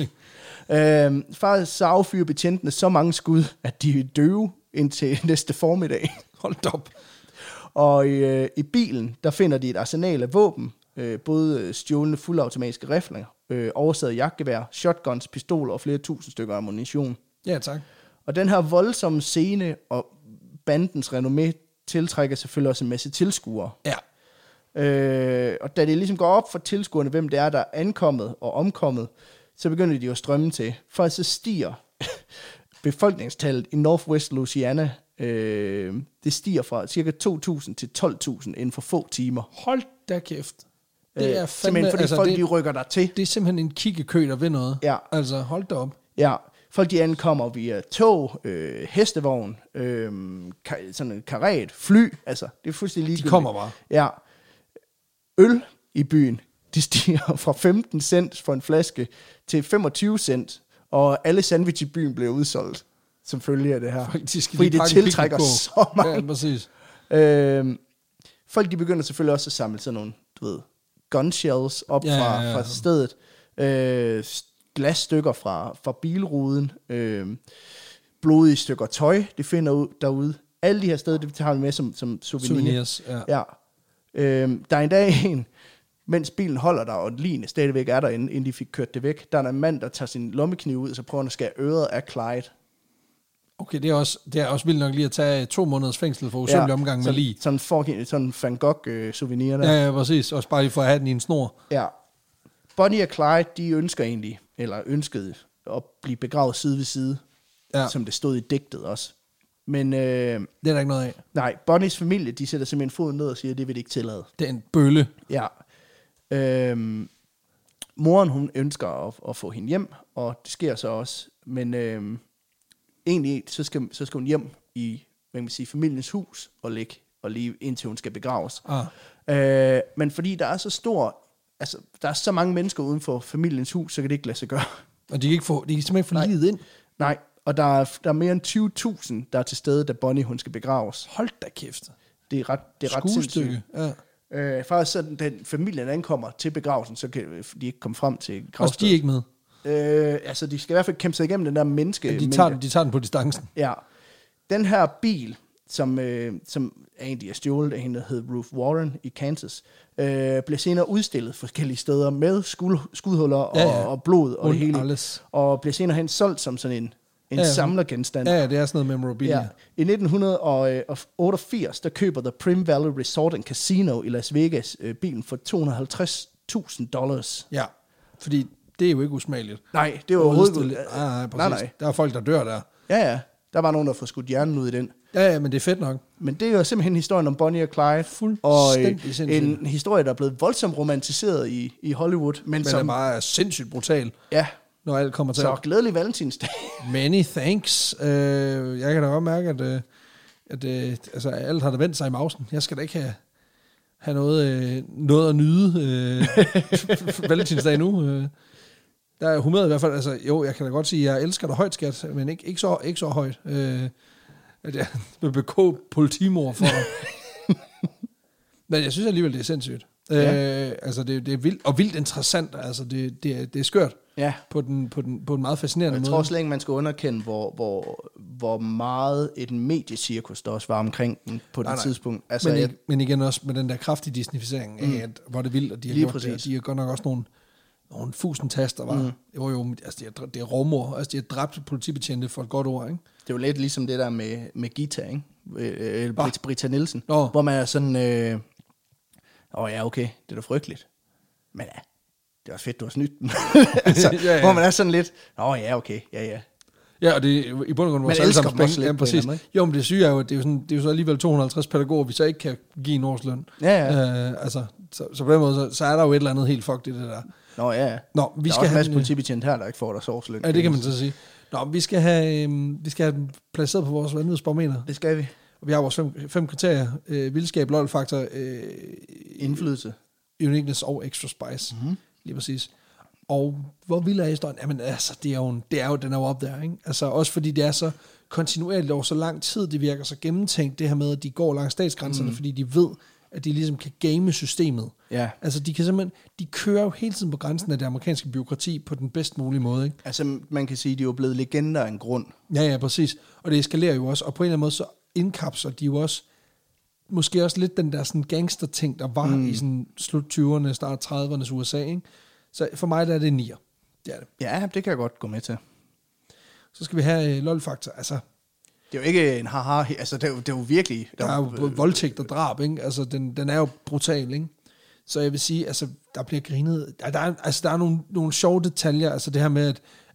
Speaker 2: Faktisk så affyrer betjentene så mange skud, at de er døve indtil næste formiddag.
Speaker 1: Hold op.
Speaker 2: Og i bilen, der finder de et arsenal af våben, både stjålne fuldautomatiske rifler, oversaget jagtgevær, shotguns, pistoler og flere tusind stykker ammunition.
Speaker 1: Ja, tak.
Speaker 2: Og den her voldsomme scene og bandens renommé tiltrækker selvfølgelig også en masse tilskuere.
Speaker 1: Ja.
Speaker 2: Og da det ligesom går op for tilskuerne, hvem det er, der er ankommet og omkommet, så begynder de jo at strømme til. For så stiger befolkningstallet i Northwest Louisiana, det stiger fra cirka 2.000 til 12.000 inden for få timer.
Speaker 1: Hold da kæft. Det er
Speaker 2: simpelthen fordi folk de rykker der til.
Speaker 1: Det er simpelthen en kiggekø, der ved noget.
Speaker 2: Ja.
Speaker 1: Altså, hold da op.
Speaker 2: Ja, folk de ankommer via tog, hestevogn, sådan en karet, fly, altså det er fuldstændig ligegyldigt.
Speaker 1: De kommer bare.
Speaker 2: Ja. Øl i byen, de stiger fra 15 cent for en flaske til 25 cent, og alle sandwich i byen bliver udsolgt som følge af det her. Fordi det tiltrækker så mange.
Speaker 1: Ja, præcis.
Speaker 2: Folk de begynder selvfølgelig også at samle sådan nogle, du ved, gunshells op fra stedet. Glasstykker fra bilruden. Blodige stykker tøj, de finder ud derude. Alle de her steder, det tager vi med som souvenirs. Ja. Der er en dag en, mens bilen holder der, og ligene stadigvæk er der, inden de fik kørt det væk. Der er en mand, der tager sin lommekniv ud, og så prøver at skære øret af Clyde.
Speaker 1: Okay, det er også vildt nok lige at tage 2 måneders fængsel for usømmelig omgang med lig.
Speaker 2: Sådan Van Gogh-souvenir der.
Speaker 1: Ja, præcis. Også bare lige for at have den i en snor.
Speaker 2: Ja. Bonnie og Clyde, de ønskede at blive begravet side ved side, som det stod i digtet også. Men
Speaker 1: det er der ikke noget af.
Speaker 2: Nej, Bonnies familie, de sætter simpelthen foden ned og siger, at det vil de ikke tillade.
Speaker 1: Det er en bølle.
Speaker 2: Ja. Moren, hun ønsker at få hende hjem, og det sker så også. Men egentlig, så skal hun hjem i, hvad kan man sige, familiens hus og ligge, og lige indtil hun skal begraves. Men fordi der er så stor, altså der er så mange mennesker uden for familiens hus, så kan det ikke lade sig gøre.
Speaker 1: Og de kan simpelthen få livet ind?
Speaker 2: Nej, og der er mere end 20.000, der er til stede, da Bonnie hun skal begraves.
Speaker 1: Hold da kæft.
Speaker 2: Det er ret sindssygt. Ja. Faktisk så den familien ankommer til begravelsen, så kan de ikke komme frem til gravstedet.
Speaker 1: Og de er ikke med?
Speaker 2: Altså, de skal i hvert fald kæmpe sig igennem den der menneske.
Speaker 1: Ja, de tager den på distancen.
Speaker 2: Ja. Den her bil, som egentlig er stjålet af hende, der hed Ruth Warren i Kansas, bliver senere udstillet forskellige steder med skudhuller og blod og det hele. Alles. Og bliver senere hen solgt som sådan en samlergenstand.
Speaker 1: Ja, det er sådan noget memorabilia. Ja.
Speaker 2: I 1988, der køber The Prim Valley Resort and Casino i Las Vegas bilen for $250,000.
Speaker 1: Ja, fordi det er jo ikke usmageligt.
Speaker 2: Nej, det er jo overhovedet...
Speaker 1: Nej. Der er folk, der dør der.
Speaker 2: Ja. Der var nogen, der får skudt hjernen ud i den.
Speaker 1: Ja, men det er fedt nok.
Speaker 2: Men det er jo simpelthen historien om Bonnie og Clyde. Og en historie, der er blevet voldsomt romantiseret i Hollywood. Men som
Speaker 1: er bare sindssygt brutal.
Speaker 2: Ja.
Speaker 1: Når alt kommer til.
Speaker 2: Så glædelig valentinsdag.
Speaker 1: Many thanks. Jeg kan da godt mærke, at altså, alt har da vendt sig i mausen. Jeg skal da ikke have noget at nyde valentinsdag nu. Der er humøret i hvert fald. Altså, jo, jeg kan da godt sige, at jeg elsker dig højt, skat, men ikke så højt. At jeg vil begå politimord for dig. Men jeg synes alligevel, det er sindssygt. Ja. Altså, det er vildt, og vildt interessant. Altså, det er skørt. Ja. På en meget fascinerende måde.
Speaker 2: Jeg tror slet ikke, man skal underkende, hvor meget et mediecirkus der også var omkring den på det tidspunkt. Altså,
Speaker 1: men igen også med den der kraftige disnificering af, hvor det vildt, og de har gjort det. De har godt nok også nogle fusentaster, var. Jo, altså det er råmor. Altså, de har dræbt politibetjente for et godt ord, ikke?
Speaker 2: Det er jo lidt ligesom det der med Gita, ikke? Britta Nielsen. Hvor man er sådan, ja, okay, det er da frygteligt. Men ja, det var fedt, du har snydt den. Altså, ja. Hvor man er sådan lidt, ja, okay, ja.
Speaker 1: Ja, og det er i bund og grund vores allesammens penge. Ja, præcis. Jo, men det syge er jo, at det er jo så alligevel 250 pædagoger, vi så ikke kan give en årsløn.
Speaker 2: Ja.
Speaker 1: Altså, så på den måde, så er der jo et eller andet helt fucked i det der.
Speaker 2: Nå, ja.
Speaker 1: Nå, vi
Speaker 2: der
Speaker 1: skal
Speaker 2: er også en masse politibetjent her, der ikke får deres årsløn.
Speaker 1: Ja, det kan man så sige. Nå, vi skal have dem placeret på vores vanvidsbarometer.
Speaker 2: Det skal vi.
Speaker 1: Og vi har vores 5 kriterier. Vildskab, lol-faktor,
Speaker 2: indflydelse,
Speaker 1: uniqueness og extra spice. Mm-hmm. Lige præcis. Og hvor vild er historien? Jamen altså, den er jo op der, ikke? Altså også fordi det er så kontinuerligt over så lang tid, det virker så gennemtænkt, det her med, at de går langs statsgrænserne, fordi de ved, at de ligesom kan game systemet.
Speaker 2: Ja.
Speaker 1: Altså de kan simpelthen, de kører jo hele tiden på grænsen af det amerikanske bureaukrati på den bedst mulige måde, ikke?
Speaker 2: Altså man kan sige, at de er jo blevet legender af en grund.
Speaker 1: Ja, præcis. Og det eskalerer jo også, og på en eller anden måde så indkapsler de jo også måske også lidt den der sådan gangster-ting, der var i sådan slut 20'erne, start 30'ernes USA, ikke? Så for mig der er det 9'er. Det er det.
Speaker 2: Ja, det kan jeg godt gå med til.
Speaker 1: Så skal vi have LOL-faktor. Altså,
Speaker 2: det er jo ikke en haha, altså det er jo virkelig...
Speaker 1: Der er jo voldtægt og drab, ikke? Altså, den er jo brutal, ikke? Så jeg vil sige, altså, der bliver grinet... Der er nogle sjove detaljer, altså det her med,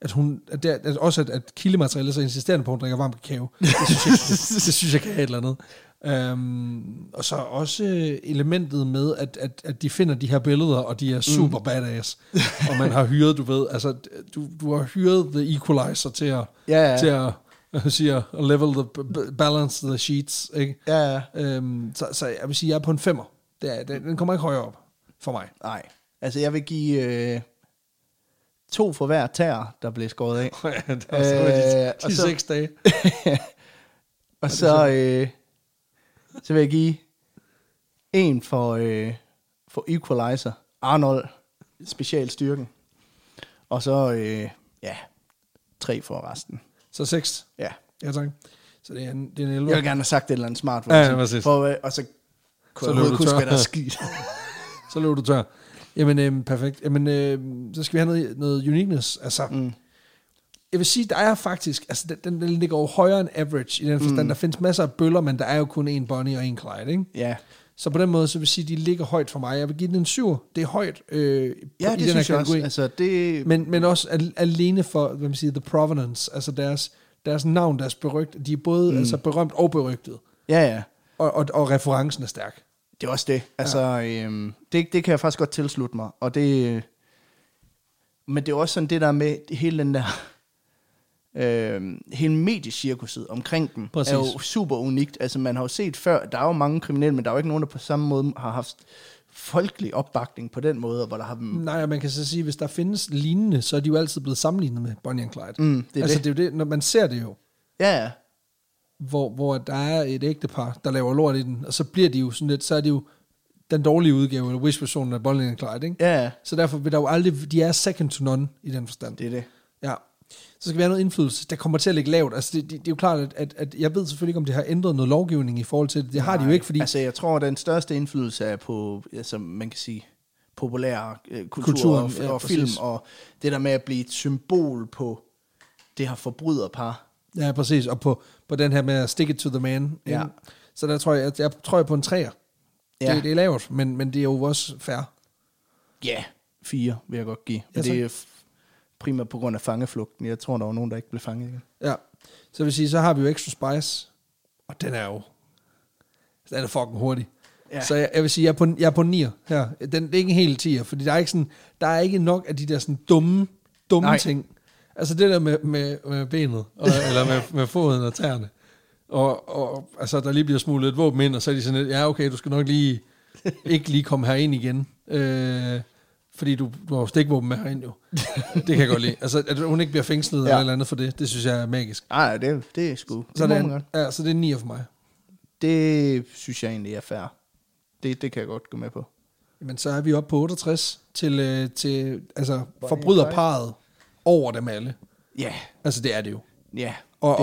Speaker 1: at kildematerialet er så insisterende på, at hun drikker varm kakao. Det synes jeg kan have et eller andet. Og så også elementet med, at de finder de her billeder, og de er super badass. Og man har hyret, du ved, altså, du har hyret The Equalizer til at... Til at level balance the sheets, ikke?
Speaker 2: Ja.
Speaker 1: Så jeg vil sige, jeg er på en 5'er. Den kommer ikke højere op for mig.
Speaker 2: Nej. Altså, jeg vil give 2 for hver tær, der blev skåret af.
Speaker 1: Ja, det var de 6 dage.
Speaker 2: Og så vil jeg give 1 for Equalizer. Arnold, specialstyrken. Og så, 3 for resten.
Speaker 1: Så 6?
Speaker 2: Ja.
Speaker 1: Ja, tak. Så det er en 11.
Speaker 2: Jeg vil gerne have sagt et eller andet smart. Og så kunne jeg huske, hvad der er skidt.
Speaker 1: Så løber du tør. Jamen, perfekt. Jamen, så skal vi have noget uniqueness. Altså, jeg vil sige, der er faktisk, altså den ligger jo højere end average i den forstand. Der findes masser af bøller, men der er jo kun en Bonnie og en Clyde, ikke?
Speaker 2: Ja.
Speaker 1: Så på den måde, så vil jeg sige, de ligger højt for mig. Jeg vil give den en 7. Det er højt
Speaker 2: ja, det
Speaker 1: i den her
Speaker 2: synes
Speaker 1: kategori.
Speaker 2: jeg også. Altså, det...
Speaker 1: Men også alene for, hvad man siger, the provenance, altså deres navn, deres berygte, de er både altså berømt og berygtet.
Speaker 2: Ja.
Speaker 1: Og referencen er stærk.
Speaker 2: Det er også det. Altså, det kan jeg faktisk godt tilslutte mig. Og det... Men det er også sådan det der med hele den der... hele mediecirkuset omkring dem. Præcis. Er jo super unikt. Altså, man har jo set før, der er jo mange kriminelle, men der er jo ikke nogen, der på samme måde har haft folkelig opbakning på den måde, hvor der har dem...
Speaker 1: Nej, man kan så sige, hvis der findes lignende, så er de jo altid blevet sammenlignet med Bonnie and Clyde. Det er jo det, når man ser det jo.
Speaker 2: Ja.
Speaker 1: Hvor der er et ægtepar, der laver lort i den, og så bliver de jo sådan lidt, så er de jo den dårlige udgave, eller Wish-versionen af Bonnie and Clyde, ikke?
Speaker 2: Ja.
Speaker 1: Så derfor vil der jo aldrig, de er second to none i den forstand.
Speaker 2: Det er det.
Speaker 1: Ja. Så skal vi have noget indflydelse, der kommer til at ligge lavt. Altså det er jo klart, at jeg ved selvfølgelig ikke, om det har ændret noget lovgivning i forhold til det. Det har de jo ikke, fordi...
Speaker 2: Altså jeg tror, at den største indflydelse er på, altså man kan sige, populær kultur og film, og det der med at blive et symbol på det her forbryderpar.
Speaker 1: Ja, præcis. Og på den her med at stick it to the man.
Speaker 2: Ja.
Speaker 1: Så der tror jeg tror på en 3'er. Ja. Det er lavt, men det er jo også fair.
Speaker 2: Ja, 4 vil jeg godt give. Ja, det er primært på grund af fangeflugten. Jeg tror, der var nogen, der ikke blev fanget igen.
Speaker 1: Ja, så vil sige, så har vi jo Extra Spice, og den er fucking hurtig. Ja. Så jeg vil sige, jeg er på 9'er her. Det er ikke en helt 10'er, fordi der er ikke nok af de der sådan dumme ting. Altså det der med benet, eller med foden og tæerne. Og altså, der lige bliver smuglet et våben ind, og så er de sådan lidt, ja okay, du skal nok ikke lige komme herind igen. Fordi du har jo stikvåben med herind jo. Det kan jeg godt lide. Altså, at hun ikke bliver fængslet eller andet for det synes jeg er magisk.
Speaker 2: Nej, det er sgu.
Speaker 1: Så det er en 9'er for mig.
Speaker 2: Det synes jeg egentlig er fair. Det kan jeg godt gå med på.
Speaker 1: Men så er vi oppe på 68 til altså forbryderparet over dem alle.
Speaker 2: Ja. Yeah.
Speaker 1: Altså det er det jo.
Speaker 2: Ja.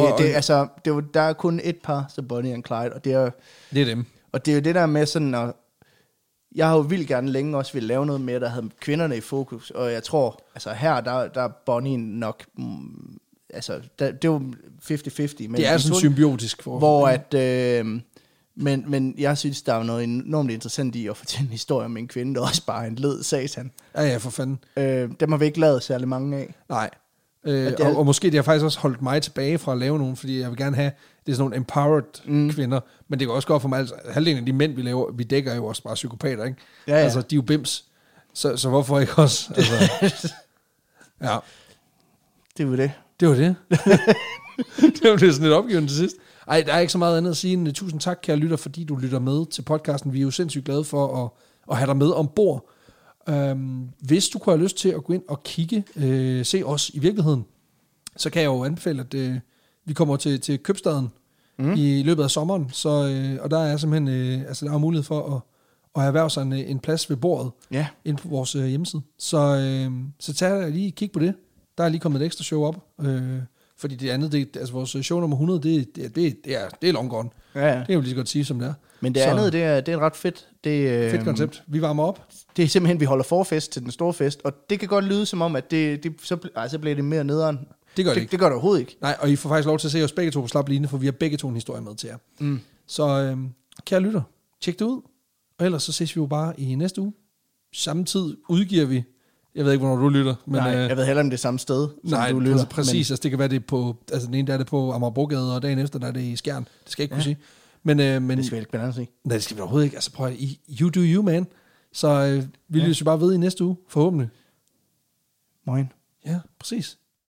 Speaker 2: Der er kun et par, så Bonnie and Clyde, og det er
Speaker 1: dem. Og
Speaker 2: det er jo det der med sådan, og jeg har jo vildt gerne længe også ville lave noget mere, der havde kvinderne i fokus, og jeg tror, altså her, der er Bonnie nok, altså, det er jo 50-50.
Speaker 1: Det er sådan symbiotisk forhold.
Speaker 2: Hvor at, men jeg synes, der er noget enormt interessant i at fortælle en historie om en kvinde, der også bare er en led satan.
Speaker 1: Ja, for fanden.
Speaker 2: Dem har vi ikke lavet særlig mange af.
Speaker 1: Nej. Og måske det har faktisk også holdt mig tilbage fra at lave nogen, fordi jeg vil gerne have, det er sådan nogle empowered kvinder, men det går også godt for mig, altså halvdelen af de mænd, vi dækker jo også bare psykopater, ikke?
Speaker 2: Ja.
Speaker 1: Altså, de er jo bims, så hvorfor ikke også? Altså, ja.
Speaker 2: Det var det.
Speaker 1: Det var det. Det var sådan lidt opgivende til sidst. Ej, der er ikke så meget andet at sige end tusind tak, kære lytter, fordi du lytter med til podcasten. Vi er jo sindssygt glade for at have dig med ombord. Hvis du kunne have lyst til at gå ind og kigge, se os i virkeligheden, så kan jeg jo anbefale, at vi kommer til Købstaden i løbet af sommeren, og der er simpelthen altså der er mulighed for at erhverve sig en plads ved bordet inde på vores hjemmeside. Så tag lige kig på det. Der er lige kommet et ekstra show op Fordi det andet, altså vores show nummer 100, det er long gone.
Speaker 2: Ja.
Speaker 1: Det kan jo lige så godt sige, som det er.
Speaker 2: Men det andet, det er ret fedt.
Speaker 1: Fedt koncept. Vi varmer op.
Speaker 2: Det er simpelthen, vi holder forfest til den store fest, og det kan godt lyde som om, at så bliver det mere nederen.
Speaker 1: Det gør det ikke.
Speaker 2: Det gør det overhovedet ikke.
Speaker 1: Nej, og I får faktisk lov til at se os begge to på Slap Line, for vi har begge to en historie med til jer. Så kære lytter, tjek det ud. Og ellers så ses vi jo bare i næste uge. Samtidig udgiver vi, jeg ved ikke, hvornår du lytter. Men,
Speaker 2: nej, jeg ved heller ikke, om det er samme sted, som du lytter.
Speaker 1: Præcis. Men... Altså, det kan være, det er på, altså den ene der er det på Amagerbrogade, og dagen efter der er det i Skjern. Det skal jeg ikke kunne sige. Men,
Speaker 2: det skal vi ikke blandt sige.
Speaker 1: Nej, det skal vi overhovedet ikke. Altså prøv at, you do you, man. Så vi lyttes jo bare ved i næste uge, forhåbentlig.
Speaker 2: Moin.
Speaker 1: Ja, præcis.